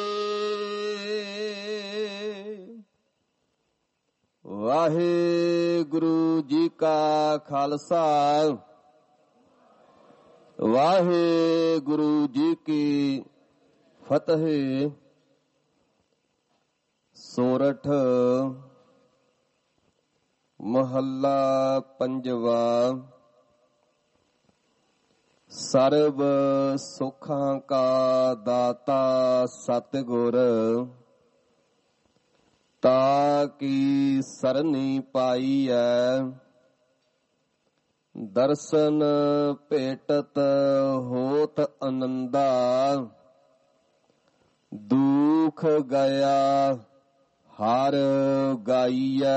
[SPEAKER 9] ਵਾਹਿਗੁਰੂ ਜੀ ਕਾ ਖਾਲਸਾ ਵਾਹਿਗੁਰੂ ਜੀ ਕੀ ਫਤਿਹ। ਸੋਰਠ ਮਹੱਲਾ ਪੰਜਵਾ। ਸਰਬ ਸੁਖਾਂ ਕਾ ਦਾਤਾ ਸਤਿਗੁਰ ਤਾਕੀ ਸਰਨੀ ਪਾਈਐ ਦਰਸ਼ਨ ਭੇਟਤ ਹੋਤ ਆਨੰਦਾ ਦੁਖ ਗਿਆ ਹਰ ਗਾਈਐ।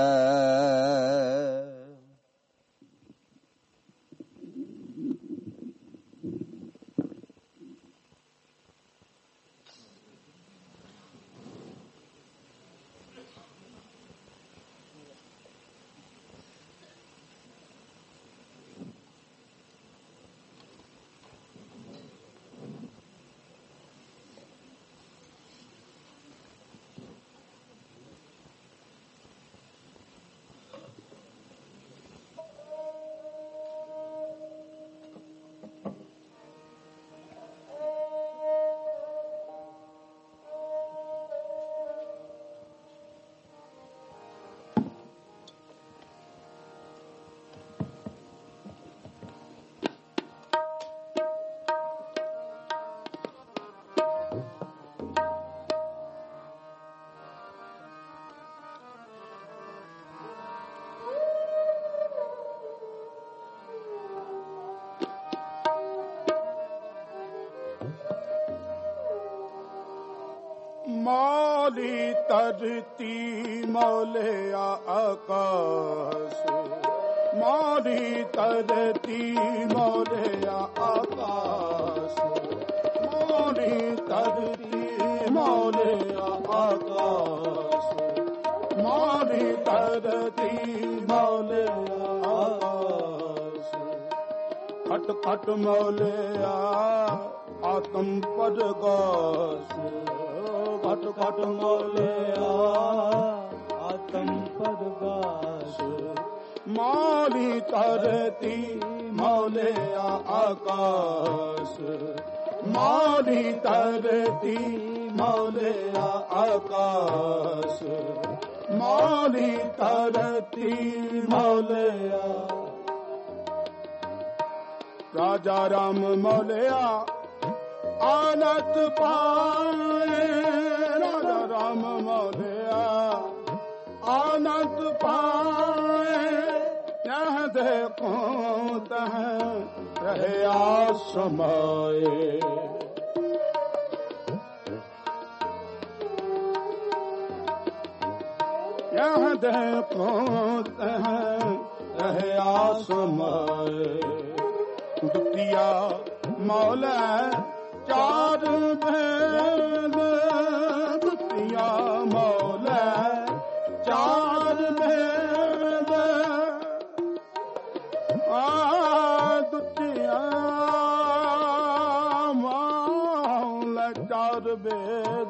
[SPEAKER 1] ਧਰਤੀ ਮੌਲਿਆ ਆਕਾਸ਼ ਮਾਰੀ ਧਰਤੀ ਮੌਲਿਆ ਆਕਾਸ਼ ਮਾਰੀ ਧਰਤੀ ਮੌਲਿਆ ਆਕਾਸ਼ ਮਾਰੀ ਧਰਤੀ ਮੌਲਿਆ ਆਕਾਸ਼ ਖਟ ਖਟ ਮੌਲਿਆ ਆਤਮ ਪਰਗਾਸ ਖਟ ਖਟ ਮੌਲਿਆ ਆਤਮ ਪਰਗਾਸ ਮਾਲੀ ਧਰਤੀ ਮੌਲਿਆ ਆਕਾਸ਼ ਮਾਲੀ ਧਰਤੀ ਮੌਲਿਆ ਆਕਾਸ਼ ਮਾਲੀ ਧਰਤੀ ਮੌਲਿਆ ਰਾਜਾ ਰਾਮ ਮੌਲਿਆ ਆਨੰਦ ਪਾਏ ਰਾਜਾ ਰਾਮ ਮੌਲਿਆ ਆਨੰਦ ਪਾਏ ਯਹ ਦੇਖੋ ਤਹ ਰਹਿਆ ਸਮਾਏ ਯਹ ਦੇਖੋ ਤਹ ਰਹਿਆ ਸਮਾਏ ਦੁਤੀਆ ਮੌਲਾ ਚਾਰ ਭੇਦ ਦੁਤੀਆ ਮੌਲਾ ਚਾਰ ਭੇਦ ਦੁਤੀਆ ਮੌਲਾ ਚਾਰ ਭੇਦ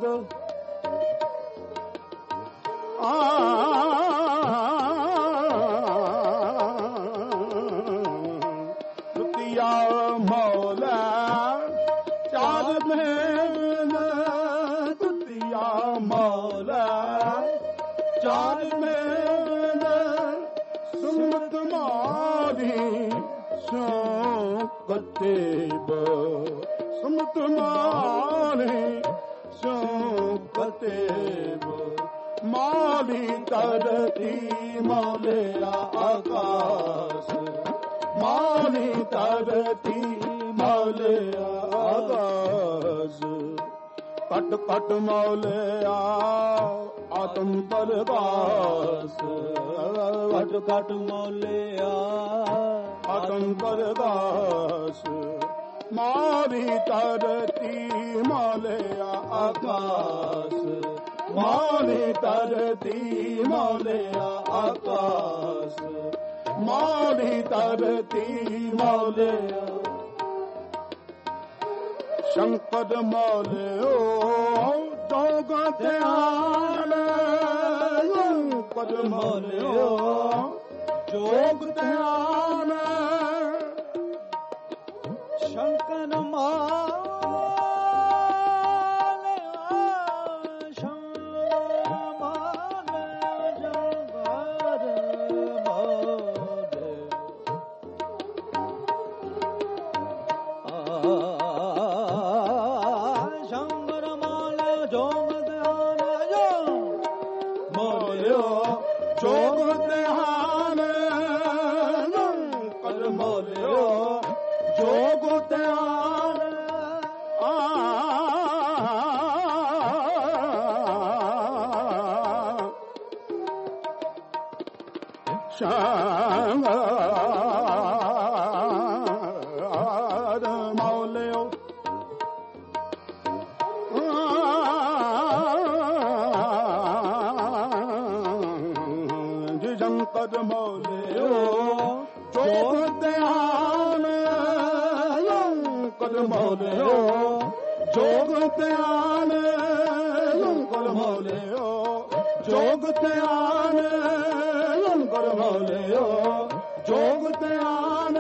[SPEAKER 1] ਦੁਤੀਆ ਮੌਲਾ ਚਾਰ ਭੇਦ ਦੁਤੀਆ ਮੌਲਾ ਚਾਰ ਭੇਦ ਸੁਮਤ ਮਾਰੀ ਸੋ ਕਤੇਬ ਸੁਮਤ ਮਾਰੀ ਸੋ ਕਤੇਬ ਮਾਲੀ ਧਰਤੀ ਮੌਲਿਆ ਆਕਾਸ਼ ਮਾਲੀ ਧਰਤੀ ਮੌਲਿਆ ਆਕਾਸ਼ ਕਟ ਕਟ ਮੌਲਿਆ ਆਤਮ ਪਰਗਾਸ ਕਟ ਕਟ ਮੌਲਿਆ ਆਤਮ ਪਰਗਾਸ ਮਾਲੀ ਧਰਤੀ ਮੌਲਿਆ ਆਕਾਸ਼ ਮਾਲੀ ਧਰਤੀ ਮੌਲਿਆ ਆਕਾਸ਼ ਮਾਲੀ ਧਰਤੀ ਮੌਲਿਆ ਸ਼ੰਕਰ ਮੌਲਿਓ ਜੋਗ ਧਿਆਨ ਸ਼ੰਕਰ ਮੌਲਿਓ ਜੋਗ ਧਿਆਨ ਸ਼ੰਕਰ ਸ਼ੰਕਰ ਮੌਲਿਓ ਜੋਗ ਧਿਆਨ ਸ਼ੰਕਰ ਮੌਲਿਓ ਜੋਗ ਧਿਆਨ ਸ਼ੰਕਰ ਮੌਲਿਓ ਜੋਗ ਧਿਆਨ ਸ਼ੰਕਰ ਮੌਲਿਓ ਜੋਗ ਧਿਆਨ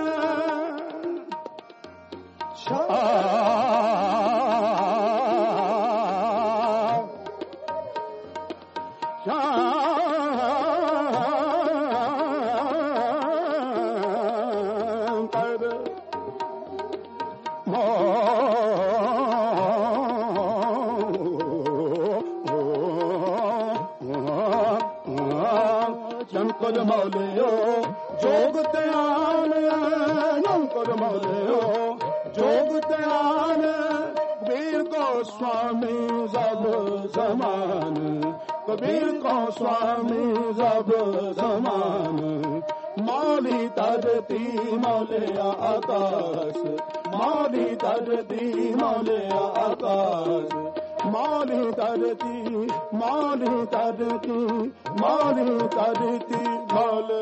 [SPEAKER 1] ਸ਼ੰਕਰ ਮੌਲਿਓ ਜੋਗ ਧਿਆਨ ਸ਼ੰਕਰ ਮੌਲਿਓ ਜੋਗ ਧਿਆਨ ਕਬੀਰ ਗੋਸਵਾਮੀ ਸਭ ਸਮਾਨ कबीर को स्वामी सब समान, मौली धरती मौले आकाश, मौली धरती मौले आकाश, मौली धरती मौली धरती मौली धरती मौले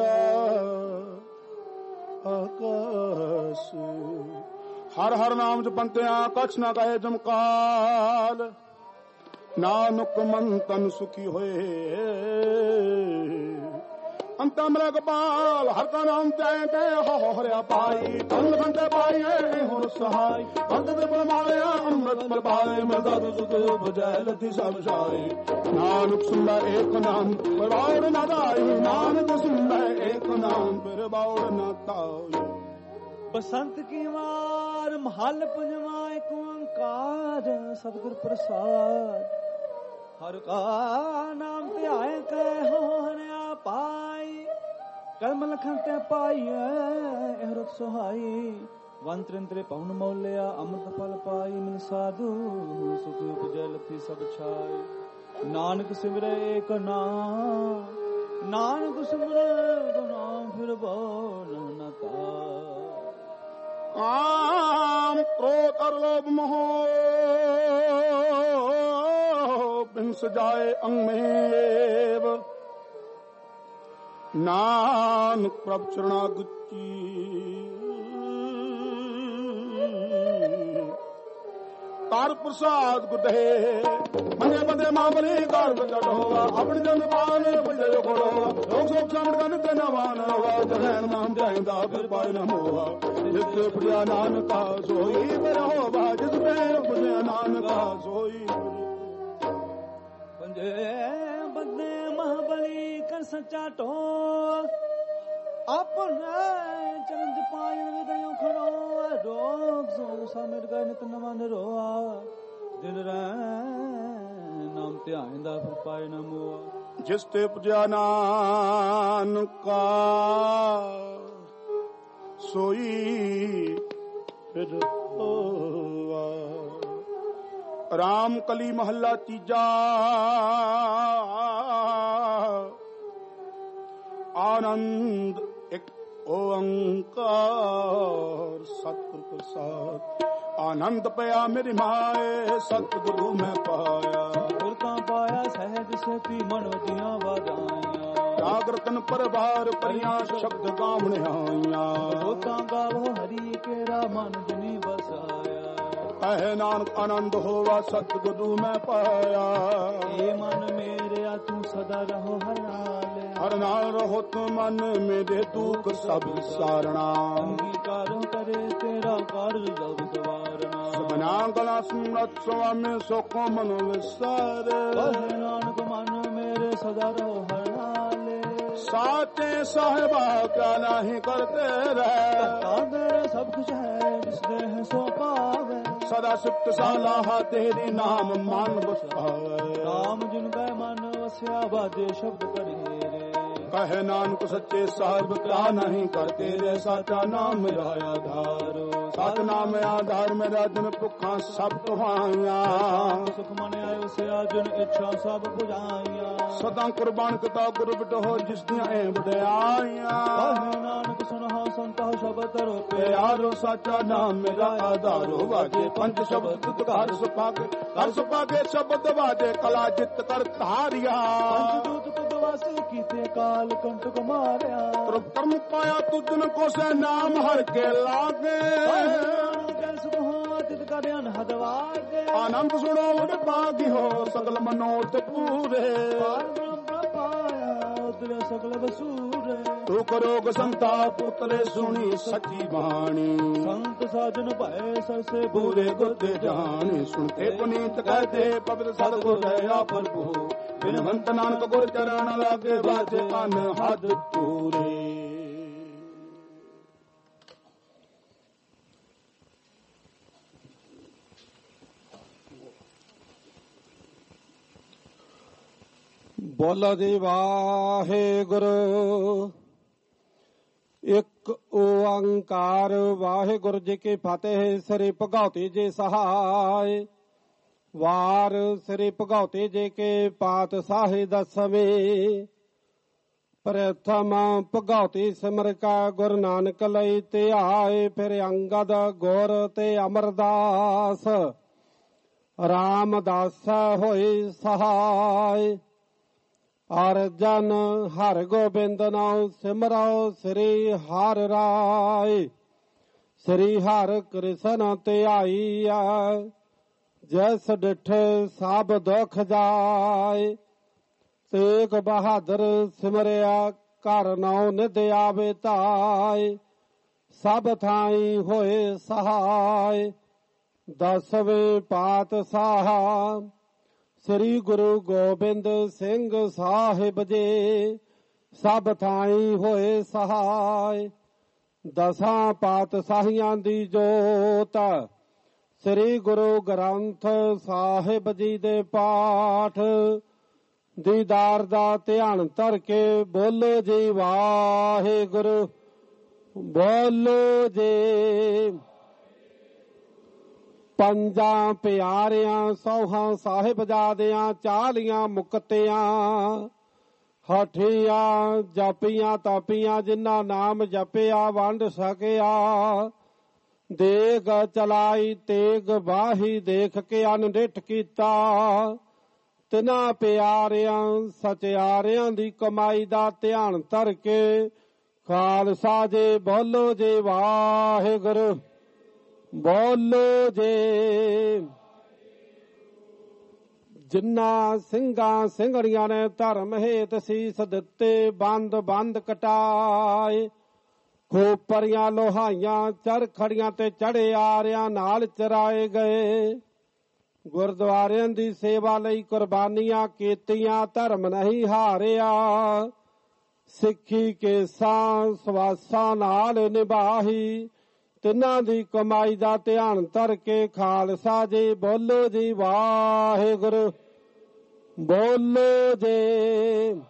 [SPEAKER 1] आकाश। हर हर नाम जपंत्या कछ न कहे जमकाल, नानक मन तन सुखी होए। अंत मृग पाल हर का नाम तय तय हो हरिया पाई, तन बंदे पाई हुर सहाय, बंद माया अमृत मल पाए, मजा सुख बुझैल थी सब जाए। नानक सुनदा एक नाम पर बाउड़ न दाई, नानक सुनदा एक नाम पर बाउड़ न दाई।
[SPEAKER 2] बसंत की वार महल पुजवा एक ओंकार, सतगुर प्रसाद हर का नाम ते आए कहो हरिया पाई, कलम लखन ते पाई एहरत सुहाई। वंत्रिंत्रे पवन मौलिया अमृत फल पाई, मिल साधु सुख उपजल थी सब छाई। नानक सिमरे एक नाम, नानक सिमरे एक नाम, फिर बोल न
[SPEAKER 1] काम क्रोध और लोभ मोह बिंस जाए अंग में, नानक प्रभ चरणागति कार प्रसाद गुदे मंगे बदे मामले कार बजड़ोगा, अपने जन पान बजे खोड़ोगा, लोग सोच समझ के नवान होगा, जहन नाम जाएंदा फिर पाए न होगा। जिससे पुड़िया नानका सोई पर होगा, जिसपे पुड़िया नानका सोई।
[SPEAKER 2] पंजे बदे महाबली कर सच्चा टो, अपने चरण पायन विदयों खड़ो, रोग सो समिट गए नित नमन रोआ, दिन नाम ते आइंदा फिर पाए न मोआ।
[SPEAKER 1] जिस ते पुजया नानका सोई फिर होआ। राम कली महला तीजा, आनंद एक ओंकार सतगुर प्रसाद। आनंद पया मेरी माए, सतगुरु में पाया,
[SPEAKER 2] गुरता पाया सहज सेती मनो दिया वादाया।
[SPEAKER 1] जागृतन परवार परिया शब्द गावने आया,
[SPEAKER 2] गुरता गावो हरि केरा मन जनी बसाया।
[SPEAKER 1] कहे नानक आनंद होवा सतगुरु में पाया,
[SPEAKER 2] ये मन मेरे तू सदा रहो हर नाले,
[SPEAKER 1] हर नाल रहो तू मन मेरे दुख सब सारणा।
[SPEAKER 2] अंगीकार करे तेरा कार्य जब सवारना,
[SPEAKER 1] सबना गला सुमरत स्वामी सुखो मन विसार।
[SPEAKER 2] कहे नानक मन मेरे सदा रहो हर नाले,
[SPEAKER 1] साचे साहिबा क्या नहीं करते रहे,
[SPEAKER 2] सब कुछ है जिस देह सो पावे।
[SPEAKER 1] सदा सुप्त सालाहा तेरी नाम मान बसावे,
[SPEAKER 2] नाम जिनका मन वस्या बाजे शब्द करे रे।
[SPEAKER 1] कहे नानक सच्चे साहिब क्या नहीं करते रे, साचा नाम मेरा आधार। साच नाम आधार मेरा जन भुखा सब तुहाइया,
[SPEAKER 2] सुख मन आयो से अर्जुन इच्छा सब बुझाइया।
[SPEAKER 1] सदा कुर्बान किता गुरु बिटो जिस दिया बड़ाइया।
[SPEAKER 2] नानक सुनहो संतो शब्द रो
[SPEAKER 1] प्यारो साचा नाम मेरा आधार। वाजे पंच शब्द घर सुपागे, घर सुपागे शब्द वाजे कला जित कर धारिया।
[SPEAKER 2] दूत कुदवासी कीते काल कंटक मारिया,
[SPEAKER 1] कर्म पाया तुझन को से नाम हर के लागे। आनंद सुनो उड़ पागी हो सकल मनोरथ पूरे,
[SPEAKER 2] सकल बसूरे।
[SPEAKER 1] तू करोग संताप उतरे सुनी सच्ची बाणी,
[SPEAKER 2] संत साजन भय सरसे
[SPEAKER 1] पूरे गुरदे जानी। सुनते पुनीत कहते पवित्र सतगुर दया प्रभु, बिनवंत नानक गुर चरण लागे बाजे कान हाथ पूरे।
[SPEAKER 7] ਬੋਲੋ ਜੀ ਵਾਹਿਗੁਰੂ ਇੱਕ ਓੰਕਾਰ। ਵਾਹਿਗੁਰੂ ਜੀ ਕੀ ਫਤਿਹ। ਸ੍ਰੀ ਭਗਉਤੀ ਜੀ ਸਹਾਇ। ਵਾਰ ਸ੍ਰੀ ਭਗਉਤੇ ਜੇ ਕੇ ਪਾਤਸ਼ਾਹੀ ਦਸਵੇਂ। ਪ੍ਰਥਮ ਭਗਉਤੀ ਸਿਮਰ ਕਾ ਗੁਰੂ ਨਾਨਕ ਲਈ ਧਿਆਏ। ਫਿਰ ਅੰਗਦ ਗੁਰ ਤੇ ਅਮਰਦਾਸ ਰਾਮਦਾਸ ਹੋਏ ਸਹਾਇ। ਅਰਜਨ ਹਰਿ ਗੋਬਿੰਦ ਨਾਉ ਸਿਮਰਉ ਸ੍ਰੀ ਹਰਿ ਰਾਇ। ਸ੍ਰੀ ਹਰਿ ਕ੍ਰਿਸ਼ਨ ਧਿਆਈਆ ਜੈਸ ਡਿਠੇ ਸਭ ਦੁਖ ਜਾਏ। ਤੇਗ ਬਹਾਦਰ ਸਿਮਰਿਆ ਘਰ ਨਾਉ ਨਿਧ ਆਵੇ ਧਾਇ। ਸਭ ਥਾਈ ਹੋਏ ਸਹਾਇ। ਦਸਵੇਂ ਪਾਤਸ਼ਾਹ ਸ੍ਰੀ ਗੁਰੂ ਗੋਬਿੰਦ ਸਿੰਘ ਸਾਹਿਬ ਜੀ ਸਭ ਥਾਈ ਹੋਏ ਸਹਾਇ। ਦਸਾਂ ਪਾਤਸ਼ਾਹੀਆਂ ਦੀ ਜੋਤ ਸ੍ਰੀ ਗੁਰੂ ਗ੍ਰੰਥ ਸਾਹਿਬ ਜੀ ਦੇ ਪਾਠ ਦੀਦਾਰ ਦਾ ਧਿਆਨ ਧਰ ਕੇ ਬੋਲੋ ਜੀ ਵਾਹਿਗੁਰੂ। ਬੋਲੋ ਜੀ। ਪੰਜਾਂ ਪਿਆਰਿਆਂ ਸੌਹਾਂ ਸਾਹਿਬਜ਼ਾਦਿਆਂ 40 ਮੁਕਤਿਆਂ ਹਠੀਆਂ ਜਪੀਆਂ ਤਪੀਆਂ ਜਿਨ੍ਹਾਂ ਨਾਮ ਜਪਿਆ ਵੰਡ ਸਕਿਆ। ਦੇਗ ਚਲਾਈ ਤੇਗ ਬਾਹੀ ਦੇਖ ਕੇ ਅਨਡਿਠ ਕੀਤਾ। ਤਿਨਾਂ ਪਿਆਰਿਆਂ ਸਚਿਆਰਿਆਂ ਦੀ ਕਮਾਈ ਦਾ ਧਿਆਨ ਧਰ ਕੇ ਖਾਲਸਾ ਜੀ ਬੋਲੋ ਜੀ ਵਾਹਿਗੁਰੂ। ਬੋਲੋ ਜੀ। ਜਿਨ੍ਹਾਂ ਸਿੰਘਾਂ ਸਿੰਘੜੀਆਂ ਨੇ ਧਰਮ ਹੇਤ ਸੀਸ ਦਿੱਤੇ ਬੰਦ ਬੰਦ ਕਟਾਏ। ਖੋਪਰੀਆਂ ਲੋਹਾਈਆਂ ਚਰਖੜੀਆਂ ਤੇ ਚੜੇ ਆਰਿਆਂ ਨਾਲ ਚਰਾਏ ਗਏ। ਗੁਰਦੁਆਰਿਆਂ ਦੀ ਸੇਵਾ ਲਈ ਕੁਰਬਾਨੀਆਂ ਕੀਤੀਆਂ ਧਰਮ ਨਹੀਂ ਹਾਰਿਆ। ਸਿੱਖੀ ਕੇਸਾਂ ਸਵਾਸਾਂ ਨਾਲ ਨਿਭਾਹੀ। ਤਿੰਨਾਂ ਦੀ ਕਮਾਈ ਦਾ ਧਿਆਨ ਧਰ ਕੇ ਖਾਲਸਾ ਜੀ ਬੋਲੋ ਜੀ ਵਾਹਿਗੁਰੂ। ਬੋਲੋ ਜੀ।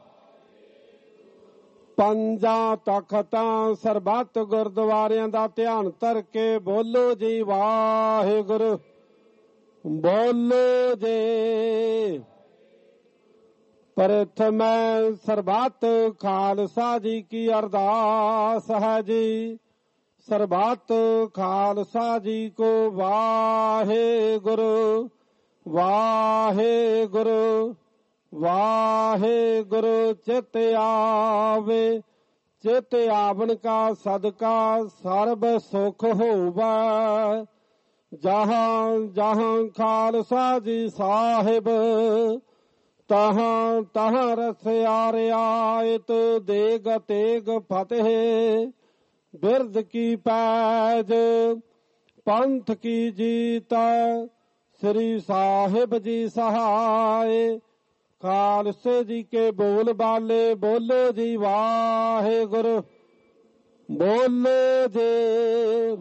[SPEAKER 7] ਪੰਜਾਂ ਤਖਤਾਂ ਸਰਬੱਤ ਗੁਰਦੁਆਰਿਆਂ ਦਾ ਧਿਆਨ ਧਰ ਕੇ ਬੋਲੋ ਜੀ ਵਾਹਿਗੁਰੂ। ਬੋਲੋ ਜੀ। ਪ੍ਰਥਮੈ ਸਰਬੱਤ ਖਾਲਸਾ ਜੀ ਕੀ ਅਰਦਾਸ ਹੈ ਜੀ। ਸਰਬੱਤ ਖਾਲਸਾ ਜੀ ਕੋ ਵਾਹਿਗੁਰੂ ਵਾਹਿਗੁਰੂ ਵਾਹਿਗੁਰੂ। ਚਿਤ ਆਵੇ ਚਿਤ ਆਵਣ ਕਾ ਸਦਕਾ ਸਰਬ ਸੁਖ ਹੋਵੇ। ਜਹਾਂ ਜਹਾਂ ਖਾਲਸਾ ਜੀ ਸਾਹਿਬ ਤਹਾਂ ਤਹਾਂ ਰਸਿਆ ਰਿਆਇਤ। ਦੇਗ ਤੇਗ ਫਤਿਹ ਬਿਰਦ ਕੀ ਪੈਜ ਪੰਥ ਕੀ ਜੀਤ। ਸ੍ਰੀ ਸਾਹਿਬ ਜੀ ਸਹਾਇ। ਖਾਲਸੇ ਜੀ ਕੇ ਬੋਲ ਬਾਲੇ ਬੋਲੋ ਜੀ ਵਾਹਿਗੁਰੂ। ਬੋਲੋ ਜੀ।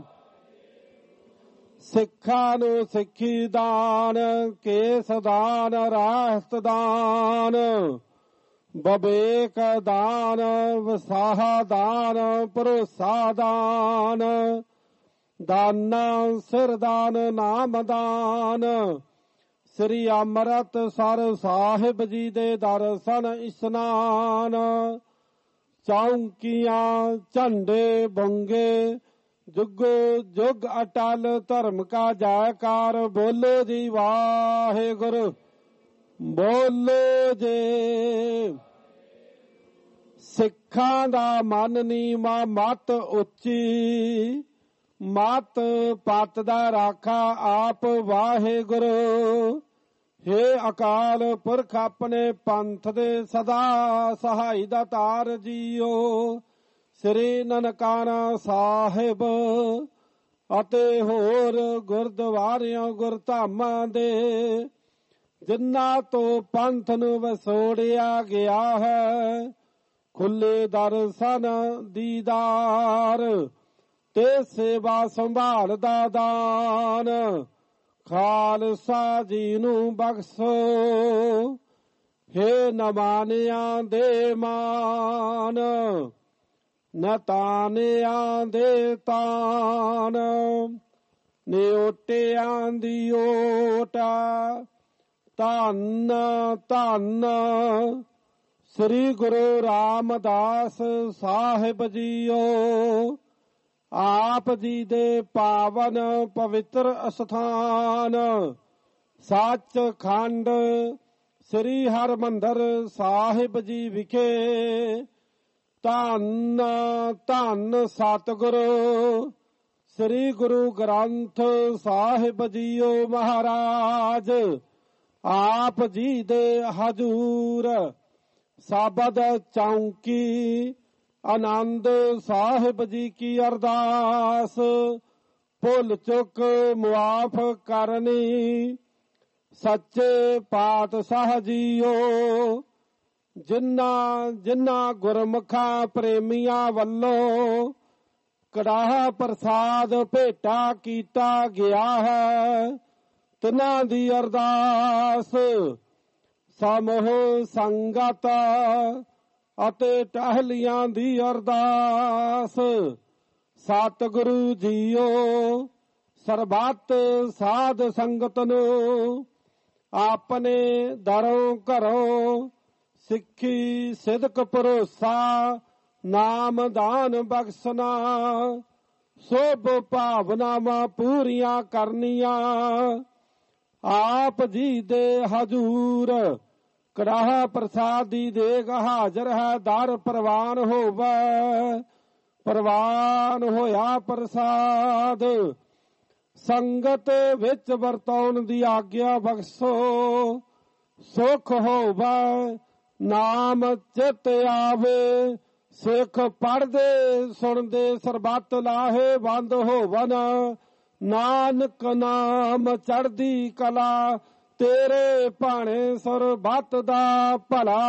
[SPEAKER 7] ਸਿੱਖਾਂ ਨੂੰ ਸਿੱਖੀ ਦਾਨ ਕੇਸ ਦਾਨ ਰਾਹਤ ਦਾਨ ਬਵੇਕ ਦਾਨ ਵਸਾਹ ਦਾਨ ਭਰੋਸਾ ਦਾਨ ਦਾਨਾ ਸਿਰ ਦਾਨ ਨਾਮ ਦਾਨ। ਸ੍ਰੀ ਅੰਮ੍ਰਿਤਸਰ ਸਾਹਿਬ ਜੀ ਦੇ ਦਰਸ਼ਨ ਇਸ਼ਨਾਨ। ਚੌਂਕੀਆਂ ਝੰਡੇ ਬੰਗੇ ਜੁਗੋ ਜੁਗ ਅਟਲ ਧਰਮ ਕਾ ਜੈਕਾਰ। ਬੋਲੋ ਜੀ ਵਾਹਿਗੁਰੂ। ਬੋਲੋ ਜੀ। ਸਿੱਖਾਂ ਦਾ ਮਨ ਨੀਵਾਂ ਮਤ ਉੱਚੀ। ਮਤ ਪਤ ਦਾ ਰਾਖਾ ਆਪ ਵਾਹਿਗੁਰੂ। ਹੇ ਅਕਾਲ ਪੁਰਖ ਆਪਣੇ ਪੰਥ ਦੇ ਸਦਾ ਸਹਾਈ ਦਾ ਤਾਰ ਜੀਓ। ਸ੍ਰੀ ਨਨਕਾਣਾ ਸਾਹਿਬ ਅਤੇ ਹੋਰ ਗੁਰਦੁਆਰਿਆਂ ਗੁਰਧਾਮਾਂ ਦੇ ਜਿਨ੍ਹਾਂ ਤੋਂ ਪੰਥ ਨੂੰ ਵਸੋੜਿਆ ਗਿਆ ਹੈ। ਖੁੱਲੇ ਦਰਸ਼ਨ ਦੀਦਾਰ ਤੇ ਸੇਵਾ ਸੰਭਾਲ ਦਾ ਦਾਨ ਖਾਲਸਾ ਜੀ ਨੂੰ ਬਖਸ਼ੋ। ਹੇ ਨਮਾਨਿਆਂ ਦੇ ਮਾਨ ਨਤਾਨਿਆਂ ਦੇ ਤਾਨ। ਨਿਓਟਿਆਂ ਦੀ ਓਟਾ। ਧੰਨ ਧੰਨ ਸ੍ਰੀ ਗੁਰੂ ਰਾਮਦਾਸ ਸਾਹਿਬ ਜੀਓ। ਆਪ ਜੀ ਦੇ ਪਾਵਨ ਪਵਿੱਤਰ ਅਸਥਾਨ ਸੱਚਖੰਡ ਸ੍ਰੀ ਹਰਿਮੰਦਰ ਸਾਹਿਬ ਜੀ ਵਿਖੇ ਧੰਨ ਧੰਨ ਸਤਿਗੁਰੂ ਸ੍ਰੀ ਗੁਰੂ ਗ੍ਰੰਥ ਸਾਹਿਬ ਜੀਓ ਮਹਾਰਾਜ ਆਪ ਜੀ ਦੇ ਹਜ਼ੂਰ ਸਾਬਦ ਚੌਂਕੀ ਆਨੰਦ ਸਾਹਿਬ ਜੀ ਕੀ ਅਰਦਾਸ ਭੁੱਲ ਚੁੱਕ ਮੁਆਫ ਕਰਨੀ। ਸੱਚੇ ਪਾਤਸ਼ਾਹ ਜੀਓ ਜਿਨ੍ਹਾਂ ਗੁਰਮੁਖਾਂ ਪ੍ਰੇਮੀਆਂ ਵੱਲੋਂ ਕੜਾਹ ਪ੍ਰਸਾਦ ਭੇਟਾ ਕੀਤਾ ਗਿਆ ਹੈ ਤਿਨਾਂ ਦੀ ਅਰਦਾਸ ਸਮੂਹ ਸੰਗਤ ਅਤੇ ਟਹਿਲੀਆਂ ਦੀ ਅਰਦਾਸ। ਸਤਿਗੁਰੂ ਜੀਓ ਸਰਬੱਤ ਸਾਧ ਸੰਗਤ ਨੂੰ ਆਪਣੇ ਦਰੋਂ ਘਰੋਂ ਸਿੱਖੀ ਸਿਦਕ ਭਰੋਸਾ ਨਾਮ ਦਾਨ ਬਖਸ਼ਣਾ ਸਭ ਭਾਵਨਾਵਾਂ ਪੂਰੀਆਂ ਕਰਨੀਆਂ। ਆਪ ਜੀ ਦੇ ਹਜ਼ੂਰ ਕੜਾਹ ਪ੍ਰਸਾਦ ਦੀ ਦੇਗ ਹਾਜ਼ਰ ਹੈ। ਦਰ ਪ੍ਰਵਾਨ ਹੋਵੇ ਪ੍ਰਵਾਨ ਹੋਇਆ ਪ੍ਰਸਾਦ ਸੰਗਤ ਵਿੱਚ ਵਰਤਾਉਣ ਦੀ ਆਗਿਆ ਬਖਸ਼ੋ। ਸੁਖ ਹੋਵੇ ਨਾਮ ਚਿਤ ਆਵੇ ਸਿੱਖ ਪੜ੍ਹਦੇ ਸੁਣਦੇ ਸਰਬੱਤ ਲਾਹੇ ਬੰਦ ਹੋਵਨ। ਨਾਨਕ ਨਾਮ ਚੜ੍ਹਦੀ ਕਲਾ ਤੇਰੇ ਭਾਣੇ ਸਰਬੱਤ ਦਾ ਭਲਾ।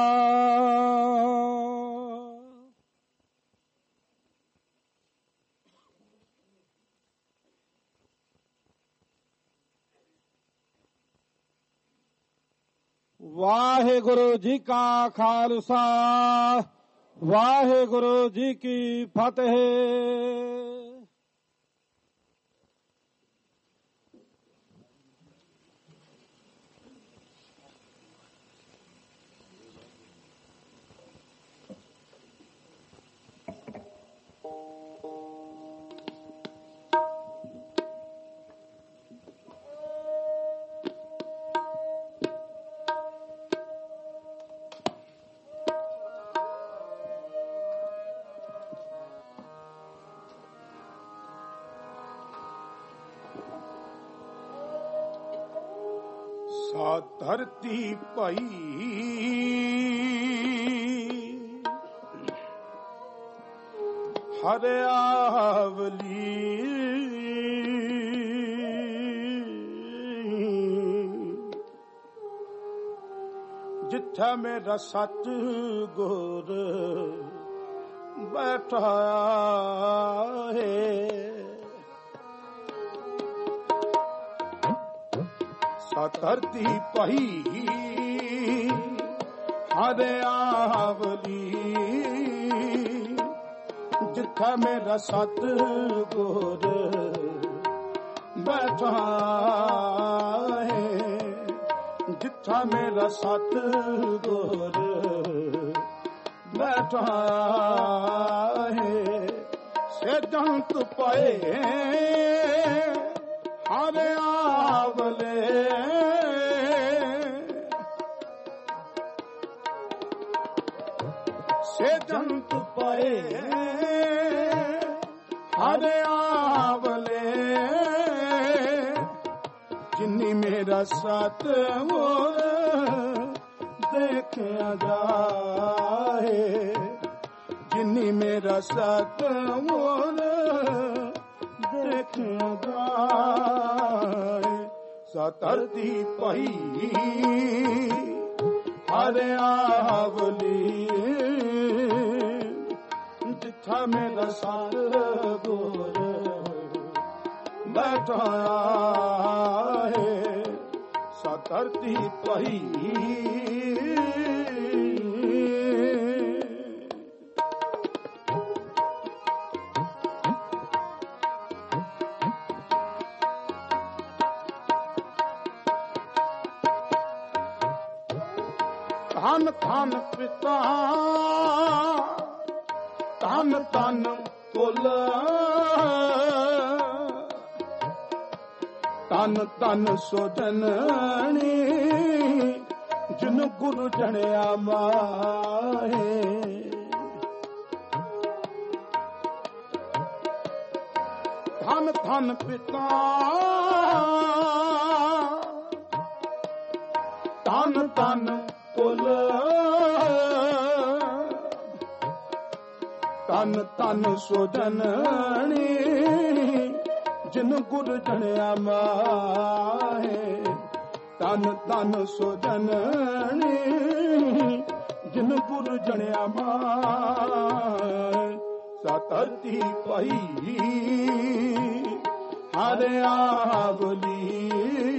[SPEAKER 7] ਵਾਹਿਗੁਰੂ ਜੀ ਕਾ ਖਾਲਸਾ ਵਾਹਿਗੁਰੂ ਜੀ ਕੀ ਫਤਿਹ।
[SPEAKER 1] ਸਾ ਧਰਤੀ ਪਈ ਹਰਿਆਵਲੀ ਜਿੱਥੇ ਮੇਰਾ ਸੱਚ ਗੁਰ ਬੈਠਾ ਹੈ। ਧਰਤੀ ਪਈ ਹਰਿਆਵਲੀ ਜਿੱਥੇ ਮੇਰਾ ਸਤਿਗੁਰ ਬੈਠਾ ਹੈ। ਜਿੱਥੇ ਮੇਰਾ ਸਤਿਗੁਰ ਬੈਠਾ ਹੈ। ਸੇ ਜੰਤ ਪਏ ਹਰਿਆਵਲੇ ਸੇ ਜੰਤ ਪਏ ਹਰਿਆਵਲੇ ਜਿਨੀ ਮੇਰਾ ਸਤ ਮੋਰ ਦੇਖਿਆ ਜਾਏ। ਜਿਨੀ ਮੇਰਾ ਸਤ ਮੋਰ ਦੇਖਿਆ ਜਾਏ। ਸਾ ਧਰਤੀ ਪਈ ਹਰਿਆਵਲੀ ਜਿੱਥਾ ਮੇਰਾ ਸਤਿਗੁਰ ਬੈਠਾ ਹੈ। ਸਾ ਧਰਤੀ ਪਈ ਧਨ ਧਨ ਪਿਤਾ ਧਨ ਧਨ ਕੁਲ ਧਨ ਧਨ ਸੋ ਜਨਨੀ ਜਿਨ ਗੁਰੂ ਜਣਿਆ ਮਾਹੇ ਧਨ ਧਨ ਪਿਤਾ ਧਨ ਧਨ ਕੁਲ ਧਨ ਧਨ ਸੋ ਜਨਨੀ ਜਿਨ ਗੁਰ ਜਣਿਆ ਮਾਹੇ ਧਨ ਧਨ ਸੋ ਜਨਨੀ ਜਿਨ ਗੁਰ ਜਣਿਆ ਮਾਹੇ ਸਤਰਤੀ ਪਈ ਹਰਿ ਆਵਲੀ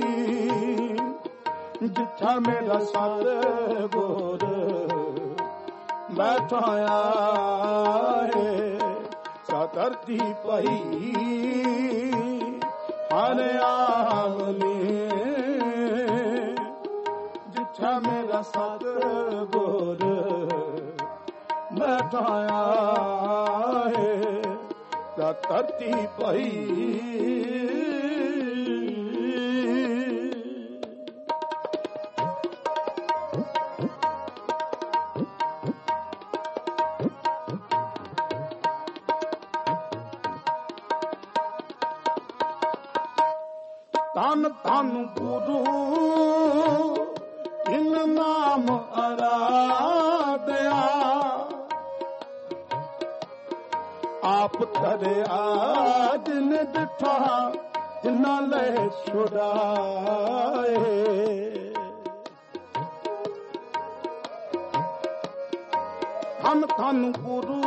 [SPEAKER 1] ਜਿੱਥਾ ਮੇਰਾ ਸਤ ਗੁਰ ਬੈਠਾਇਆ ਹੈ ਸਤਰਤੀ ਪਈ ਹਰਿ ਆਵਲੀ ਜਿੱਥਾ ਮੇਰਾ ਸਤ ਗੁਰ ਬੈਠਾਇਆ ਹੈ ਸਤਰਤੀ ਪਈ ਧਨ ਧਨ ਗੁਰੂ ਇਨ ਨਾਮ ਅਰਾਧਿਆ ਆਪ ਧਰਿਆ ਜਿਨ ਦਿਠਾ ਜਿਨਾਂ ਲੈ ਛੁਡਾਏ ਧਨ ਧਨ ਗੁਰੂ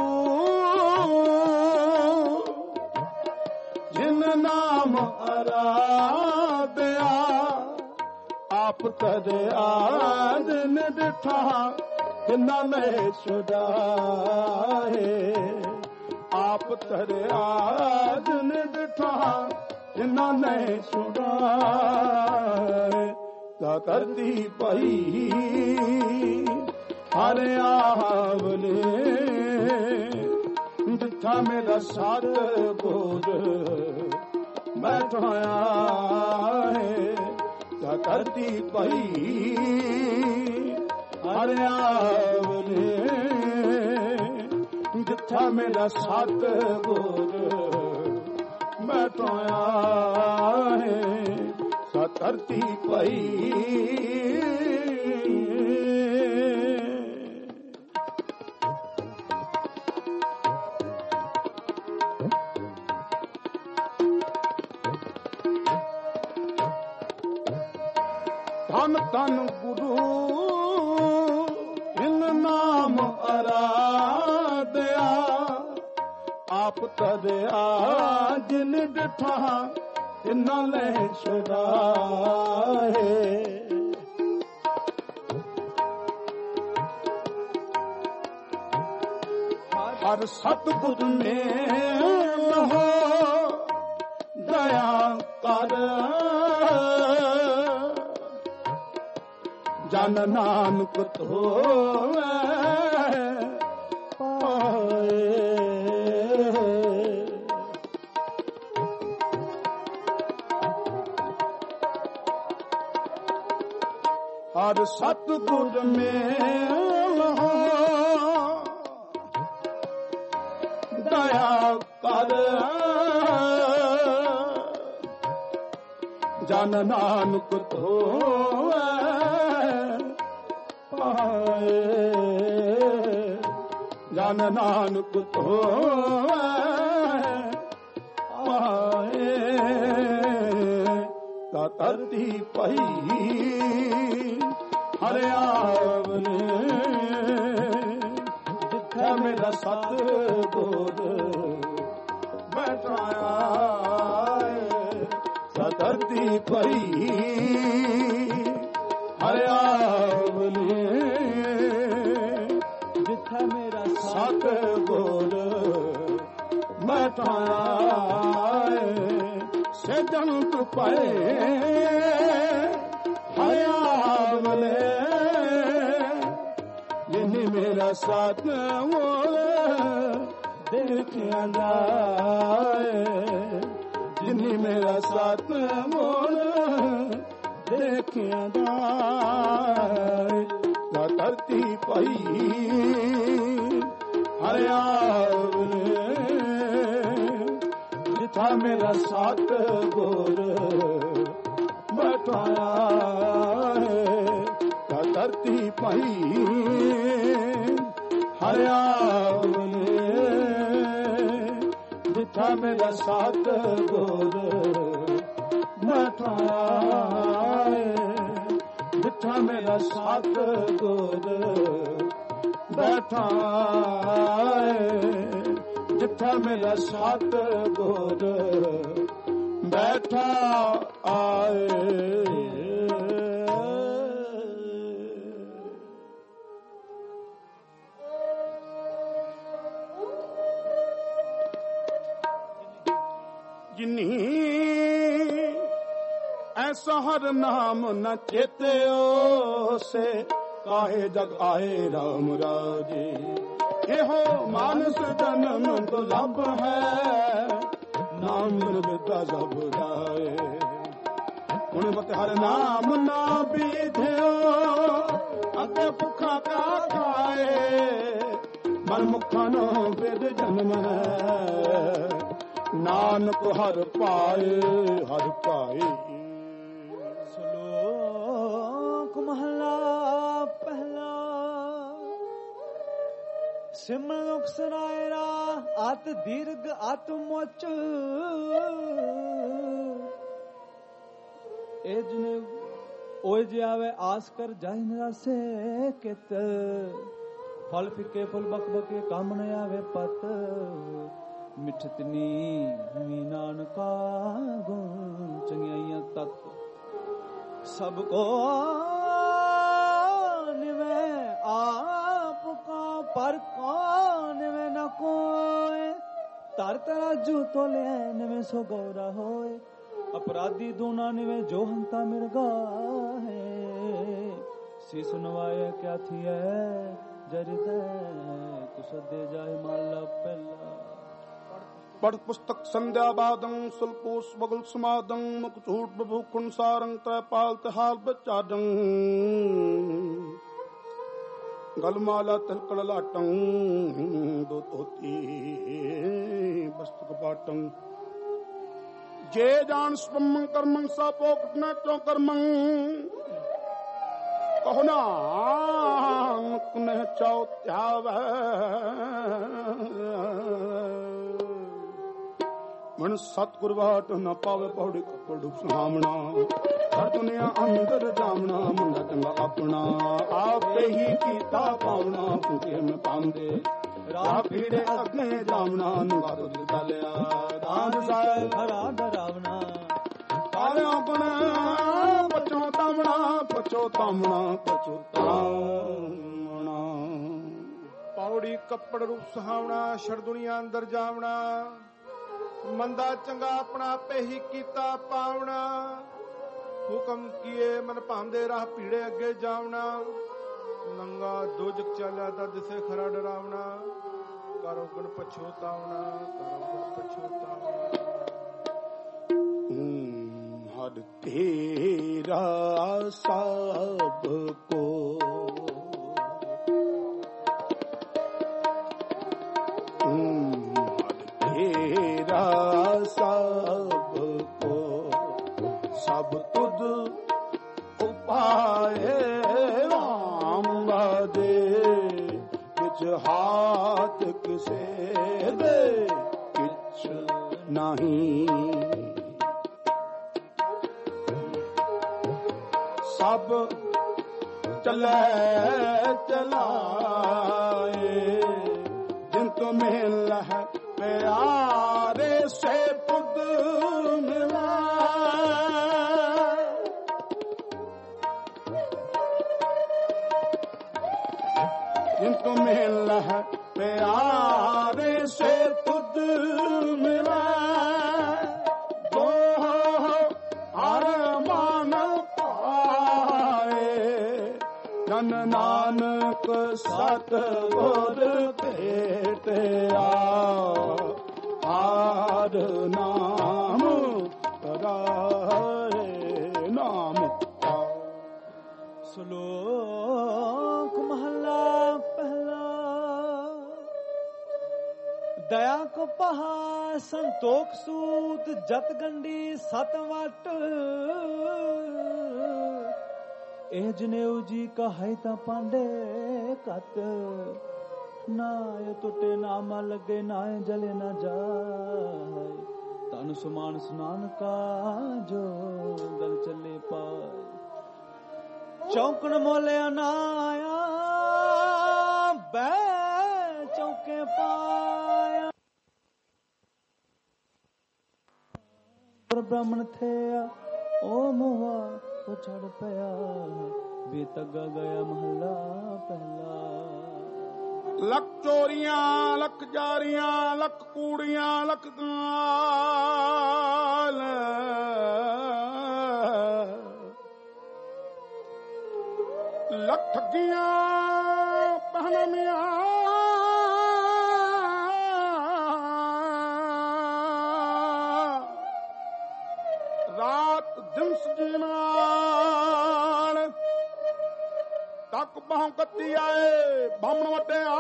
[SPEAKER 1] ਜਿਨ ਨਾਮ ਅਰਾਧਿਆ ਆਪ ਧਰਿਆ ਜਿਨ ਦਿਠਾ ਜਿਨਾਂ ਲੈ ਛੁਡਾਏ ਆਪ ਧਰਿਆ ਜਿਨ ਦਿਠਾ ਜਿਨਾਂ ਨੇ ਛੁਡਾਏ ਧਰਤੀ ਪਈ ਹਰਿ ਆਵਲੇ ਜਿੱਥਾ ਮੇਰਾ ਸਤ ਗੁਰ ਬੈਠਾਇਆ ਹੈ ਧਰਤੀ ਪਈ ਹਰਿ ਆਵਲੇ ਜਿੱਥਾ ਮੇਰਾ ਸਤ ਗੁਰ ਬੈਠਾਇਆ ਹੈ ਸਤਰਤੀ ਪਈ ਧਨ ਧਨ ਗੁਰੂ ਇਨ ਨਾਮ ਅਰਾਧਿਆ ਆਪ ਧਰਿਆ ਜਿਨ ਡਿਠਾ ਇਨਾਂ ਲੈ ਛੁਡਾਏ ਹਰ ਸਤਿਗੁਰ ਨੇ ਹੋ ਦਇਆ ਕਰ ਜਨ ਨਾਨਕ ਧੋਵੈ ਪਾਏ ਹਰ ਸਤਿਗੁਰ ਮੇਲ ਹੋ ਦਇਆ ਕਰ ਜਨ ਨਾਨਕ ਧੋਵੈ ਪਾਏ ਜਨ ਨਾਨਕ ਧੋਵੈ ਪਾਏ ਧਰਤੀ ਪਈ ਹਰਿ ਆਵਲੇ ਜਿੱਥੇ ਮੇਰਾ ਸਤ ਗੁਰ ਬੈਠਾਇਆ ਧਰਤੀ ਪਈ ਹਰਿ ਆਵਲੇ ਜਿੱਥੇ ਮੇਰਾ ਸਤ ਗੁਰ ਬੈਠਾਇਆ ਸਜੰਤ ਪਏ ਹਰਿ ਆਵਲੇ ਮੇਰਾ ਸਾਥ ਮੋਰ ਦੇਖਿਆ ਜਾਏ, ਜਿਨੀ ਮੇਰਾ ਸਾਥ ਮੋਰ ਦੇਖਿਆ ਜਾਏ। ਨਾ ਧਰਤੀ ਪਈ ਹਰਿਆਵਲੇ, ਜਿਥਾ ਮੇਰਾ ਸਾਥ ਗੋਰ ਬੈਠਾਇਆ ਹੈ। ਨਾ ਧਰਤੀ ਪਈ ਹਰਿਆਵਲੇ, ਜਿਥਾ ਮੇਰਾ ਸਾਥ ਗੋਰ ਬੈਠਾਇਆ ਹੈ। ਜਿਥਾ ਮੇਰਾ ਸਾਥ ਗੋਰ ਬੈਠਾ ਹੈ। ਜਿਥਾ ਮੇਰਾ ਸਾਥ ਗੋਰ ਬੈਠਾ ਆਏ। ਜਿਨੀ ऐसा हर नाम न चेत्यो से, काहे जग आए राम राजे। एहो मानस जन्म दुर्लभ है, नाम निर्विद्या सब जाए। हुण बत हर नाम ना बीधो, अगे भुखा का खाए। मन मुखा नो वेद जन्म है, नानक हर पाए हर पाए।
[SPEAKER 2] महला पहला सिमरन उकसरायरा आत दीर्घ आत मोच। ए जिने ओए जे आवे आस कर जाहि निरासे कित। फल फिके फुल बक बके काम न आवे पत। मिठतनी मी नानका गुण चंगियाइयां तत। सबको निवे आपका पर कौन निवे न कोई। तर तराजू तो ले निवे सो गौरा होए। अपराधी दूना निवे जो हंता मिर्गा है। शीस नवाए क्या थी है जरिदे कुछ दे जाए माला पहला।
[SPEAKER 1] पढ़ पुस्तक संध्या बादं सुलपूस बगुल समादं मुकचूट बभूखुन सारंग त्रैपाल तिहाल बचाडं। गलमाला तिलकड़ लाटं दो तोती बस्तक पाटं। जे जान स्वमं कर्मं सा पोकट न चो कर्मं। कहो नानक ने चाओ त्यावे। मन सतगुर वाट न पावे पौड़ी कपड़ सुहावना। हर दुनिया अंदर जावना मुंडा चंगा अपना। आपे ही कीता पावना फुके में पांदे। राह पीड़े अग्ने जावना नुआ तो दिलिया। दान साए खरा डरावना। काले अपने पछोतावना पछोतावना पछोतावना।
[SPEAKER 3] पौड़ी कपड़ रूप सुहावना शर दुनिया अंदर जावना। मंदा चंगा अपना पे ही कीता पावना। हुक्म किए मन भांदे राह पीड़े अगे जावना। नंगा दोजक चला दा दिसे खरा डरावना। करो गुण पछोतावना करो गुण पछोतावना।
[SPEAKER 1] हर तेरा सबको तेरा सबको सब तुद उपाय राम दे। किछ हाथ किसे दे किछ नहीं। सब चले चलाए जिन तुम्हें लह प्यारे से पुद मिला। जिनको मिल है प्यारे से पुद मिला। जो हर मान पाए जन नानक ਸਤਿਗੁਰ ਭੇਟਿਆ ਹਰ ਨਾਮ ਕਰਾਏ ਨਾਮ
[SPEAKER 2] ਸ਼ਲੋਕ ਮਹਲਾ ਪਹਿਲਾ। ਦਇਆ ਕੋ ਪਹਾ ਸੰਤੋਖ ਸੂਤ ਜਤ ਗੰਢੀ ਸਤ ਵਟ ਇਹ ਜਨੇਊ ਜੀ ਕਹਾਈ ਤਾਂ ਪਾਂਡੇ ਕਤ ਨਾ ਇਹ ਟੁੱਟੇ ਨਾ ਮਨ ਲੱਗੇ ਨਾ ਜਲੇ ਨਾ ਜਾਏ ਤਨ ਸੁਮਾਨ ਸਨਾਨ ਕਾ ਜੋ ਗਲ ਚੱਲੇ ਪਾਏ ਚੌਂਕਣ ਮੋਲਿਆ ਨਾ ਆਇਆ ਬੈ ਚੌਕੇ ਪਾਇਆ ਪਰ ਬ੍ਰਾਹਮਣ ਥਿਆ ਉਹ ਮੂਹਾ ਉਹ ਛੜ ਪਿਆ ਵੀ ਤੱਗਾ ਗਿਆ ਮਹੱਲਾ ਪਹਿਲਾ।
[SPEAKER 1] ਲੱਖ ਚੋਰੀਆਂ ਲੱਖ ਜਾਰੀਆਂ ਲੱਖ ਕੂੜੀਆਂ ਲੱਖ ਗਾਲ ਲੱਖ ਠੱਗੀਆਂ ਪਹਿਨਾਮੀਆਂ ਰਾਤ ਦਿਨ ਸਜੀਨਾਲ ਤੱਕ ਬਾਹੋਂ ਕੱਤੀ ਆਏ ਬਾਹਮਣ ਵੱਡਿਆ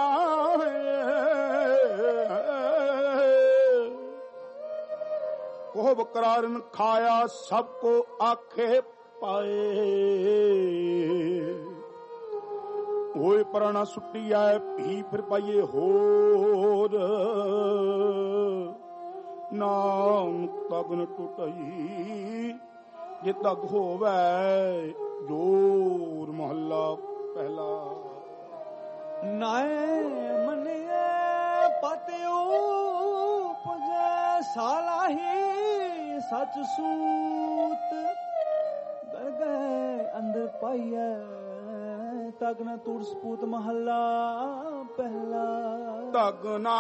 [SPEAKER 1] ਉਹ ਬਕਰਾਰਨ ਖਾਇਆ ਸਭ ਕੋ ਆਖੇ ਪਾਏ ਹੋਏ ਪਰਾਣਾ ਸੁੱਟੀ ਆਏ ਭੀ ਫਿਰ ਪਾਈਏ ਹੋਰ ਨਾਮ ਤਗਨ ਟੁੱਟਈ ਜੇ ਤਗ ਹੋਵੇ ਜੋਰ ਮਹੱਲਾ ਪਹਿਲਾ।
[SPEAKER 2] ਨਾਏ ਮੰਨਿਏ ਪਤਿਓ ਪੁਜੈ ਸਾਲਾਹੀ ਸੱਚ ਸੂਤ ਦਰ ਗਏ ਅੰਦਰ ਪਾਈਐ ਤਗਨ ਤੁਰ ਸਪੂਤ ਮਹੱਲਾ ਪਹਿਲਾ।
[SPEAKER 1] ਤਗਨਾ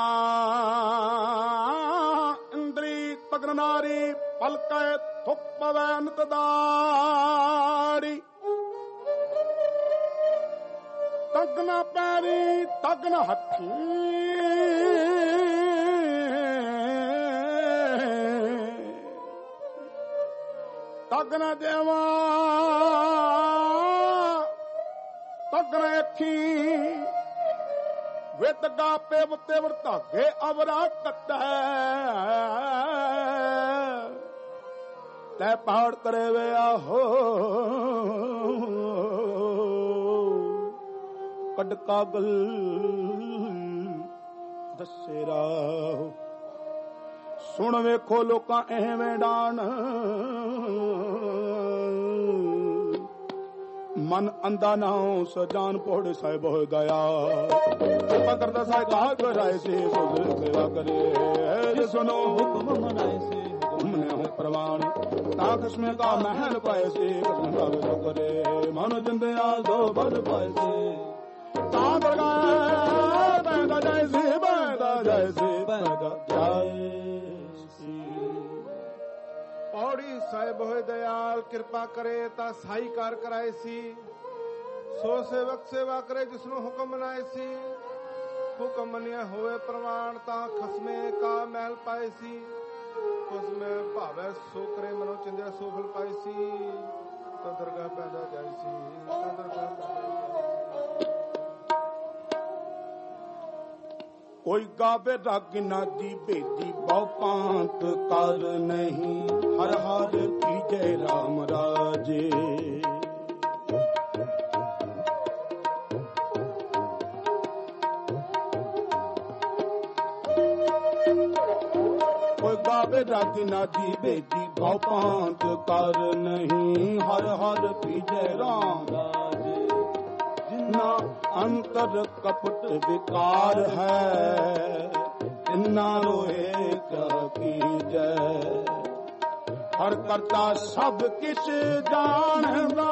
[SPEAKER 1] ਇੰਦਰੀ ਤਗਨ ਨਾਰੀ ਪਲਕੈ ਥੁੱਕ ਪਵੈ ਨਿਤਦਾਰੀ ਤਗਨ ਪੈਰੀ ਤਗਨ ਹੱਥੀ ਤਗਨ ਦੇਵਾ ਤਗਨ ਅੱਖੀ ਵਿਤ ਗਾਪੇ ਮੁੱਤੇ ਵਰਤਾਗੇ ਅਵਰਾ ਕੱਟੈ ਤੈ ਪਹਾੜ ਕਰੇ ਵੇ ਆਹੋ ਕੱਢ ਕਾਗਲ ਦੱਸੇ ਰਾਹ ਸੁਣ ਵੇਖੋ ਲੋਕਾਂ ਐਵੇਂ ਡਾਣ ਮਨ ਅੰਦਾ ਨਾ ਹੋ ਸਜਾਨ ਪੋੜੇ ਸਾਹਿਬ ਹੋ ਗਿਆ ਪਕੜ ਦਾ ਸਾਹਿਬ ਕਾ ਕਰਾਏ ਸੇ ਸੇਵਾ ਕਰੇ ਸੁਨੋ ਹੁਕਮ ਮਨਾਏ ਸੇ ਹੁਕਮ ਨੇ ਪ੍ਰਵਾਨ ਤਾ ਕਸਮੇ ਕਾ ਮਹਿਲ ਪਾਏ ਸੇ ਕਸਮ ਦਾ ਕਰੇ ਮਨ ਜਿੰਦੇ ਆ ਦੋ ਬਦ ਪਾਏ ਸੇ ਤਾ ਦਰਗਾ ਬੈਦਾ ਜਾਏ ਸੇ ਬੈਦਾ ਜਾਏ ਸੇ ਬੈਦਾ ਜਾਏ ਸੇ।
[SPEAKER 3] ਪੌੜੀ ਸਾਹਿਬ ਹੋਏ ਦਇਆਲ ਕਿਰਪਾ ਕਰੇ ਤਾਂ ਸਾਈ ਕਾਰ ਕਰਾਏ ਸੀ ਸੋ ਸੇਵਕ ਸੇਵਾ ਕਰੇ ਜਿਸਨੂੰ ਹੁਕਮ ਮਨਾਏ ਸੀ ਹੁਕਮ ਮੰਨਿਆ ਹੋਵੇ ਪ੍ਰਮਾਣ ਤਾਂ ਖਸਮੇ ਕਾ ਮਹਿਲ ਪਾਏ ਸੀ ਖਸਮੇ ਭਾਵੇਂ ਸੋ ਕਰੇ ਮਨੋ ਚੰਦਿਆ ਸੋ ਫਲ ਪਾਏ ਸੀ ਤਾਂ ਦਰਗਾਹ ਪੈਦਾ ਜਾਈ ਸੀ ਤਾਂ ਦਰਗਾਹ
[SPEAKER 1] ਕੋਈ ਗਾਵੇ ਰਗ ਨਾਦੀ ਭੇਦੀ ਬਹੁ ਪਾਂਤ ਕਰ ਨਹੀਂ ਹਰ ਹਰ ਕੀਜੈ ਰਾਮ ਰਾਜੇ ਕੋਈ ਗਾਵੇ ਰਗ ਨਾਦੀ ਭੇਦੀ ਬਹੁ ਪਾਂਤ ਕਰ ਨਹੀਂ ਹਰ ਹਰ ਕੀਜੈ ਰਾਮ ਰਾਜੇ ਜਿਨਾ ਅੰਤਰ ਕਪਟ ਵਿਕਾਰ ਹੈ ਇਨਾ ਰੋਏ ਕਿਆ ਕੀਜੈ ਹਰ ਕਰਤਾ ਸਭ ਕਿਛ ਜਾਣਦਾ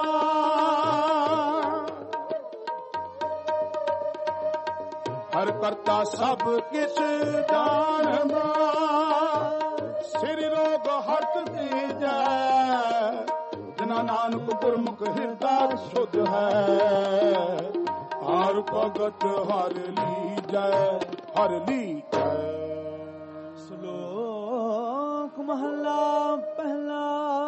[SPEAKER 1] ਹਰ ਕਰਤਾ ਸਭ ਕਿਛ ਜਾਣਦਾ ਸਿਰ ਰੋਗ ਹਰਤ ਦੀਜੈ ਜਿਨਾ ਨਾਨਕ ਗੁਰਮੁਖ ਹਿਰਦਾ ਸੁਧ ਹੈ ਹਰ ਭਗਤ ਹਰ ਲੀਜੈ ਹਰ ਲੀਜੈ।
[SPEAKER 2] ਸ਼ਲੋਕ ਮਹਲਾ ਪਹਿਲਾ।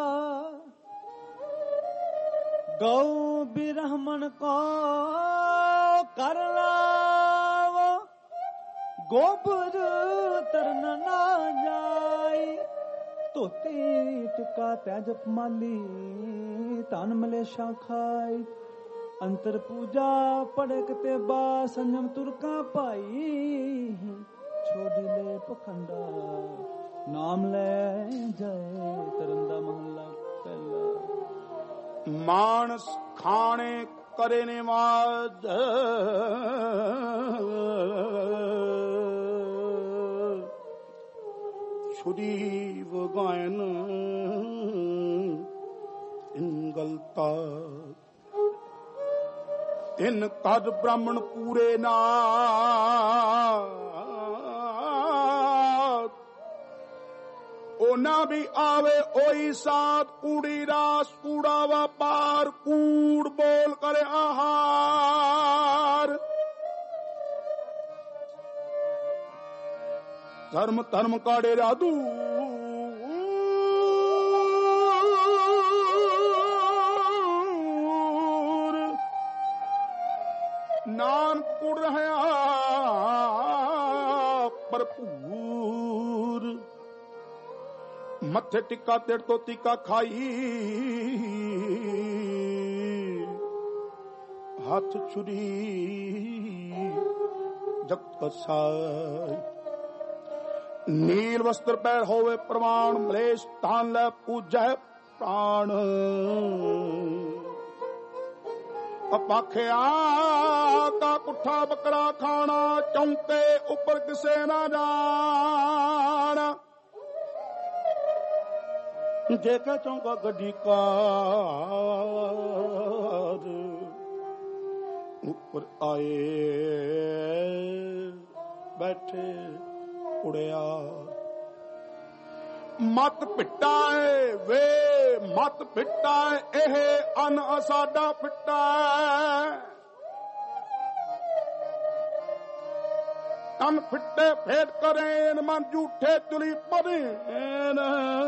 [SPEAKER 2] ਗਊ ਬਿਰਹਮਣ ਕੋ ਕਰ ਲਾਵ, ਗੋਬਰ ਤਰਨ ਨਾ ਜਾਈ। ਧੋਤੀ ਟਿਕਾ ਤੈਜ ਮਾਲੀ, ਧਨ ਮਲੇਸ਼ਾ ਖਾਈ। ਅੰਤਰ ਪੂਜਾ ਪੜਕ ਤੇ ਬਾ, ਸੰਜਮ ਤੁਰਕਾ ਭਾਈ। ਛੋੜੀ ਲੈ ਪਖੰਡਾ, ਨਾਮ ਲੈ ਜਾਏ। ਤਰਨ ਦਾ ਮਹਲਾ ਪਹਿਲਾ।
[SPEAKER 1] ਮਾਨਸ ਖਾਣੇ ਕਰੇ ਨਿਵਾਜ, ਛੁਰੀ ਵਗਾਇਨ ਇਨ ਗਲਤਾ। ਤਿੰਨ ਕਦ ਬ੍ਰਾਹਮਣ ਪੂਰੇ ਨਾ, ਉਹਨਾਂ ਵੀ ਆਵੇ ਉਹੀ ਸਾਥ। ਕੂੜੀ ਰਾਸ ਕੂੜਾ ਵਪਾਰ, ਕੂੜ ਬੋਲ ਕਰੇ ਆਹਾਰ। ਧਰਮ ਧਰਮ ਕਾੜੇ ਰਾਦੂ, ਨਾਨਕ ਕੁੜ ਰਹਾ ਭਰਪੂਰ। ਮੱਥੇ ਟਿੱਕਾ ਤੇੜ ਤੋਂ ਟਿੱਕਾ ਖਾਈ, ਹੱਥ ਛੁਰੀ ਜਗਤ ਕਸਾਈ। ਨੀਲ ਵਸਤਰ ਪੈਰ ਹੋਵੇ ਪ੍ਰਵਾਨ, ਮਲੇਸ਼ ਤਾਨ ਲੈ ਪੂਜੈ ਪ੍ਰਾਣ। ਅਪਾਖਿਆ ਕਾ ਕੁੱਠਾ ਬੱਕਰਾ ਖਾਣਾ, ਚੌਂਕੇ ਉੱਪਰ ਕਿਸੇ ਨਾ ਜਾਣਾ। ਜੇ ਕਾ ਚੌਂਕਾ ਗੱਡੀ ਕਾਰ, ਉੱਪਰ ਆਏ ਬੈਠੇ ਉੜਿਆ। ਮਤ ਪਿੱਟਾ ਏ ਵੇ ਮਤ ਪਿੱਟਾ ਏ, ਇਹ ਅਨ ਸਾਡਾ ਪਿੱਟਾ। ਤਨ ਫਿੱਟੇ ਫੇਟ ਕਰੇਨ, ਮਨ ਝੂਠੇ ਚੁਲੀ ਪਰੇਨ।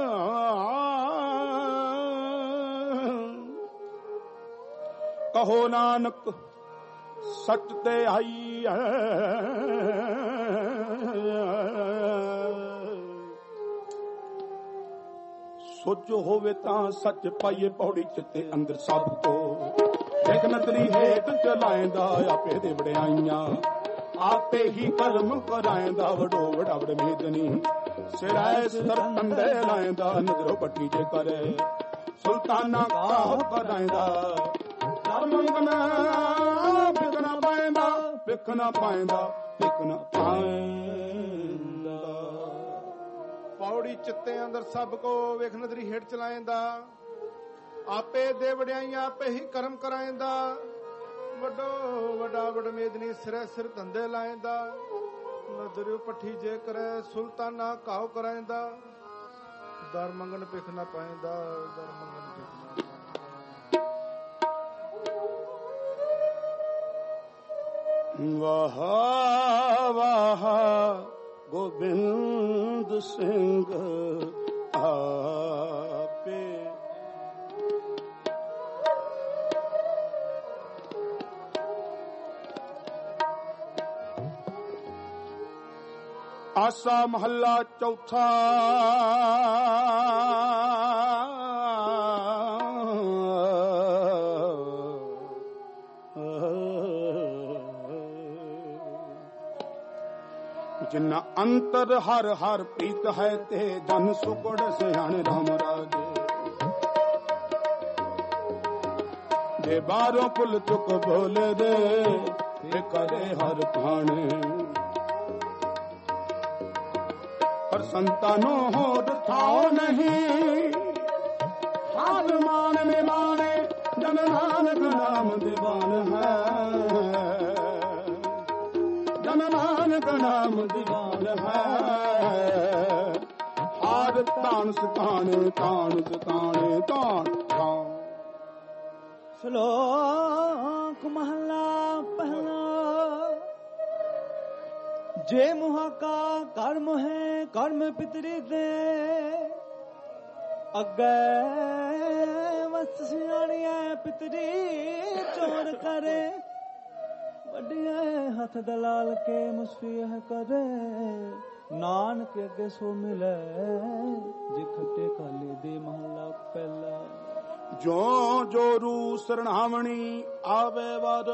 [SPEAKER 1] ਕਹੋ ਨਾਨਕ ਸੱਚ ਤੇ ਆਈ ਹੈ। ਸੋਚ ਹੋਵੇ ਤਾਂ ਸੱਚ ਪਾਈਏ ਪੌੜੀ ਚਿੱਤੇ ਅੰਦਰ ਸਭ ਕੋ। ਇੱਕ ਨਤਰੀ ਹੇਠ ਚਲਾਇਂਦਾ ਆਪੇ ਦੇ ਵਡਿਆਈਆਂ, ਆਪੇ ਹੀ ਕਰਮ ਕਰਾਇਂਦਾ ਵਡੋ ਵਡਾ ਵਡ ਮੇਦਨੀ। ਸਿਰਾਏ ਸਰ ਕੰਦੇ ਲਾਇਂਦਾ ਨਜ਼ਰੋਂ ਪੱਟੀ ਜੇ ਕਰੇ, ਸੁਲਤਾਨਾ ਕਾਹ ਕਰਾਇਂਦਾ। ਕਰ ਮੰਗਣਾ ਵਿਖਣਾ ਪਾਇਂਦਾ, ਵਿਖਣਾ ਪਾਇਂਦਾ, ਵਿਖਣਾ ਪਾਇਂਦਾ।
[SPEAKER 3] ਪੌੜੀ ਚਿੱਤੇ ਅੰਦਰ ਸਭ ਕੋ, ਵੇਖ ਨਦਰੀ ਹੇਠ ਚਲਾਇਂਦਾ। ਆਪੇ ਦੇ ਵਡਿਆਈਆਂ, ਆਪੇ ਹੀ ਕਰਮ ਕਰਾਇਂਦਾ। ਵੱਡੋ ਵੱਡਾ ਵਡ ਮੇਦਨੀ, ਸਿਰੇ ਸਿਰ ਧੰਦੇ ਲਾਇਂਦਾ। ਨਦਰਿਓ ਪੱਠੀ ਜੇ ਕਰੇ, ਸੁਲਤਾਨਾ ਕਾਹੋ ਕਰਾਇਂਦਾ। ਦਰ ਮੰਗਣ ਭਿਖ ਨਾ ਪਾਇਂਦਾ, ਦਰ ਮੰਗਣ ਭਿਖ ਨਾ ਪਾਇਂਦਾ।
[SPEAKER 1] ਵਾਹ ਵਾਹ ਗੋਬਿੰਦ ਸਿੰਘ ਆਪੇ। ਆਸਾ ਮਹੱਲਾ ਚੌਥਾ। ਜਿਨਾ ਅੰਤਰ ਹਰ ਹਰ ਪ੍ਰੀਤ ਹੈ, ਤੇ ਜਨ ਸੁਕੜ ਸਿਆਣ ਰਾਮ ਰਾਜੇ। ਜੇ ਬਾਹਰੋਂ ਪੁੱਲ ਚੁੱਕ ਬੋਲੇ ਦੇ, ਤੇ ਕਰੇ ਹਰ ਖਾਣੇ। ਪਰ ਸੰਤਾਂ ਨੂੰ ਹੋਦ ਥਾਉ ਨਹੀਂ, ਹਾਲ ਮਾਨ ਨਿਮਾਣੇ। ਜਨ ਨਾਨਕ ਨਾਮ ਦੀਵਾਨ ਹੈ, ਜਨ ਨਾਨਕ ਨਾਮ ਦੀਵਾਨ ਹੈ। ਹਾਰ ਤਾਣ ਸਤਾਣੇ, ਤਾਣ ਸਤਾਣੇ, ਤਾਣ ਤਾਣ।
[SPEAKER 2] ਸ਼ਲੋਕ ਮਹਲਾ ਪਹਿਲਾ ਜੇ ਮੁਹਾਕਾ ਕਰਮ ਹੈ ਕਰਮ ਪਿਤਰੀ ਦੇ ਅੱਗੇ ਵਸ ਸਿਆਣੀਆਂ ਪਿਤਰੀ ਚੋਰ ਕਰੇ ਵੱਡੀਆਂ ਹੱਥ ਦਲਾਲ ਕੇ ਮੁਸਫੀਹ ਕਰੇ ਨਾਨਕ ਅੱਗੇ ਸੋ ਮਿਲੇ ਜੇ ਖੱਟੇ ਕਾਲੇ ਦੇ ਮਹੱਲਾ ਪਹਿਲਾ
[SPEAKER 1] ਜੋ ਜੋ ਰੂ ਸਰਣਾਵਣੀ ਆਵੇ ਵਾਰ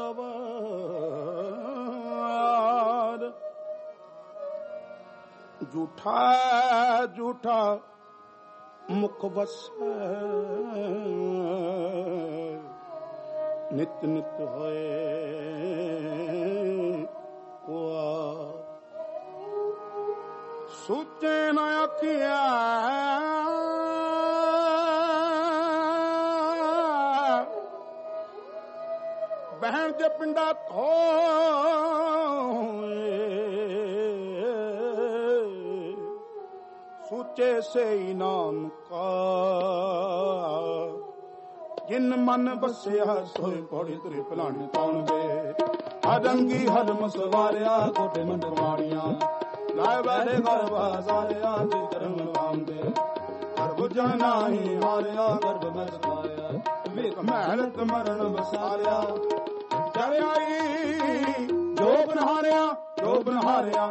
[SPEAKER 1] ਝੂਠਾ ਝੂਠਾ ਮੁਖ ਵਸੈ ਨਿਤ ਨਿਤ ਹੋਏ ਕੋਆ ਸੋਚੇ ਨਾ ਆਖਿਆ ਬਹਿਣ ਦੇ ਪਿੰਡਾ ਸੋਚੇ ਸੇ ਨਾਨਕਾ ਜਿਨ ਮਨ ਬਸਿਆ ਸੋਏ ਪੌੜੀ ਤੁਰੇ ਭਲਾਣੇ ਪਾਉਣ ਵੇ ਅਰੰਗੀ ਹਰਮ ਸਵਾਰਿਆ ਕੋਟੇ ਮੰਡਵਾਣੀਆਂ ਲਾਇ ਬੈਠੇ ਘਰ ਬਾਜ਼ਾਰਿਆ ਜੀ ਕਰਮ ਲਾਉਂਦੇ ਹਰ ਬੁਝਣ ਨਾਹੀ ਹਾਰਿਆ ਗਰਭ ਮੈਂ ਸਮਾਇਆ ਵੇਖ ਮਹਿਲਤ ਮਰਨ ਵਸਾਰਿਆ ਚੜਿਆਈ ਜੋ ਬਨਹਾਰਿਆ ਜੋ ਬਨਹਾਰਿਆ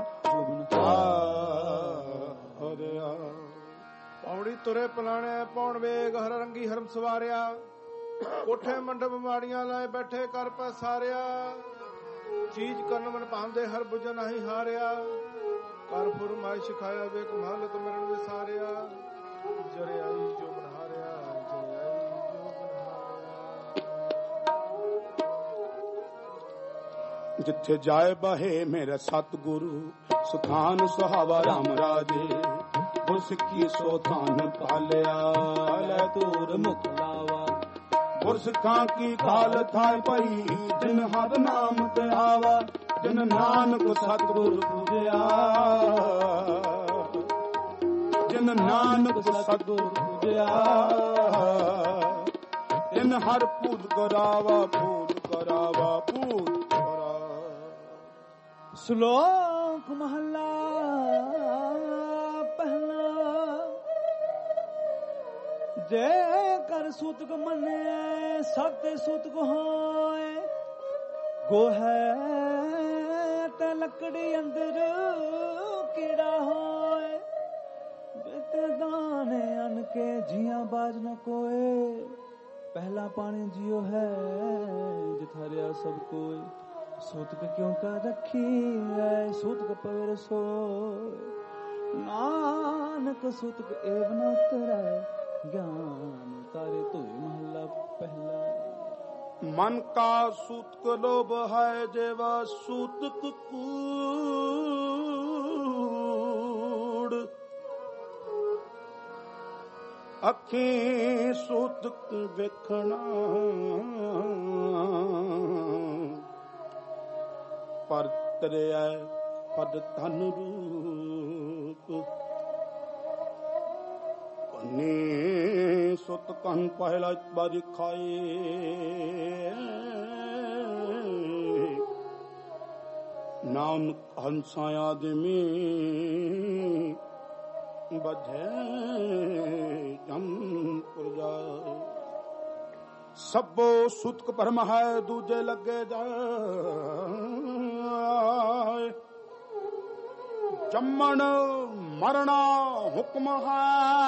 [SPEAKER 3] ਪੌੜੀ ਤੁਰੇ ਪਲਾਣੇ ਪੌਣ ਵੇਗ ਹਰ ਰੰਗੀ ਹਰਮ ਸਵਾਰਿਆ ਕੋਠੇ ਮੰਡਪ ਮਾੜੀਆਂ ਲਾਏ ਬੈਠੇ ਕਰ ਪਸਾਰਿਆ ਚੀਜ਼ ਕਰਨ ਮਨ ਭਾਂਦੇ ਹਰ ਬੁਝ ਨਹੀਂ ਹਾਰਿਆ ਕਰ ਫੁਰਮਾਇ ਸਿਖਾਇਆ ਵੇਖ ਮਹਲਤ ਮਰਨ ਵਿਸਾਰਿਆ ਜਰਿਆਈ ਜੋ ਬਨਹਾਰਿਆ ਜਰਿਆਈ ਜੋ ਬਨਹਾਰਿਆ
[SPEAKER 1] ਜਿੱਥੇ ਜਾਏ ਬਹੇ ਮੇਰੇ ਸਤਿਗੁਰੂ ਸੁਖਾਨ ਸੁਹਾਵਾ ਰਾਮ ਰਾਜੇ ਗੁਰ ਸਿੱਖੀ ਸੋ ਥਾਨ ਪਾਲਿਆ ਲੈ ਤੂਰ ਮੁਖ ਲਾਵਾ ਗੁਰ ਸਿੱਖਾਂ ਕੀ ਕਾਲ ਥਾਇ ਪਈ ਜਿਨ ਹਰ ਨਾਮ ਤੇ ਆਵਾ ਜਿਨ ਨਾਨਕ ਸਤਿਗੁਰ ਪੂਜਿਆ ਜਿਨ ਨਾਨਕ ਸਤਿਗੁਰ ਪੂਜਿਆ ਜਿਨ ਹਰ ਪੂਜ ਕਰਾਵਾ ਪੂਜ ਕਰਾਵਾ ਪੂਜ ਕਰਾ
[SPEAKER 2] ਸ਼ਲੋਕ ਮਹੱਲਾ ਪਹਿਲਾ ਜੇ ਕਰ ਸੂਤਕ ਮੰਨੇ ਸਤ ਸੂਤਕ ਹੋਏ ਗੋ ਹੈ ਤੇ ਲੱਕੜੀ ਅੰਦਰ ਕੀੜਾ ਹੋਏ ਜਿਤੇ ਦਾਣੇ ਅਨ ਕੇ ਜੀਆਂ ਬਾਜ ਨ ਕੋਏ ਪਹਿਲਾ ਪਾਣੀ ਜਿਉ ਹੈ ਜਿਥਾਰਿਆ ਸਭ ਕੋਈ ਸੂਤਕ ਕਿਉਂ ਕਰ ਰੱਖੀ ਐ ਸੂਤਕ ਪਵਿਰ ਸੋ ਨਾਨਕ ਸੂਤਕ ਏਵ ਨ ਉਤਰੈ ਗਿਆਨ ਤਾਰੇ ਧੋਏ ਮਹੱਲਾ ਪਹਿਲਾ
[SPEAKER 1] ਮਨ ਕਾ ਸੂਤਕ ਲੋਭ ਹੈ ਜੇਵਾ ਸੂਤਕ ਕੂੜ ਅੱਖੀ ਸੂਤਕ ਵੇਖਣਾ ਪਰ ਤਰਿਆ ਪਦ ਧਨ ਰੂਪ ਨੀ ਸੁਤ ਕਨ ਪਹਿਲਾ ਬਾਰੀ ਖਾਏ ਨਾਨਕ ਹੰਸਾ ਆਦਮੀ ਬਧੇ ਜਮ ਪੁਰਜਾ ਸਭੋ ਸੁਤਕ ਪਰਮ ਹੈ ਦੂਜੇ ਲੱਗੇ ਜਾਏ ਜੰਮਣ ਮਰਣਾ ਹੁਕਮ ਹੈ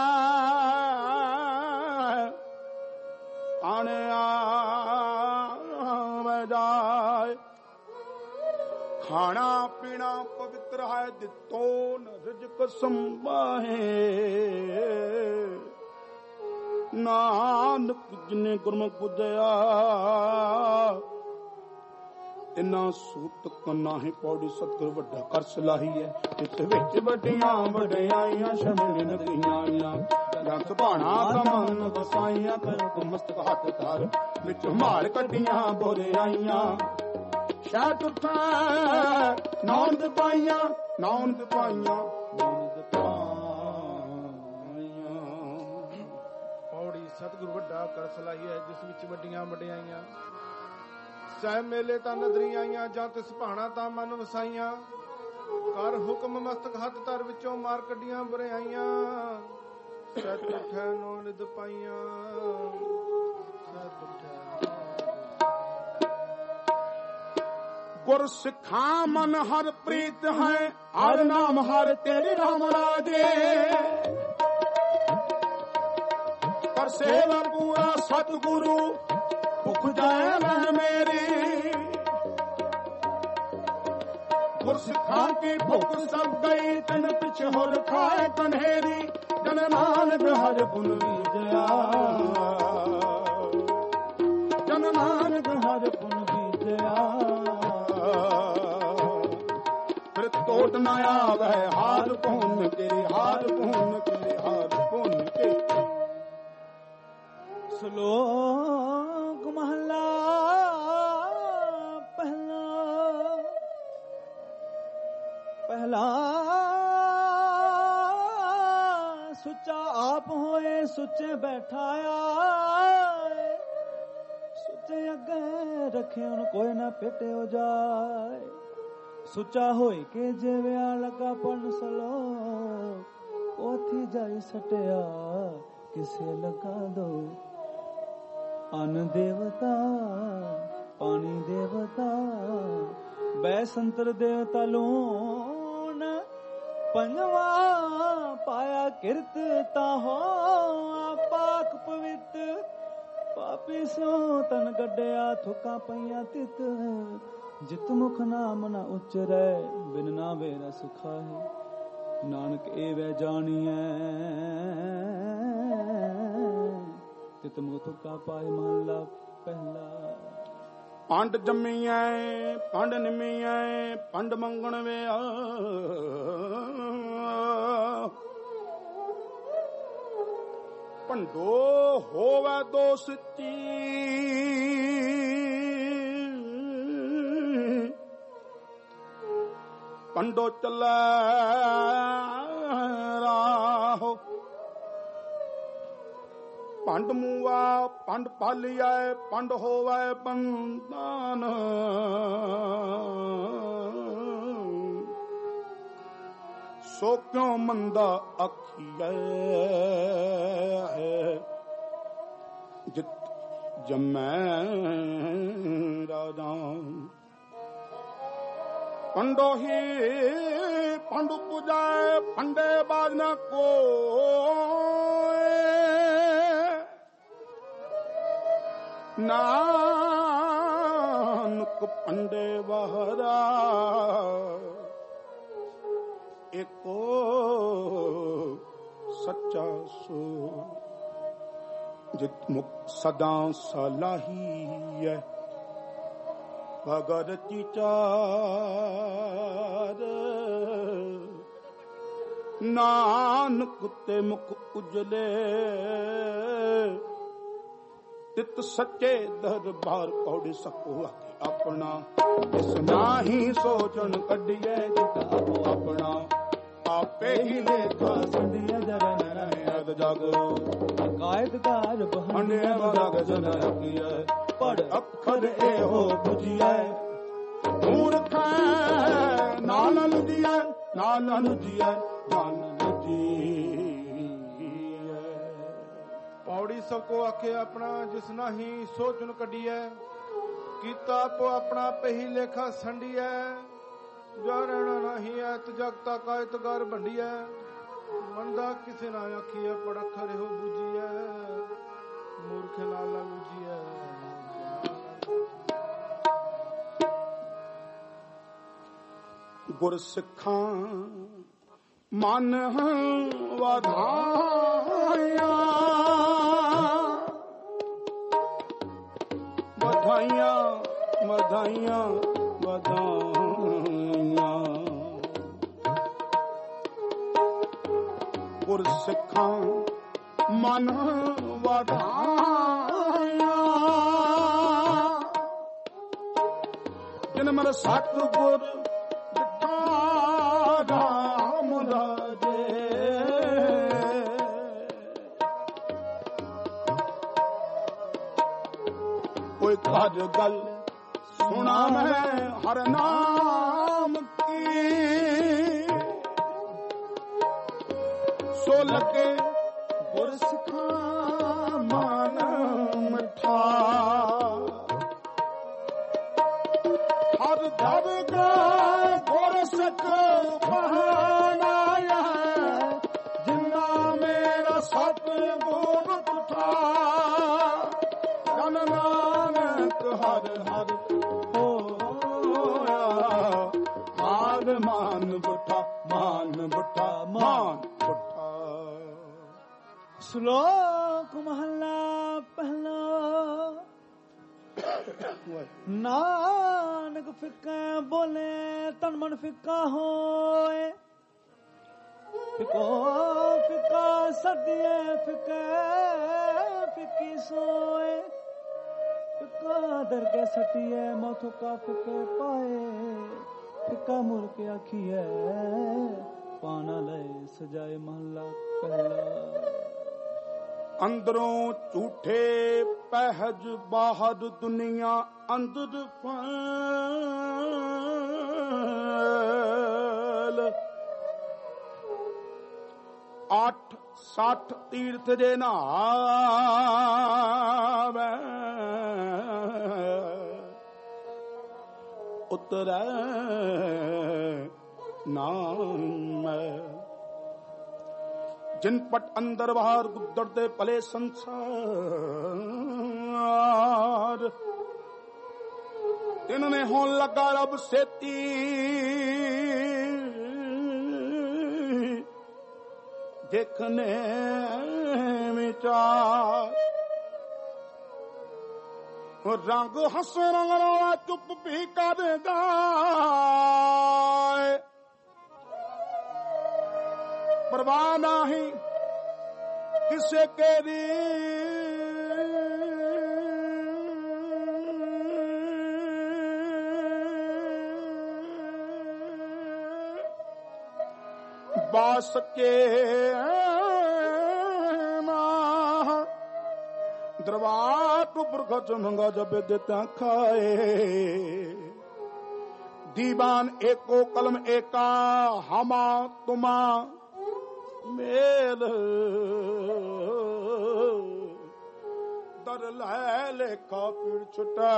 [SPEAKER 1] ਆਣੇ ਆਵੇ ਜਾਏ ਖਾਣਾ ਪੀਣਾ ਪਵਿੱਤਰ ਹੈ ਦਿੱਤੋ ਨ ਰਿਜਕ ਸੰਭਾਹੇ ਨਾਨਕ ਜਿਨੇ ਗੁਰਮੁਖ ਪੁੱਜਿਆ ਇਨਾ ਸੂਤਕ ਨਾਹੀ ਪੌੜੀ ਸਤਿਗੁਰ ਵੱਡਾ ਕਰ ਸਲਾਹੀ ਹੈ ਇਸ ਵਿੱਚ ਵੱਡੀਆਂ ਵਡਿਆਈਆਂ ਸ਼ਮਿਲ ਨਗੀਆਂ ਗੰਤ ਭਾਣਾ ਕਮਨ ਵਸਾਈਆਂ ਕਰ ਮਸਤਕ ਹੱਥ ਧਰ ਵਿੱਚ ਮਾਰ ਕੱਢੀਆਂ ਬੋਰੇ ਆਈਆਂ ਸ਼ਾਟ ਉੱਠਾ ਨੌਂਦ ਪਾਈਆਂ ਨੌਂਦ ਪਾਈਆਂ ਨੌਂਦ ਪਾਈਆਂ
[SPEAKER 3] ਪੌੜੀ ਸਤਿਗੁਰ ਵੱਡਾ ਕਰ ਸਲਾਹੀ ਹੈ ਜਿਸ ਵਿੱਚ ਵੱਡੀਆਂ ਵਡਿਆਈਆਂ ਸਹਿ ਮੇਲੇ ਤਾਂ ਨਦਰੀ ਆਈਆਂ, ਜਾਂ ਤਿਸ ਭਾਣਾ ਤਾਂ ਮਨ ਵਸਾਈਆਂ। ਕਰ ਹੁਕਮ ਮਸਤਕ ਹੱਥ ਧਰ, ਵਿੱਚੋਂ ਮਾਰ ਕੱਢੀਆਂ ਬੁਰਾਈਆਂ। ਸਹਿ ਤੁਠੈ ਨੋ ਨਿਦ ਪਾਈਆਂ, ਸਹਿ ਤੁਠੈ।
[SPEAKER 1] ਗੁਰ ਸਿੱਖਾਂ ਮਨ ਹਰ ਪ੍ਰੀਤ ਹੈ, ਹਰ ਨਾਮ ਹਰ ਤੇਰੇ ਰਾਮ ਰਾਜੇ। ਕਰ ਸੇਵਾ ਪੂਰਾ ਸਤਿਗੁਰੂ, ਭੁਖ ਜਾਏ ਮਨ ਮੇਰੀ। ਗੁਰ ਸਿੱਖਾਂ ਕੀ ਭੁਖ ਸਭ ਗਈ, ਤਨ ਪਿਛ ਹੋਰ ਖਾਏ ਕਨੇਰੀ। ਜਨ ਨਾਨਕ ਹਰ ਗੁਣ ਬੀਜਿਆ, ਜਨ ਨਾਨਕ ਹਰ ਗੁਣ ਬੀਜਿਆ। ਫਿਰ ਟੋਟ ਨਾ ਆਵੇ ਹਾਰ ਪੁੰਨ ਤੇਰੇ, ਹਾਰ ਪੁੰਨ ਤੇਰੇ, ਹਾਰ ਪੁੰਨ ਕੇ।
[SPEAKER 2] ਸ਼ਲੋਕ ਮਹਲਾ ਪਹਿਲਾ। ਪਹਿਲਾ ਸੁੱਚਾ ਆਪ ਹੋਏ, ਸੁੱਚੇ ਬੈਠਾਇਆ। ਸੁੱਚੇ ਅੱਗੇ ਰੱਖੇ ਹੁਣ ਕੋਈ ਨਾ ਪਿੱਟੇ ਹੋ ਜਾਏ। ਸੁੱਚਾ ਹੋਏ ਕੇ ਜਿਵਿਆ ਲਗਾ ਪਨ ਸਲੋ, ਉਥੀ ਜਾਈ ਸਟਿਆ ਕਿਸੇ ਲਗਾ ਦੋ। ਅਨ ਦੇਵਤਾ ਪਾਣੀ ਦੇਵਤਾ, ਬੈ ਸੰਤਰ ਦੇਵਤਾ ਲੂਣ। ਪੰਜਵਾ ਪਾਇਆ ਕਿਰਤ ਤਾਹੋ, ਪਾਕ ਪਵਿੱਤ। ਪਾਪੀ ਸੋ ਤਨ ਗੱਡਿਆ, ਥੁੱਕਾਂ ਪਈਆਂ ਤਿਤ। ਜਿਤ ਮੁਖ ਨਾਮ ਨ ਉਚਰੈ, ਬਿਨ ਨਾਵੇ ਰਸ ਖਾਹੇ। ਨਾਨਕ ਇਹ ਵੈ ਜਾਣੀਐ, ਤਿਤ ਮੁਖ ਥੁੱਕਾ ਪਾਏ। ਮਹਲਾ ਪਹਿਲਾ।
[SPEAKER 1] ਪੰਡ ਜੰਮੀਐ ਪੰਡ ਨਿਮੀਐ, ਪੰਡ ਮੰਗਣ ਵਿਆ। ਪੰਡੋ ਹੋਵੇ ਦੋਸਤੀ, ਪੰਡੋ ਚੱਲੈ ਰਾਹੋ। ਪੰਡ ਮੂਆ ਪੰਡ ਪਾਲੀਐ, ਪੰਡ ਹੋਵੇ ਬੰਧਨ। ਸੋ ਕਿਉ ਮੰਦਾ ਆਖੀਐ, ਜਿਤ ਜਮੈ ਰਾਜਾ। ਪੰਡੋ ਹੀ ਪੰਡ ਪੁਜਾਏ, ਪੰਡੇ ਬਾਜ ਨ ਕੋਇ। ਨਾਨਕ ਪੰਡੇ ਬਹਰਾ, ਏਕੋ ਸੱਚਾ ਸੋ। ਜਿਤ ਮੁਖ ਸਦਾ ਸਲਾਹੀਐ, ਭਗਤ ਚੀਚਾਰ। ਨਾਨਕ ਤੇ ਮੁਖ ਉਜਲੇ, ਤਿਤ ਸੱਚੇ ਦਰਬਾਰ ਪੌੜ ਸਕੋ ਆਪਣਾ। ਇਸ ਨਾਹੀ ਸੋਚਣ ਕੱਢੀਏ, ਜਿਤ ਆਪੋ ਆਪਣਾ। ਆਪੇ ਹੀ ਲੇਖਾ ਸੰਧਿਆ ਜਰਨ ਅਦ ਜਗ। ਕਾਇਦਕਾਰ ਬਹੰਡਿਆ ਜਗ ਜਨ ਰੱਖੀਐ, ਪੜ ਅੱਖਰ ਇਹੋ ਬੁਝੀਐ। ਮੂਰਖੈ ਨਾਨਨ ਜੀਐ, ਨਾਨਨ ਜੀਐ, ਨਾਨਨ ਜੀਐ।
[SPEAKER 3] ਪੌੜੀ ਸਭ ਕੋ ਆਖੇ ਆਪਣਾ, ਜਿਸ ਨਾਹੀ ਸੋਚਣ ਕੱਢੀਐ। ਕੀਤਾ ਆਪੋ ਆਪਣਾ, ਪਹੀ ਲੇਖਾ ਸੰਡੀਐ। ਜਾ ਰਹਿਣਾ ਨਹੀਂ ਐਤ ਜਗਤਾ ਕਾਇਤ ਗਰ ਭੰਡੀਐ। ਮੰਦਾ ਕਿਸੇ ਨਾ ਆਖੀਐ, ਪੜ ਅੱਖਰ ਇਹੋ ਬੁਝੀਐ। ਮੂਰਖ ਨਾਲ ਨਾ ਲੁਝੀਐ।
[SPEAKER 1] ਗੁਰ ਸਿੱਖਾਂ ਮਨ ਵਧਾਇਆ, ਵਧਾਈਆਂ ਵਧਾਈਆਂ ਵਧਾਈਆਂ। ਗੁਰ ਸਿੱਖਾਂ ਮਨ ਵਧਾਇਆ, ਜਿਨ ਮਰ ਸਤਿਗੁਰ ਦਿੱਤਾ ਰਾਮ ਰਾਜੇ। ਕੋਈ ਘਰ ਗੱਲ सुना मैं हर नाम की सो लगे गुर सिखा मान मिठा हर दरगा गुर सिख बहानाया जिन्ना मेरा सतगुर उठा जन नानक हर हर होया मान मान बुठा मान बुठा मान बुठा।
[SPEAKER 2] श्लोक महला पहला नानक फिक्का बोले तन मन फिक्का होए फिको फिका सदिए फिके फिकी सोए फिका दर के सटिए मौथों का फिके पाए फिका मुड़ के आखिए पाना ले सजाए महला पहला।
[SPEAKER 1] अंदरों झूठे पहज बाहर दुनिया अंदर फैल 8-60 तीर्थ जे नहावे उतरे नाम जिन पट अंदर बाहर गुदड़ते पले संसार तिन्होंने हों लगा रब सेती देखने विचार रंग हंस रंग रोवा चुप भी कर जाए परवाह नहीं किसे केरी बास के दरबार टू बुरखच मंगा जब देता खाए दीवान एको कलम एका हमा तुमा मेल दर लेखा पीड़ छुटा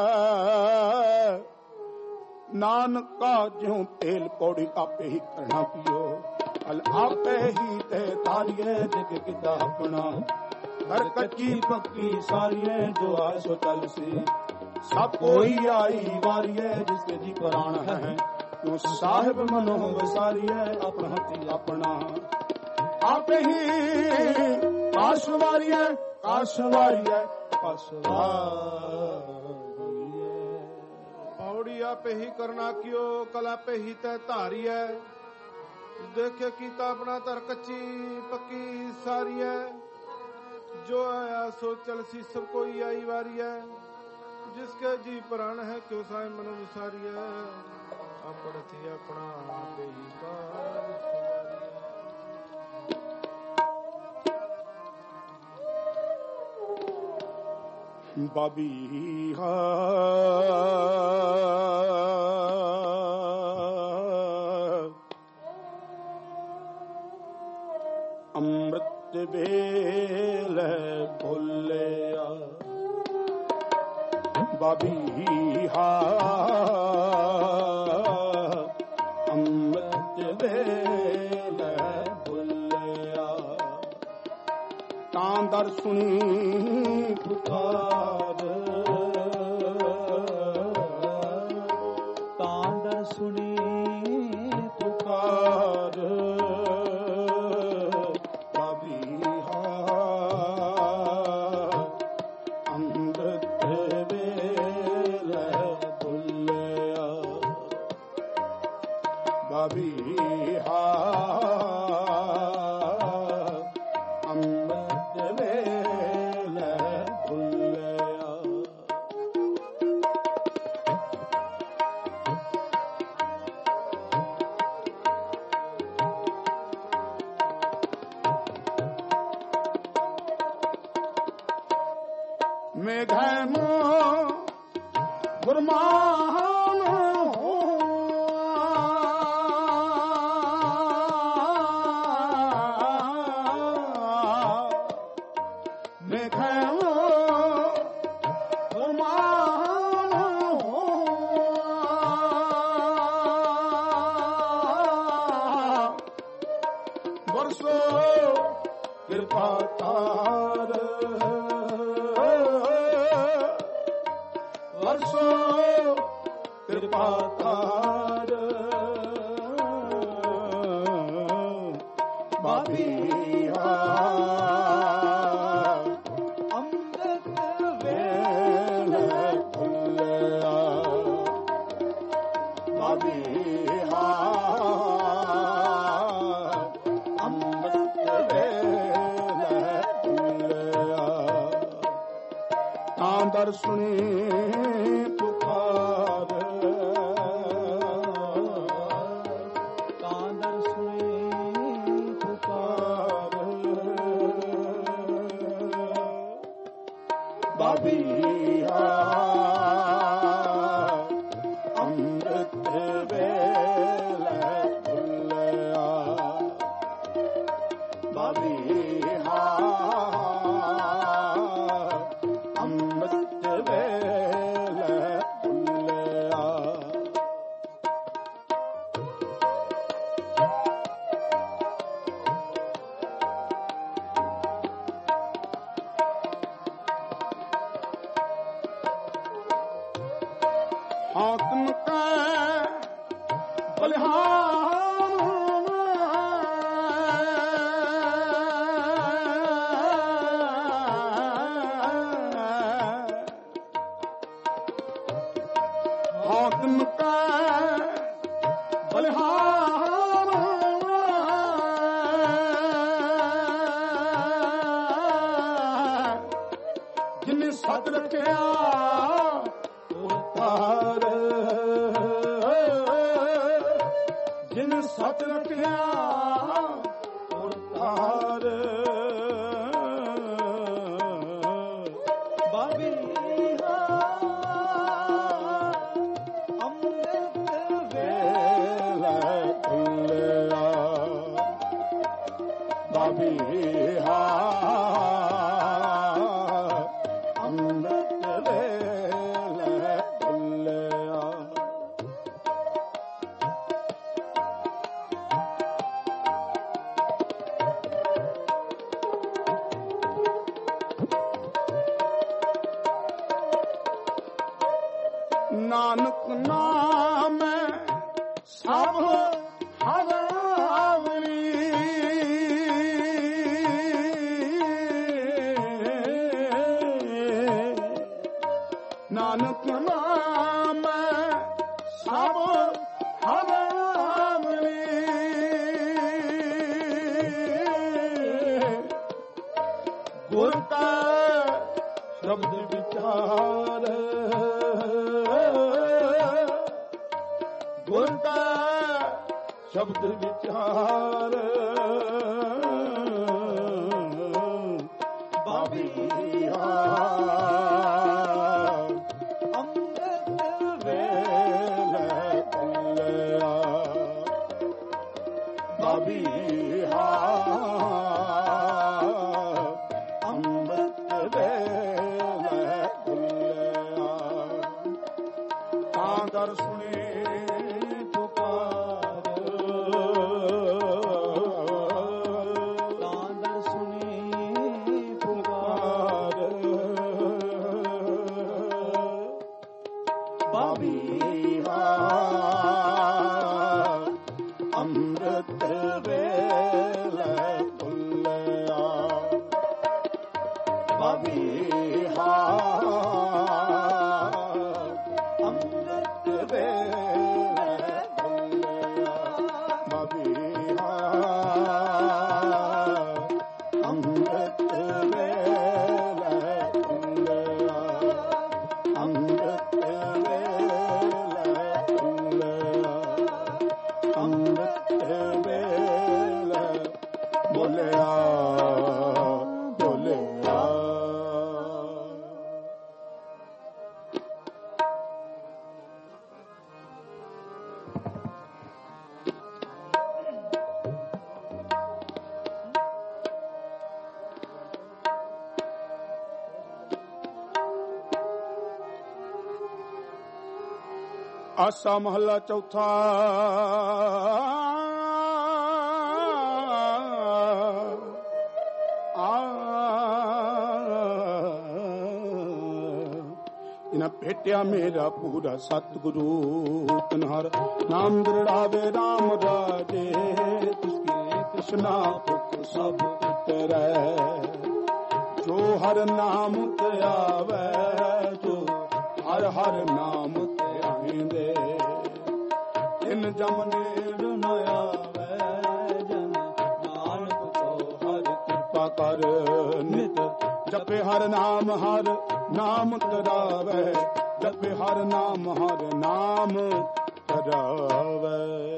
[SPEAKER 1] नानका ज्यों तेल कौड़ी आपे ही करना पियो अल आपे ही ते तारिये जग किदा अपना हर कच्ची पक्की सारिये जो आसो चल सी सब कोई आई वारिये जिसके जी प्राण है क्यों साहिब मनो वसारिये अपना हती अपना आप ही काशवारी है काशवारी है
[SPEAKER 3] पावड़ी आप ही करना क्यों कला पे ही तय धारी है देखे कीता अपना तर कच्ची पक्की सारी है जो आया सो चल सी सब कोई आई वारी है जिसके जी प्राण है क्यों साय मनो विसारी है अपना थी अपना पे ही
[SPEAKER 1] बाबी अमृत बेल भोलिया बाबी अमृत बेल भोलिया तांदर सुनी पुकार तांदर सुनी पुकार बाबीहा अमृत बेल भुलिया बाबीहा अमृत बेल भुलिया ਫਰਮਾਨ ਦਰ ਸੁਣੀ ਪੁਕਾਰ
[SPEAKER 2] ਕਾਂਦਰ ਸੁਣੀ ਪੁਕਾਰ
[SPEAKER 1] ਬਾਬੀਆ ਅੰਮ੍ਰਿਤ ਵੇਲੇ ਭੁੱਲਿਆ ਬਾਬੀਆ ਹਾਕਮ ਕੈ ਬਲਿਹਾਰ ਹਾਕਮ ਕੈ ਬਲਿਹਾਰ ਜਿਨੇ ਸੱਚ ਰੱਖਿਆ ਜਿਨ ਸੱਚ ਰੱਖਿਆ ਔਰ ਤਾਰ ਬਾਬੀਆ ਅੰਮ੍ਰਿਤ ਵੇਲੇ ਭੁੱਲਿਆ ਬਾਬੀਆ ਅੰਮ੍ਰਿਤ ਵੇਲੇ ਭੁੱਲਿਆ ਨਾਨਕ ਨਾਮ ਸਭ ਹਵਾਵਲੀ ਨਾਨਕ ਨਾਮ ਸਭ ਹਵਾਵਲੀ ਗੁਰ ਕਾ ਸ਼ਬਦ ਵਿਚਾਰ ਗੁਰ ਕਾ ਸ਼ਬਦ ਵਿਚਾਰ ਬਾਬੀਆ ਅੰਮ੍ਰਿਤ ਵੇਲੇ ਭੁੱਲਿਆ ਬਾਬੀਆ ਅੰਮ੍ਰਿਤ ਵੇਲੇ ਭੁੱਲਿਆ ਤਾਂ ਦਰ ਸੁਣੀ ਅੰਮ੍ਰਿਤ ਵੇਲੇ ਭੁੱਲਿਆ ਬਾਬੀਆ ਅੰਮ੍ਰਿਤ ਵੇਲੇ ਭੁੱਲਿਆ ਬਾਬੀਆ ਅੰਮ੍ਰਿਤ ਵੇਲੇ ਭੁੱਲਿਆ ਅੰਮ੍ਰਿਤ ਵੇਲੇ ਭੁੱਲਿਆ ਅੰਮ੍ਰਿਤ ਵੇਲੇ ਬੋਲਿਆ ਬੋਲਿਆ ਆਸਾ ਮਹੱਲਾ ਚੌਥਾ। ਇਨਾ ਭੇਟਿਆ ਮੇਰਾ ਪੂਰਾ ਸਤਿਗੁਰੂ ਤਨਹਰ ਨਾਮ ਦ੍ਰਿੜਾਵੇ ਰਾਮ ਰਾਜੇ ਤਿਸਕੀ ਕ੍ਰਿਸ਼ਨਾ ਭੁਖ ਸਭ ਉਤਰੈ ਜੋ ਹਰ ਨਾਮ ਤੇ ਆਵੇ ਜੋ ਹਰ ਹਰ ਨਾਮ ਤੇ ਆਇਂਦੇ ਇਨ ਜਮ ਨੇੜ ਨ ਆਵੇ ਜਨ ਨਾਨਕ ਕੋ ਹਰ ਕਿਰਪਾ ਕਰ ਨਿਤ ਜਪੇ ਹਰ ਨਾਮ ਤਰਾਵੇ ਜਪੇ ਹਰ ਨਾਮ ਤਰਾਵੇ।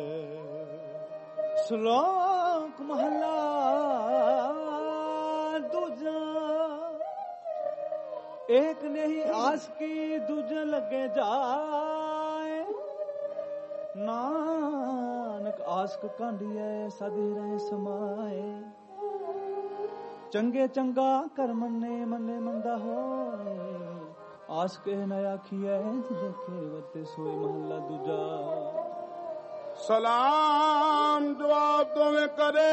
[SPEAKER 2] ਸ਼ਲੋਕ ਮਹਲਾ ਦੂਜਾ। एक नहीं आस की दूजे लगे जाए नानक आसक कांडिए सदी रहे समाए चंगे चंगा कर मन्ने मन्ने मंदा हो आस के न आखिए देखे वरते सोए महला दूजा।
[SPEAKER 1] सलाम जवाब दोवें करे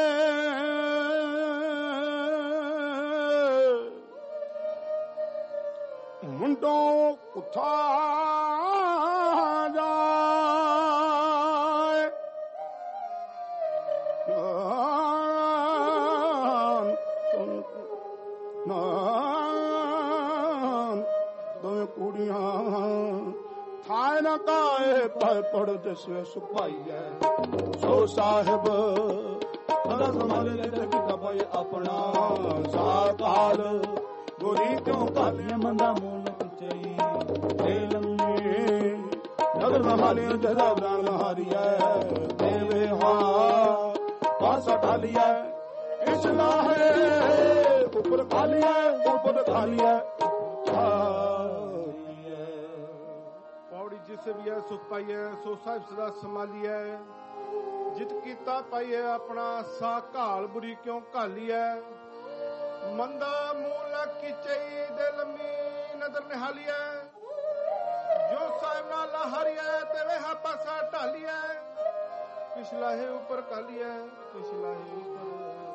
[SPEAKER 1] मुंडों उठा जाए दोवें कुड़ियां थाए न काए पर पड़ दसवे सुपाइए सो साहिब भाई अपना साकाल गोरी क्यों कालिया मंदा मूल कुचई नगर महालिया जजावरान महारिया देवे हाँ पासा ढालिया इसला है ऊपर खालिया ऊपर खालिया
[SPEAKER 3] पौड़ी जिस भी है सुख पाई है सो साहिब सदा संभाली है जित कीता पाई है अपना सा घाल बुरी क्यों घाली है मंदा मूल किचई दिल मी नजर निहाली है जो साहिब ना लहारी है तेरे हा पासा ढाली है पिछला है ऊपर काली है पिछला है ऊपर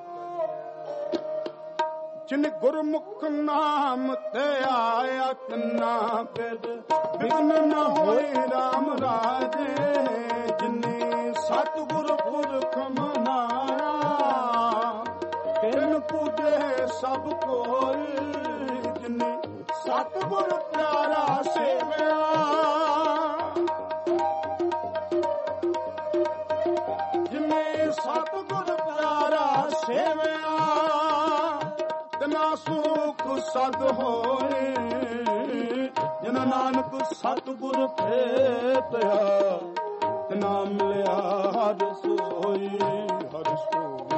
[SPEAKER 1] जिन गुरमुख नाम ते आया तन्ना फिर बिघ्न न होए राम राजे जिन्नी सतगुरु पुरख मनाया तिन पूजे सब कोई जिन्नी सतगुरु प्यारा सेवया जिन्नी सतगुरु प्यारा सेवया तना सुख सद होए जिन नानक सतगुर भेटया तना मिलिया हर सोई हर सोई।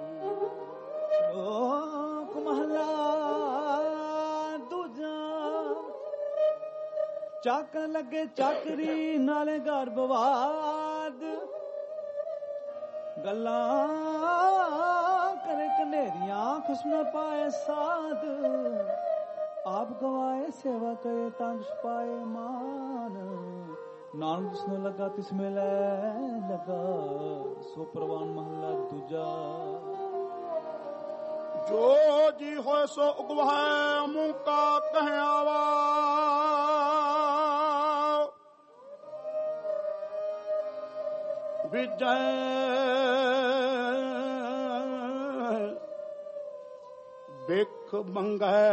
[SPEAKER 2] लोक महला दूजा चाकन लगे चाकरी नाले घर बवाद गल्ला करे कनेरियां खुशना पाए साध आप गवाए सेवा करे तंग पाए मान नानक जिसने लगा तिसमें लगा सो प्रवान महला दूजा।
[SPEAKER 1] जो जी हो सो उगवाए मुंह का कह आवा विजय बिख मंगे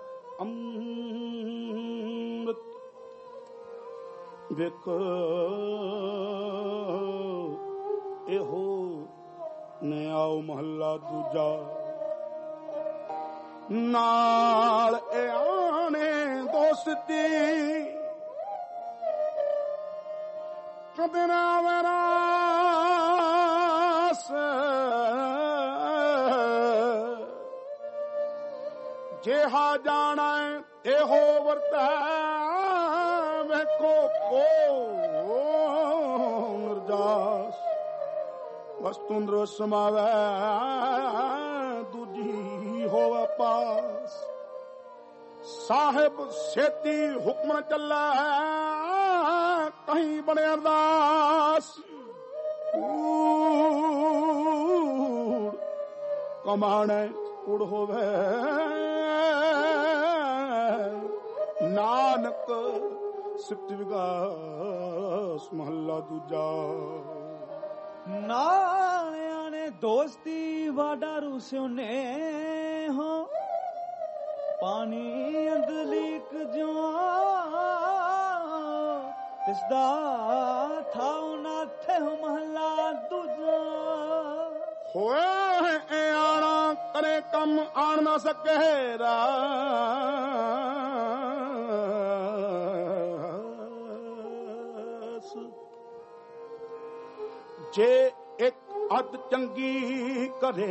[SPEAKER 1] अमृत बिख एहो ने आओ महला दूजा नाल ए आने दोस्ती कदना वरास जेहा जाना एहो वर्ता वेखो को निर्जास वस्तुंद्र समावे दूजी होवे पास साहिब सेती हुक्म चला ਕਹੀਂ ਬਣੇ ਅਰਦਾਸ ਕਮਾਣੇ ਕੁੜ ਹੋਵੇ ਨਾਨਕ ਸਿਫਤ ਵਿਗਾਸ ਮਹੱਲਾ ਦੂਜਾ।
[SPEAKER 2] ਨਾਲਿਆਂ ਨੇ ਦੋਸਤੀ ਵਾਡਾ ਰੂਸਿਓ ਨੇ ਹੋ ਪਾਣੀ ਅੰਦਲੀਕ ਜੋ ਤਿਸਦਾ ਥਾਉ ਨਾ ਥੇ ਮਹੱਲਾ ਦੂਜਾ।
[SPEAKER 1] ਹੋਏ ਆਣਾ ਕਰੇ ਕੰਮ ਆਣ ਨਾ ਸਕੇ ਰਾ ਜੇ ਇੱਕ ਅੱਧ ਚੰਗੀ ਕਰੇ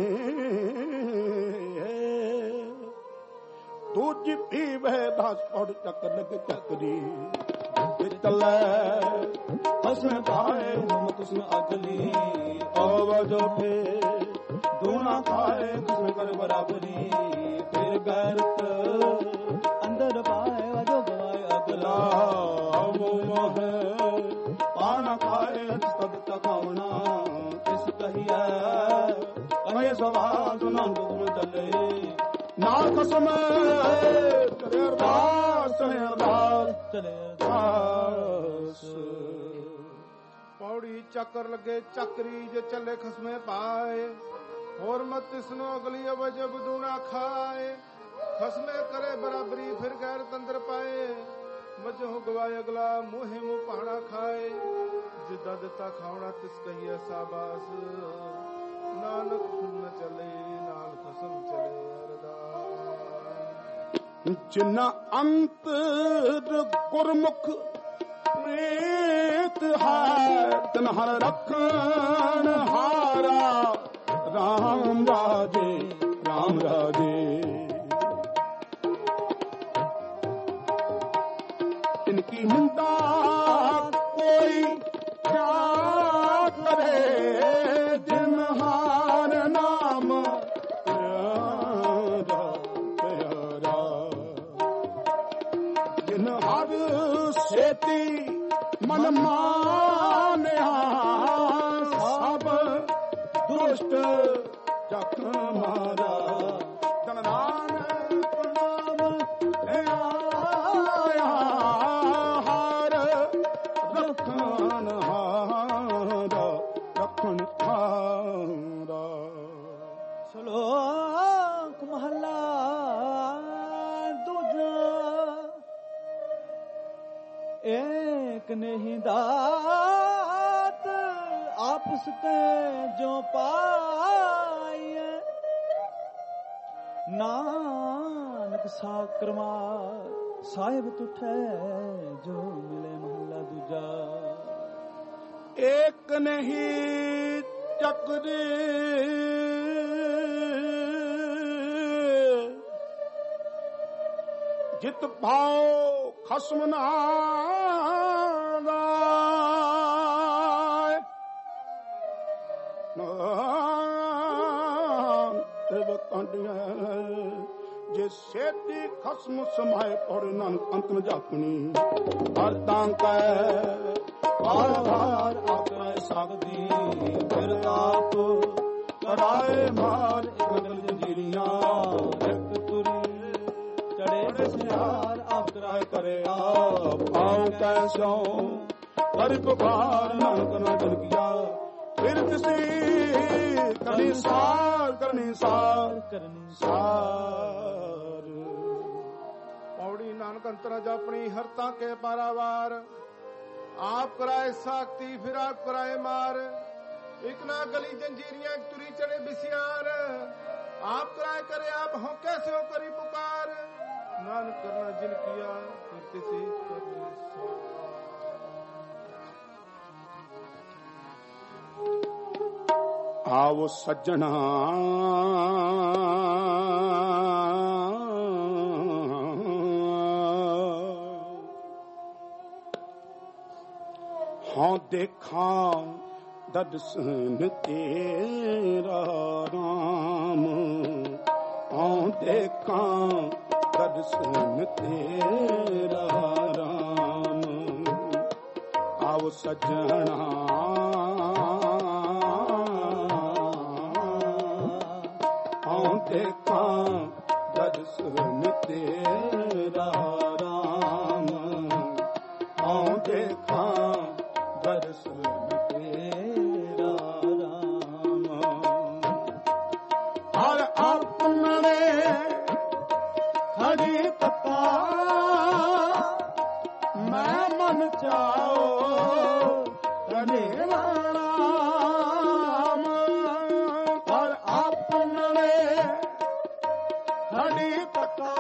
[SPEAKER 1] ਦੂਜੀ ਵੀ ਵਹਿ 10 ਪੜ ਚੱਕ ਲੱਗ ਚੱਕਰੀ ਚੱਲੇ ਹਸਨ ਪਾਏ ਹਮਤ ਸੁਨ ਅਗਲੀ ਆਵਾਜ਼ ਉਠੇ ਦੂਣਾ ਖਾਏ ਕਿਸਮ ਕਰ ਬਰਾਬਰੀ ਫਿਰ ਗੈਰਤ ਅੰਦਰ ਪਾਏ ਵਜੋ ਗਵਾਏ ਅਗਲਾ ਮੋਹ ਪਾਣਾ ਖਾਏ ਸਦ ਤਕਾਉਣਾ ਇਸ ਕਹੀਐ ਕਹੇ ਸਵਾਲ ਸੁਨੰਦ ਗੁਣ ਚੱਲੇ ਨਾ ਕਸਮ ਕਰੇ ਅਰਦਾਸ ਚਲੇ ਅਰਦਾਸ ਚਲੇ ਅਰਦਾਸ।
[SPEAKER 3] ਪੌੜੀ ਚੱਕਰ ਲੱਗੇ ਚੱਕਰੀ ਜੇ ਚੱਲੇ ਖਸਮੇ ਪਾਏ ਹੋਰ ਮਤ ਇਸ ਨੂੰ ਅਗਲੀ ਅਵਜਬ ਦੂਣਾ ਖਾਏ ਖਸਮੇ ਕਰੇ ਬਰਾਬਰੀ ਫਿਰ ਗੈਰ ਤੰਦਰ ਪਾਏ ਮਜੋ ਗਵਾਏ ਅਗਲਾ ਮੋਹੇ ਮੂੰਹ ਪਾਣਾ ਖਾਏ ਜਿੱਦਾਂ ਦਿੱਤਾ ਖਾਉਣਾ ਤਿਸ ਕਹੀਏ ਸਾਬਾਸ ਨਾਨਕ ਨ ਚੱਲੇ ਨਾਲ ਖਸਮ ਚਲੇ
[SPEAKER 1] ਜਿਨਾ ਅੰਤਰ ਗੁਰਮੁਖ ਪ੍ਰੀਤ ਹੈ ਤਨ ਹਰ ਰੱਖਣ ਹਾਰਾ ਰਾਮ ਰਾਜੇ ਰਾਮ ਰਾਜੇ ਇਨਕੀ ਨਿੰਦਾ ਕੋਈ ਕਿਆ ਕਰੇ ਜਿਨ ਹਾਰ ਨਾਮ ਹਰ ਸੇਤੀ ਮਨ ਮਾਨਿਆ ਸਭ ਦੁਸ਼ਟ ਜਖ ਮਾਰਾ ਜਨ ਨਾਨਕ ਨਾਮ ਆਇਆ ਹਰ ਰੱਖਣ ਹਾਰਾ ਰੱਖਣ ਹਾਰਾ।
[SPEAKER 2] ਸ਼ਲੋਕ ਮਹੱਲਾ ਦੂਜਾ। एक नहीं दात आपस ते जो पाए नानक साकरमा साहिब तुठे जो मिले महला दूजा।
[SPEAKER 1] एक नहीं चक्री जित भाव खसम जे सेती खसम समाए और नानक अंत न जापनी हर तांक बार बार आकर सकदी फिर आप कराए मार बदल जंजीरियां एक तुरी चढ़े सियार आप कराए करे आप आओ कैसो हर पुकार नानक न जन किया फिर किसी करनी सार
[SPEAKER 3] पौड़ी नानक अंतरा जापनी हर ताके पारावार आप कराए साख्ती फिर आप कराए मार एक ना गली जंजीरियां तुरी चढ़े बिसियार आप कराए करे आप हो कैसे हो करी पुकार नानक करना जिन किया फिर किसी करनी
[SPEAKER 1] आओ सज्जना हाँ देखा दर्शन तेरा राम हाँ देखा दर्शन तेरा राम ਆਓ ਸੱਜਣਾ ਆਉ ਦੇਖਾਂ ਦਰਸ਼ਨ ਤੇਰਾ ਰਾਮ ਆਉ ਦੇਖਾਂ ਦਰਸ਼ਨ ਤੇਰਾ ਰਾਮ ਹਰ ਆਪਣੇ ਖੜੀ ਤੱਕਾ ਮੈਂ ਮਨ ਚਾਓ ਤਨੇ ਰਾਮ ਹਰ ਆਪਣੇ ਖੜੀ ਤੱਕਾ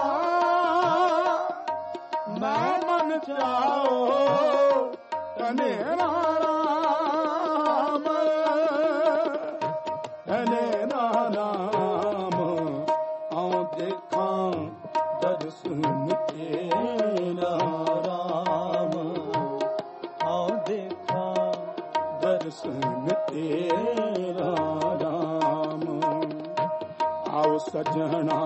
[SPEAKER 1] ਮੈਂ ਮਨ ਚਾਓ ਤਨੇ ਰਾਮ ਤਨੇ ਰਾਮ ਆਉ ਦੇਖਾਂ ਦਰਸ਼ਨ ਤੇਰਾ ਰਾਮ ਆਉ ਦੇਖਾਂ ਦਰਸ਼ਨ ਤੇਰਾ ਰਾਮ ਆਓ ਸਜਣਾ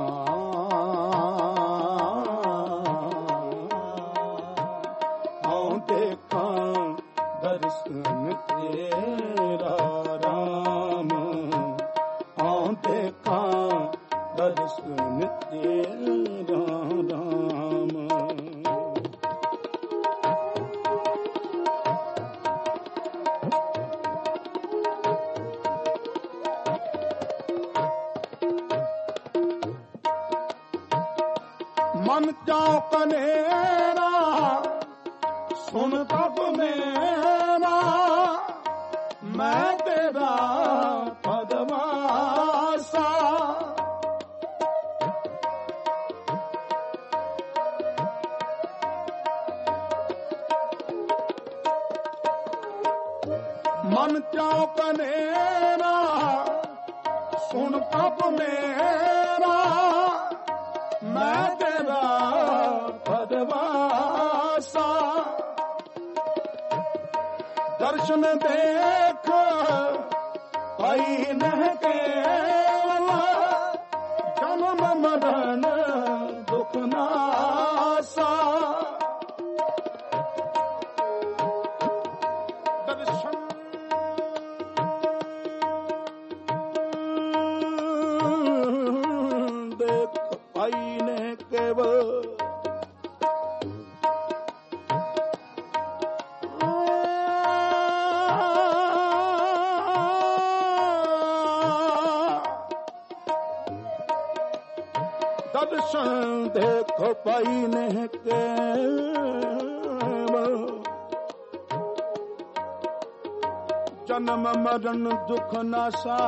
[SPEAKER 1] ਆਉ ਦੇਖਾਂ ਦਰਸ਼ਨ ਤੇਰਾ ਰਾਮ ਆਉ ਦੇਖਾਂ ਦਰਸ਼ਨ ਤੇਰਾ ਰਾਮ ਮਨ ਚਾਉ ਕਨੇਰਾ ਸੁਣ ਤਬ ਮੇਰਾ ਮੈਂ ਤੇਰਾ ਪਦਵਾਸਾ ਮਨ ਚਾਉ ਕਨੇਰਾ ਸੁਣ ਤਬ ਮੇਰਾ ਮੈਂ ਤੇਰਾ ਪਦਵਾਸਾ ਦਰਸ਼ਨ ਦੇਖ ਪਾਈ ਨਹਿ ਕੇਵਲ ਜਨਮ ਮਰਨ ਦੁਖ ਨਾਸਾ ਦਰਸ਼ਨ ਦੇਖ ਪਾਈ ਨਹਿ ਕੇਵਲ ਦਰਸ਼ਨ ਦੇਖ ਪਾਈ ਨਹਿ ਕੇਵਲ ਜਨਮ ਮਰਨ ਦੁਖ ਨਾਸਾ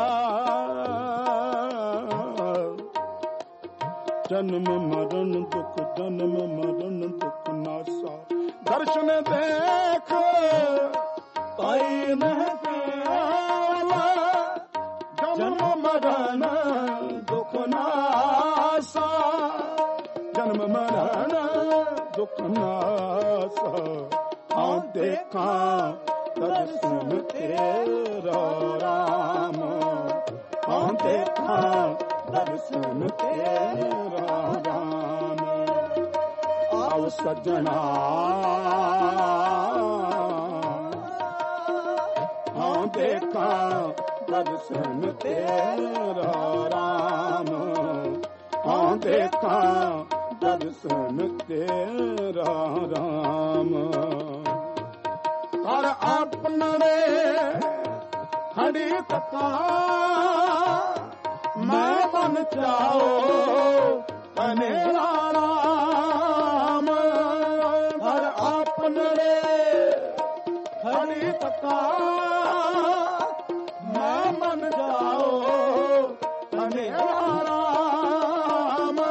[SPEAKER 1] ਜਨਮ ਮਰਨ ਦੁਖ ਨਾਸਾ ਦਰਸ਼ਨ ਦੇਖ ਪਾਈ ਨਹਿ ਕੇਵਲ ਜਨਮ ਮਰਨ ਦੁਖ ਨਾਸਾ ਜਨਮ ਮਰਨ ਦੁਖ ਨਾਸਾ ਆਉ ਦੇਖਾਂ ਦਰਸ਼ਨ ਤੇਰਾ ਰਾਮ ਆਉ ਦੇਖਾਂ ਦਰਸ਼ਨ ਤੇਰਾ ਰਾਮ ਆਉ ਸੱਜਣਾ ਆਉ ਦੇਖਾਂ ਦਰਸ਼ਨ ਤੇਰਾ ਰਾਮ ਆਉ ਦੇਖਾਂ ਦਰਸ਼ਨ ਤੇਰਾ ਰਾਮ ਕਰ ਆਪਣੇ ਖੜੀ ਤੱਕਾ ਮੈਂ ਮਨ ਚਾਓ ਤਨੇ ਰਾਮ ਹਰ ਆਪਣੇ ਖੜੀ ਤੱਕਾ ਮੈਂ ਮਨ ਜਾਓ ਤਨੇ ਰਾਮ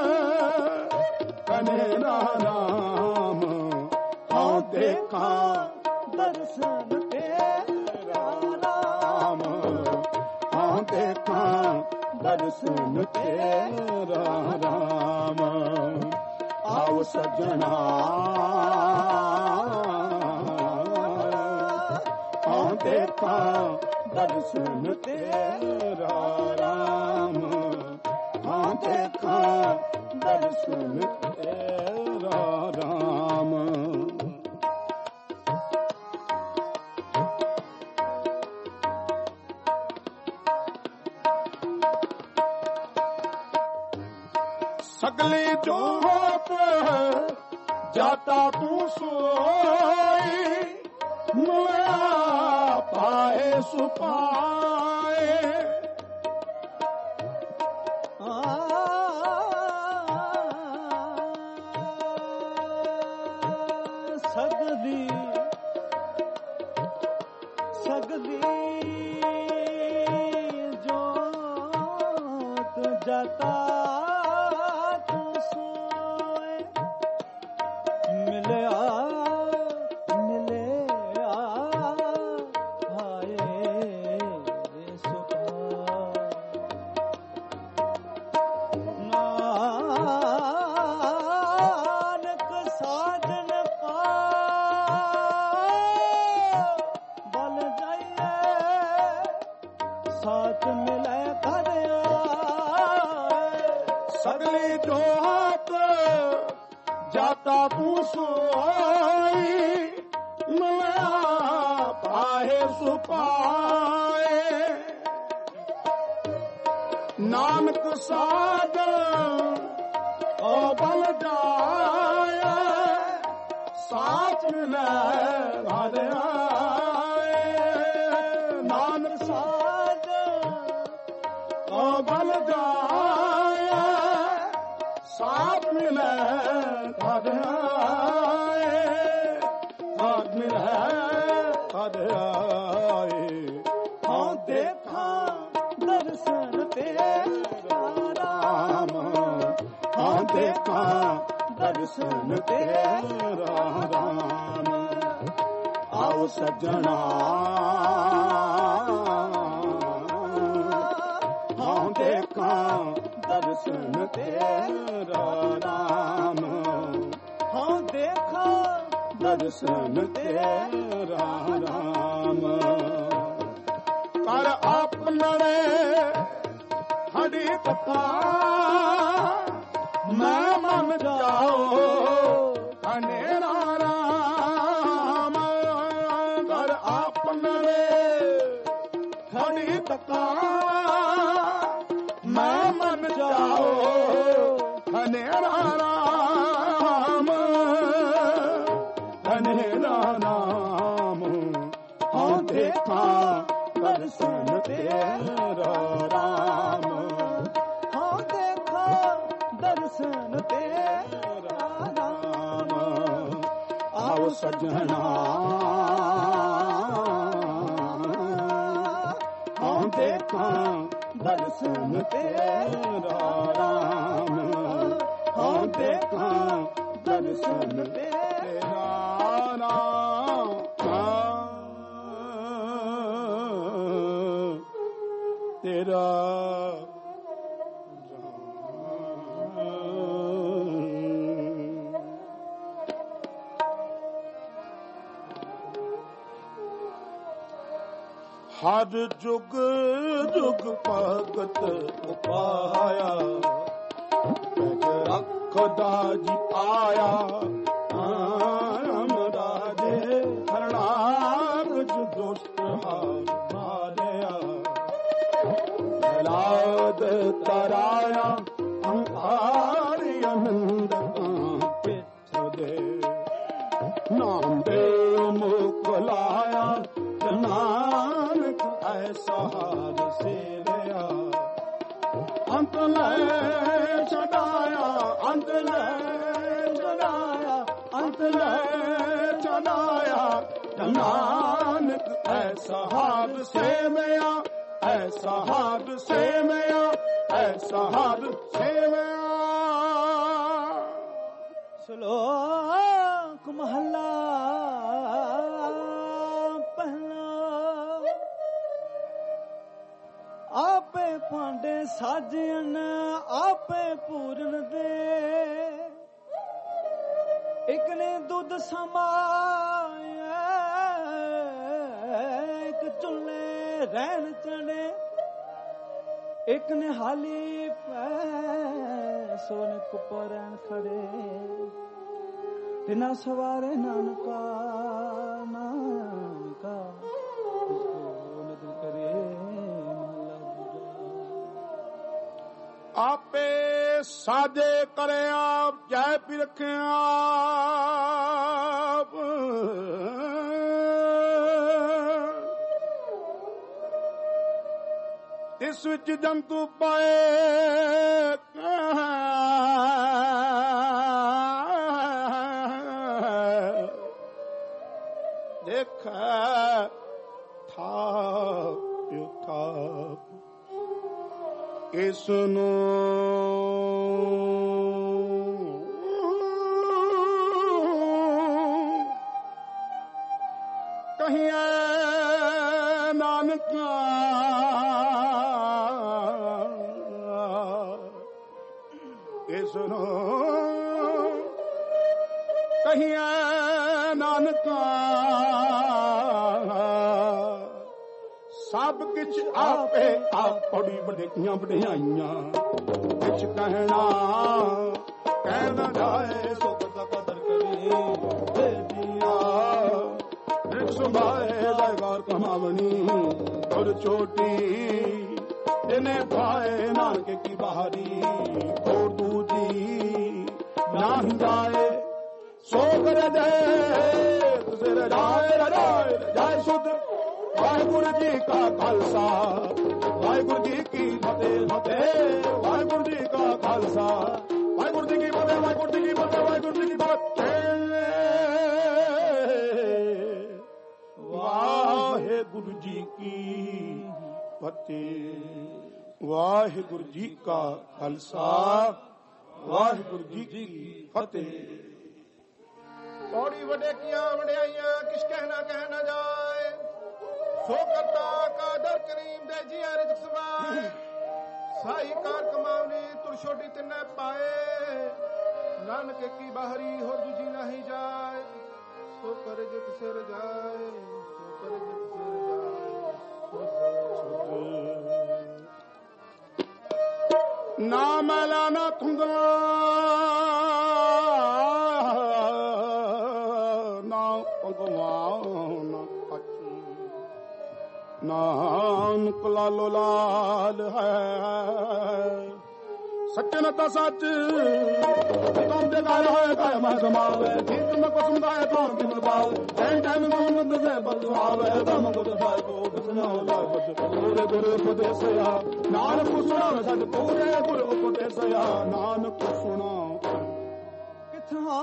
[SPEAKER 1] ਆਉ ਦੇਖਾਂ ਦਰਸ਼ਨ ਤੇਰਾ ਰਾਮ ਆਉ ਦੇਖਾਂ ਦਰਸ਼ਨ ਤੇਰਾ ਰਾਮ ਆਓ ਸਜਣਾ ਆਉ ਦੇਖਾਂ ਦਰਸ਼ਨ ਤੇਰਾ ਰਾਮ ਆਉ ਦੇਖਾਂ ਦਰਸ਼ਨ ਤੇਰਾ ਰਾਮ ਸਗਲੀ ਜੋਤ ਜਾਤਾ ਤੂੰ ਸੋਈ ਮਿਲਿਆ ਪਾਏ ਸੁਪਾਏ
[SPEAKER 2] ਸਗਲੀ ਜੋਤ ਜਾਤਾ ਤੂੰ ਸੋਏ ਮਿਲਿਆ ਹਾਏ ਸੁਪਾਏ ਨਾਨਕ ਸਾਜਨ ਪਾ ਬਲ ਜਾਈਏ ਸਾਚ ਮਿਲੇ ਘਰ ਆਏ
[SPEAKER 1] ਸਗਲੀ ਜੋਤ ਜਾਤਾ ਤੂੰ ਸੋਈ ਮਿਲਿਆ ਪਾਏ ਸੁਪਾਏ ਨਾਨਕ ਸਾਜਨ ਓ ਬਲ ਜਾਏ ਸਾਚ ਮਿਲੇ ਘਰ ਆਏ ਨਾਨਕ ਸਾਜਨ ਓ ਬਲ ਜਾਏ ਸਾਥ ਮਿਲੇ ਘਰ ਆਏ ਸਾਥ ਮਿਲੇ ਘਰ ਆਏ ਹਾਂ ਦੇਖਾਂ ਦਰਸ਼ਨ ਤੇਰਾ ਰਾਮ ਹਾਂ ਦੇਖਾਂ ਦਰਸ਼ਨ ਤੇਰਾ ਰਾਮ ਆਓ ਸੱਜਣਾ ਹਾਂ ਦੇਖਾਂ ਦਰਸ਼ਨ ਤੇਰਾ ਰਾਮ ਹਾਂ ਦੇਖਾਂ ਦਰਸ਼ਨ ਤੇਰਾ ਰਾਮ ਕਰ ਆਪਣੜੇ ਹੜੀ ਤਕਾ ਮੈਂ ਮਨ ਜਾਓ ਹਨੇਰਾ ਰਾਮ ਕਰ ਆਪਣੜੇ ਹੜੀ ਤਕਾ ਮੈਂ ਮਨ ਜਾਓ ਹਨੇਰਾ ਰਾਮ ਹਨੇਰਾ ਨਾਮ ਹਾਂ ਦੇਖਾਂ ਦਰਸ਼ਨ ਤੇਰਾ ਰਾਮ ਹਾਂ ਦੇਖਾਂ ਦਰਸ਼ਨ ਤੇਰਾ ਰਾਮ ਆਓ ਸੱਜਣਾ ਹਾਂ ਦੇਖਾਂ ਦਰਸ਼ਨ ਤੇਰਾ ਰਾਮ ਹਾਂ ਦੇਖਾਂ ਦਰਸ਼ਨ ਤੇਰਾ ਰਾਮ ਤੇਰਾ ਹਰ ਜੁਗ ਜੁਗ ਭਗਤ ਉਪਾਇਆ ਪੈਜ ਰੱਖਦਾ ਜੀ ਆਇਆ ਆਮ ਰਾਜੇ ਹਰਨਾਗ ਦੁਸ਼ਟ ਹਾਰ ਮਾਰਿਆ ਲਾਦ ਤਰਾਇਆ ਹੰਕਾਰੀ ਅਨੰਦ ਪਿੱਛ ਦੇ ਨਾਮ ਦੇ ਮੁਖ ਲਾਇਆ ਨਾਨਕ ਐਸਾ ਹਾਲ ਸੇਵਿਆ ਅੰਤ ਲੈ ਛਡਾਇਆ ਅੰਤ ਲੈ ਛਡਾਇਆ ਅੰਤ ਲੈ ਛਡਾਇਆ ਨਾਨਕ ਐਸਾ ਹਾਲ ਸੇਵਿਆ ਐਸਾ ਹਾਲ ਸੇਵਿਆ ਐਸਾ ਹਾਲ ਸੇਵਿਆ
[SPEAKER 2] ਸ਼ਲੋਕ ਮਹਲਾ ਆਪੇ ਭਾਂਡੇ ਸਾਜਣ ਆਪੇ ਪੂਰਨ ਦੇ ਇੱਕ ਨੇ ਦੁੱਧ ਸਮਾਇਆ ਇੱਕ ਚੁੱਲੇ ਰਹਿਣ ਚੜੇ ਇੱਕ ਨੇ ਹਾਲੀ ਪੈ ਸੋਨੇ ਕੁੱਪਰ ਰਹਿਣ ਖੜੇ ਤਿਨਾ ਸਵਾਰੇ ਨਾਨਕਾ ਨਾਨਕਾ
[SPEAKER 1] ਆਪੇ ਸਾਜੇ ਕਰੇ ਆਪ ਜੈ ਪੀ ਰੱਖੇ ਆਪ ਇਸ ਵਿੱਚ ਜੰਤੂ ਪਾਏ ਦੇਖ ਥਾਪ ਇਸ ਨੂੰ ਕਹੀਏ ਨਾਨਕਾ ਇਸ ਨੂੰ ਕਹੀਏ ਨਾਨਕਾ ਸਭ ਕਿਛ ਆਪੇ ਆਪ ਬੜੀ ਵਡੇਕੀਆਂ ਵਡਿਆਈਆਂ ਕਿਛ ਕਹਿਣਾ ਜਾਏ ਸੋ ਕਦਾ ਕਦਰ ਕਰੇ ਦੇਵੀਆਂ ਰਿਕ ਸੁਭਾਏ ਦਾਇਗਾਰ ਕਮਾਵਣੀ ਔਰ ਛੋਟੀ ਇਹਨੇ ਪਾਏ ਨਾਨਕੇ ਕੀ ਬਹਾਰੀ ਔਰ ਦੂਜੀ ਨਾ ਜਾਏ ਸੋ ਕਰ ਦੇ ਤੁਸੇ ਰਜਾਏ ਰਜਾਏ ਰਜਾਏ ਸੁਧ ਵਾਹਿਗੁਰੂ ਜੀ ਕਾ ਖਾਲਸਾ ਵਾਹਿਗੁਰੂ ਜੀ ਕੀ ਫਤਿਹ ਫਤਿਹ ਵਾਹਿਗੁਰੂ ਜੀ ਕਾ ਖਾਲਸਾ ਵਾਹਿਗੁਰੂ ਜੀ ਕੀ ਫਤਿਹ ਵਾਹਿਗੁਰੂ ਜੀ ਕੀ ਫਤਿਹ ਵਾਹਿਗੁਰੂ ਜੀ ਕੀ ਫਤਿਹ ਵਾਹਿਗੁਰੂ ਜੀ ਕੀ ਫਤਿਹ ਵਾਹਿਗੁਰੂ ਜੀ ਕਾ ਖਾਲਸਾ ਵਾਹਿਗੁਰੂ ਜੀ ਕੀ ਫਤਿਹ
[SPEAKER 3] ਬੜੀ ਵਡੇਕੀਆਂ ਵਡਿਆਈਆਂ ਕਿਸ ਕਹਿਣਾ ਜਾਏ ਸੋ ਕਰਤਾ ਕਾਦਰ ਕਰੀਮ ਦੇ ਜੀ ਰਿਜ਼ਕ ਸਵਾਏ ਸਾਈ ਕਾਰ ਕਮਾਵਨੀ ਤੁਰ ਛੋਟੀ ਤਿੰਨੇ ਪਾਏ ਨਾਨਕ ਕੀ ਬਾਹਰੀ ਹੋਰ ਦੂਜੀ ਨਹੀਂ ਜਾਏ ਸੋ ਕਰ ਜਿਤ ਸਿਰ ਜਾਏ ਸੋ ਕਰ ਜਿਤ ਸਿਰ ਜਾਏ
[SPEAKER 1] ਨਾ ਮੈਲਾ ਨਾ ਧੁੰਦਲਾ ਨਾ ਭਗਵਾਨ ਨਾਨਕ ਲਾਲੋ ਲਾਲ ਹੈ ਸੱਚਨ ਤਾਂ ਸੱਚ ਤੁਮ ਦੇ ਘਰ ਹੋਏ ਕਾ ਮੈਂ ਸਮਾਵੇ ਜਿਤ ਮੈਂ ਕੁਸਮ ਦਾ ਤਾਂ ਕਿ ਮਰਬਾਲ ਟੈਨ ਟੈਨ ਮੁਹੰਮਦ ਦੇ ਬਦਵਾਵੇ ਦਮ ਗੁਰ ਸਾਹਿਬ ਕੋ ਬਸਨਾ ਲਾ ਬਸ ਪੂਰੇ ਗੁਰ ਉਪਦੇਸਿਆ ਨਾਨਕ ਸੁਣਾ ਸਤ ਪੂਰੇ ਗੁਰ ਉਪਦੇਸਿਆ ਨਾਨਕ ਸੁਣਾ
[SPEAKER 2] ਕਿਥਾਂ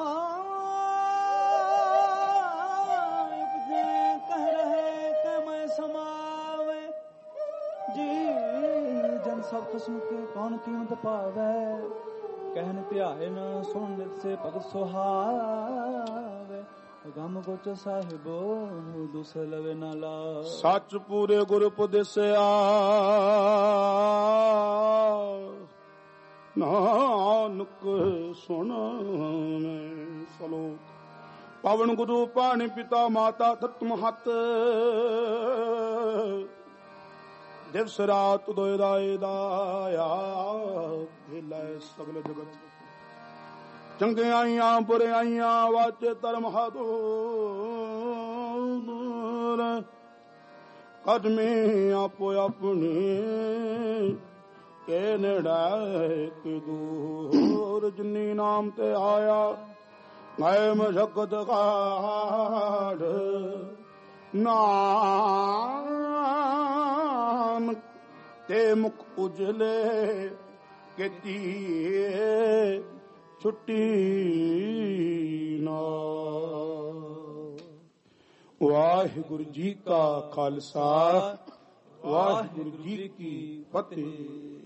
[SPEAKER 2] ਕਹਿ ਰਹੇ ਕਿ ਮੈਂ ਸਮਾਵੇ ਜੀ ਜਨ ਸਭ ਸੁਣ ਕੇ ਕੌਣ ਕੀਮਤ ਪਾਵੇ ਕਹਿਨ ਧਿਆਏ ਨ ਸੁਣ ਨਿਤ ਸੇ ਭਗਤ ਸੁਹਾਵੇ ਗਮ ਗੋਚ ਸਾਹਿਬੋ ਦੁਸ ਲਵੇ ਨਾ ਲਾ
[SPEAKER 1] ਸੱਚ ਪੂਰੇ ਗੁਰ ਉਪਦੇਸਿਆ ਨਾਨਕ ਸੁਣ ਸਲੋਕ ਪਵਨ ਗੁਰੂ ਪਾਣੀ ਪਿਤਾ ਮਾਤਾ ਤਤ ਮਹਤ ਦਿਵਸ ਰਾਤ ਦੋਇ ਰਾਏ ਦਾਇਆ ਹਿਲਾਏ ਸਗਲ ਜਗਤ ਚੰਗਿਆਈਆਂ ਬੁਰਿਆਈਆਂ ਵਾਚੇ ਧਰਮ ਹਾਦੂਰ ਕਦਮੇ ਆਪੋ ਆਪਣੀ ਕੇ ਨੇੜੇ ਕਿ ਦੂਰ ਜਿਨੀ ਨਾਮ ਤੇ ਆਇਆ ਮੈਂ ਮਸ਼ਕਤ ਕਾਢ ਨਾਮ ਤੇ ਮੁਖ ਉਜਲੇ ਕੀਤੀ ਛੁੱਟੀ ਨਾ ਵਾਹਿਗੁਰੂ ਜੀ ਕਾ ਖਾਲਸਾ ਵਾਹਿਗੁਰੂ ਜੀ ਕੀ ਫਤਿਹ।